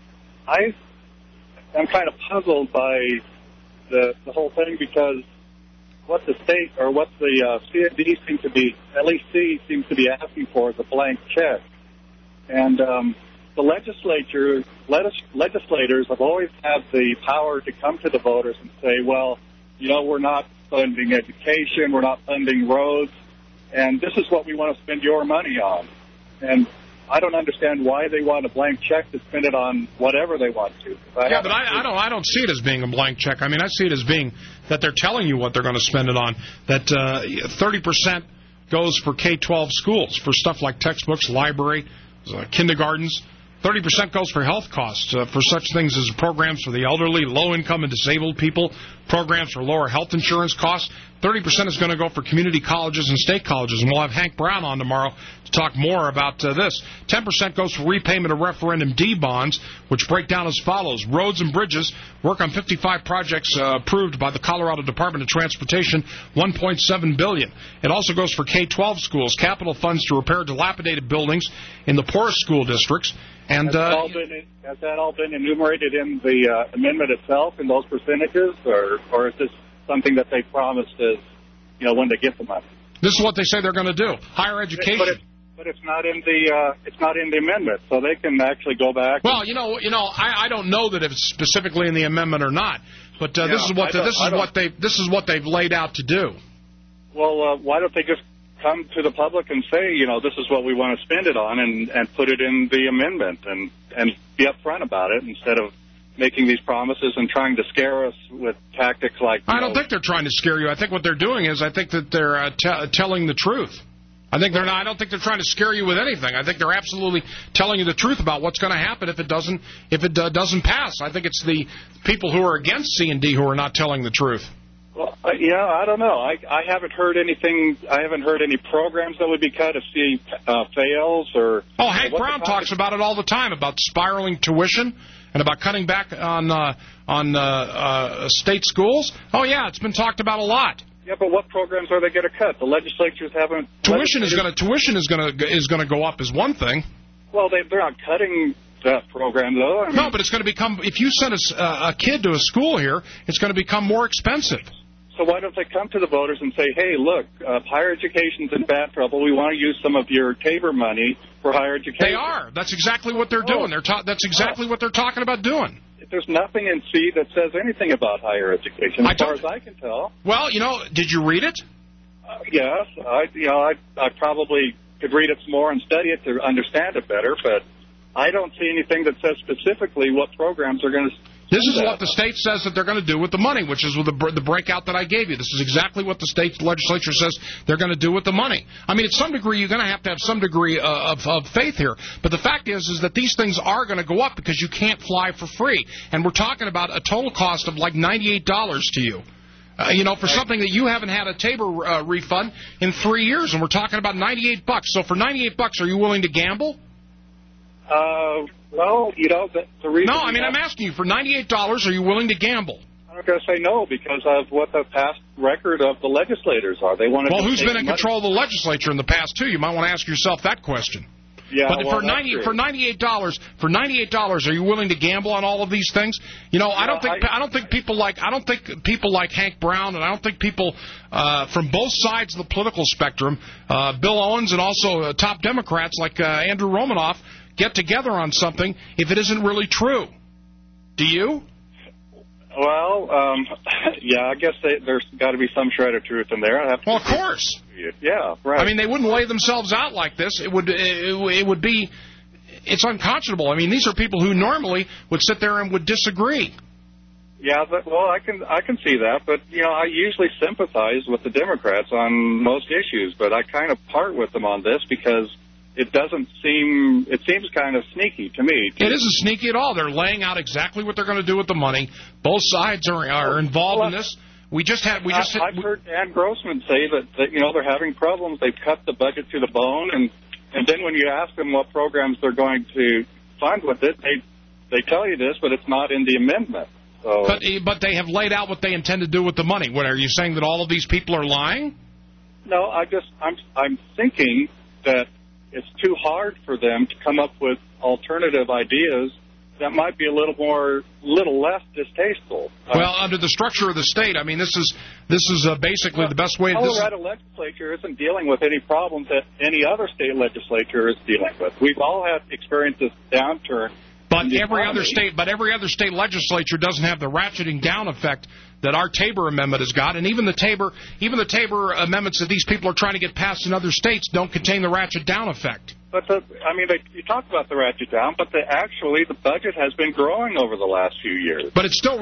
kind of puzzled by the whole thing because what the state or what the CFD seems to be, at least C seems to be asking for is a blank check. And the legislators have always had the power to come to the voters and say, well, you know, we're not funding education, we're not funding roads, and this is what we want to spend your money on. And I don't understand why they want a blank check to spend it on whatever they want to. Yeah, but I don't see it as being a blank check. I mean, I see it as being that they're telling you what they're going to spend it on, that 30% goes for K-12 schools, for stuff like textbooks, library, kindergartens. 30% goes for health costs, for such things as programs for the elderly, low-income and disabled people, programs for lower health insurance costs. 30% is going to go for community colleges and state colleges, and we'll have Hank Brown on tomorrow to talk more about this. 10% goes for repayment of Referendum D bonds, which break down as follows. Roads and bridges, work on 55 projects approved by the Colorado Department of Transportation, $1.7 billion. It also goes for K-12 schools, capital funds to repair dilapidated buildings in the poorest school districts. And has that all been enumerated in the amendment itself in those percentages, or is this something that they promised as, you know, when they get the money? This is what they say they're going to do. Higher education. But it's not in the amendment, so they can actually go back. Well, I don't know that it's specifically in the amendment or not, but this is what they've laid out to do. Well, why don't they just come to the public and say, you know, this is what we want to spend it on, and put it in the amendment and be upfront about it instead of making these promises and trying to scare us with tactics like... I don't think they're trying to scare you. I think what they're doing is I think that they're telling the truth. I don't think they're trying to scare you with anything. I think they're absolutely telling you the truth about what's going to happen if it doesn't pass. I think it's the people who are against C&D who are not telling the truth. Well, I don't know. I haven't heard anything. I haven't heard any programs that would be cut if C fails or... Oh, Hank Brown talks about it all the time, about spiraling tuition and about cutting back on state schools. Oh, yeah, it's been talked about a lot. Yeah, but what programs are they going to cut? The legislatures haven't... Tuition is going to go up is one thing. Well, they're not cutting that program, though. No, but it's going to become... If you send a kid to a school here, it's going to become more expensive. So why don't they come to the voters and say, hey, look, higher education's in bad trouble. We want to use some of your Tabor money for higher education. They are. That's exactly what they're doing. That's exactly what they're talking about doing. There's nothing in C that says anything about higher education, as far as I can tell. Well, did you read it? Yes. I probably could read it some more and study it to understand it better, but I don't see anything that says specifically what programs are going to. This is what the state says that they're going to do with the money, which is with the breakout that I gave you. This is exactly what the state legislature says they're going to do with the money. I mean, at some degree, you're going to have some degree of faith here. But the fact is that these things are going to go up because you can't fly for free. And we're talking about a total cost of like $98 to you. For something that you haven't had a Tabor refund in 3 years, and we're talking about $98. So for $98, are you willing to gamble? Well, the reason... No, I mean, I'm asking you, for $98, are you willing to gamble? I'm going to say no because of what the past record of the legislators are. They want to. Well, who's been in control of the legislature in the past, too? You might want to ask yourself that question. Yeah, but for $98, are you willing to gamble on all of these things? I don't think people like Hank Brown, and I don't think people from both sides of the political spectrum, Bill Owens and also top Democrats like Andrew Romanoff, get together on something if it isn't really true. Do you? Well, I guess there's got to be some shred of truth in there. Well, of course. Yeah, right. I mean, they wouldn't lay themselves out like this. It would be, it's unconscionable. I mean, these are people who normally would sit there and would disagree. Yeah, I can see that, but I usually sympathize with the Democrats on most issues, but I kind of part with them on this because it seems kind of sneaky to me. It isn't sneaky at all. They're laying out exactly what they're going to do with the money. Both sides are involved in this. I've heard Dan Grossman say that they're having problems. They've cut the budget to the bone, and then when you ask them what programs they're going to fund with it, they tell you this, but it's not in the amendment. So. But they have laid out what they intend to do with the money. What, are you saying that all of these people are lying? No, I'm thinking that it's too hard for them to come up with alternative ideas that might be a little less distasteful. Well, under the structure of the state, I mean, this is basically the best way. The Colorado legislature isn't dealing with any problems that any other state legislature is dealing with. We've all experienced this downturn. But every other state legislature doesn't have the ratcheting down effect that our Tabor amendment has got, and even the Tabor amendments that these people are trying to get passed in other states don't contain the ratchet down effect. But you talk about the ratchet down, but the budget has been growing over the last few years. But it's still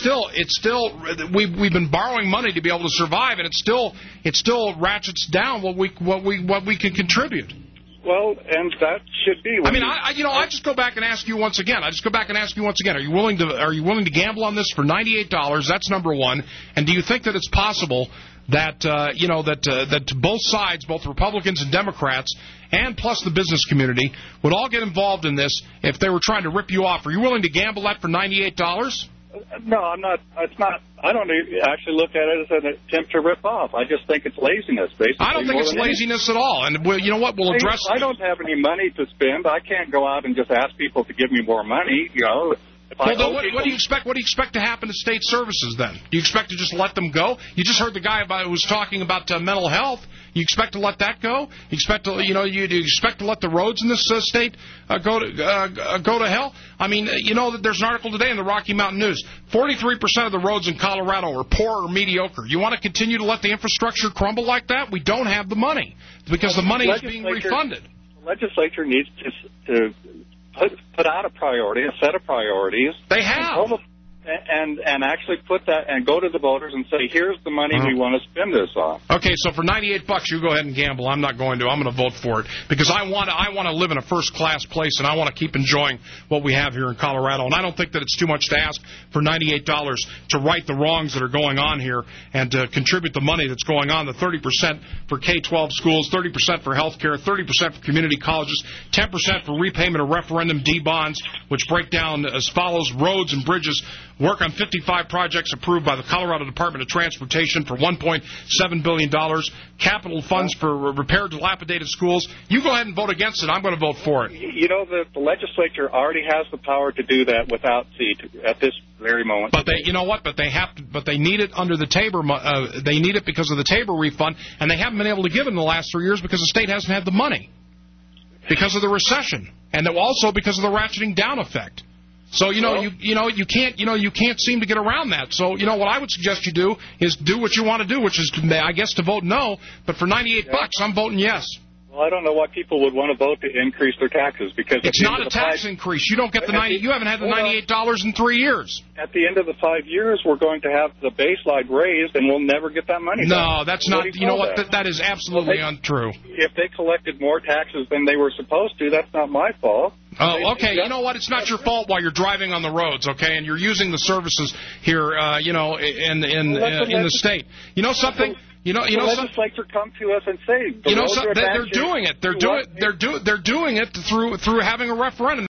we've been borrowing money to be able to survive, and it still ratchets down what we can contribute. Well, and that should be. I just go back and ask you once again. Are you willing to gamble on this for $98? That's number one. And do you think that it's possible that that both sides, both Republicans and Democrats, and plus the business community, would all get involved in this if they were trying to rip you off? Are you willing to gamble that for $98? No, I'm not. It's not. I don't actually look at it as an attempt to rip off. I just think it's laziness, basically. I don't think it's laziness at all. And you know what? We'll address. I don't have any money to spend. I can't go out and just ask people to give me more money. What do you expect? What do you expect to happen to state services then? Do you expect to just let them go? You just heard the guy who was talking about mental health. You expect to let that go? You expect to, you expect to let the roads in this state go to hell? I mean, there's an article today in the Rocky Mountain News. 43% of the roads in Colorado are poor or mediocre. You want to continue to let the infrastructure crumble like that? We don't have the money because the money is being refunded. The legislature needs to put out a set of priorities. They have. And actually put that and go to the voters and say, here's the money we want to spend this on. Okay, so for $98, you go ahead and gamble. I'm not going to. I'm going to vote for it because I want to live in a first-class place, and I want to keep enjoying what we have here in Colorado. And I don't think that it's too much to ask for $98 to right the wrongs that are going on here and to contribute the money that's going on, the 30% for K-12 schools, 30% for health care, 30% for community colleges, 10% for repayment of referendum D bonds, which break down as follows: roads and bridges. Work on 55 projects approved by the Colorado Department of Transportation for $1.7 billion. Capital funds for repair dilapidated schools. You go ahead and vote against it. I'm going to vote for it. The legislature already has the power to do that without seat at this very moment. But they need it under the Tabor. They need it because of the Tabor refund, and they haven't been able to give it in the last 3 years because the state hasn't had the money because of the recession, and also because of the ratcheting down effect. So you can't seem to get around that. So what I would suggest you do is do what you want to do, which is to vote no. But for $98, I'm voting yes. Well, I don't know why people would want to vote to increase their taxes because it's not a tax increase. You don't get the You haven't had the $98 in 3 years. At the end of the 5 years, we're going to have the baseline raised, and we'll never get that money back. No, that's not. You know what? That is absolutely untrue. If they collected more taxes than they were supposed to, that's not my fault. Oh, okay. You know what? It's not your fault while you're driving on the roads, okay? And you're using the services here, in the state. You know something? The legislature come to us and say, they're doing it. They're doing it through having a referendum.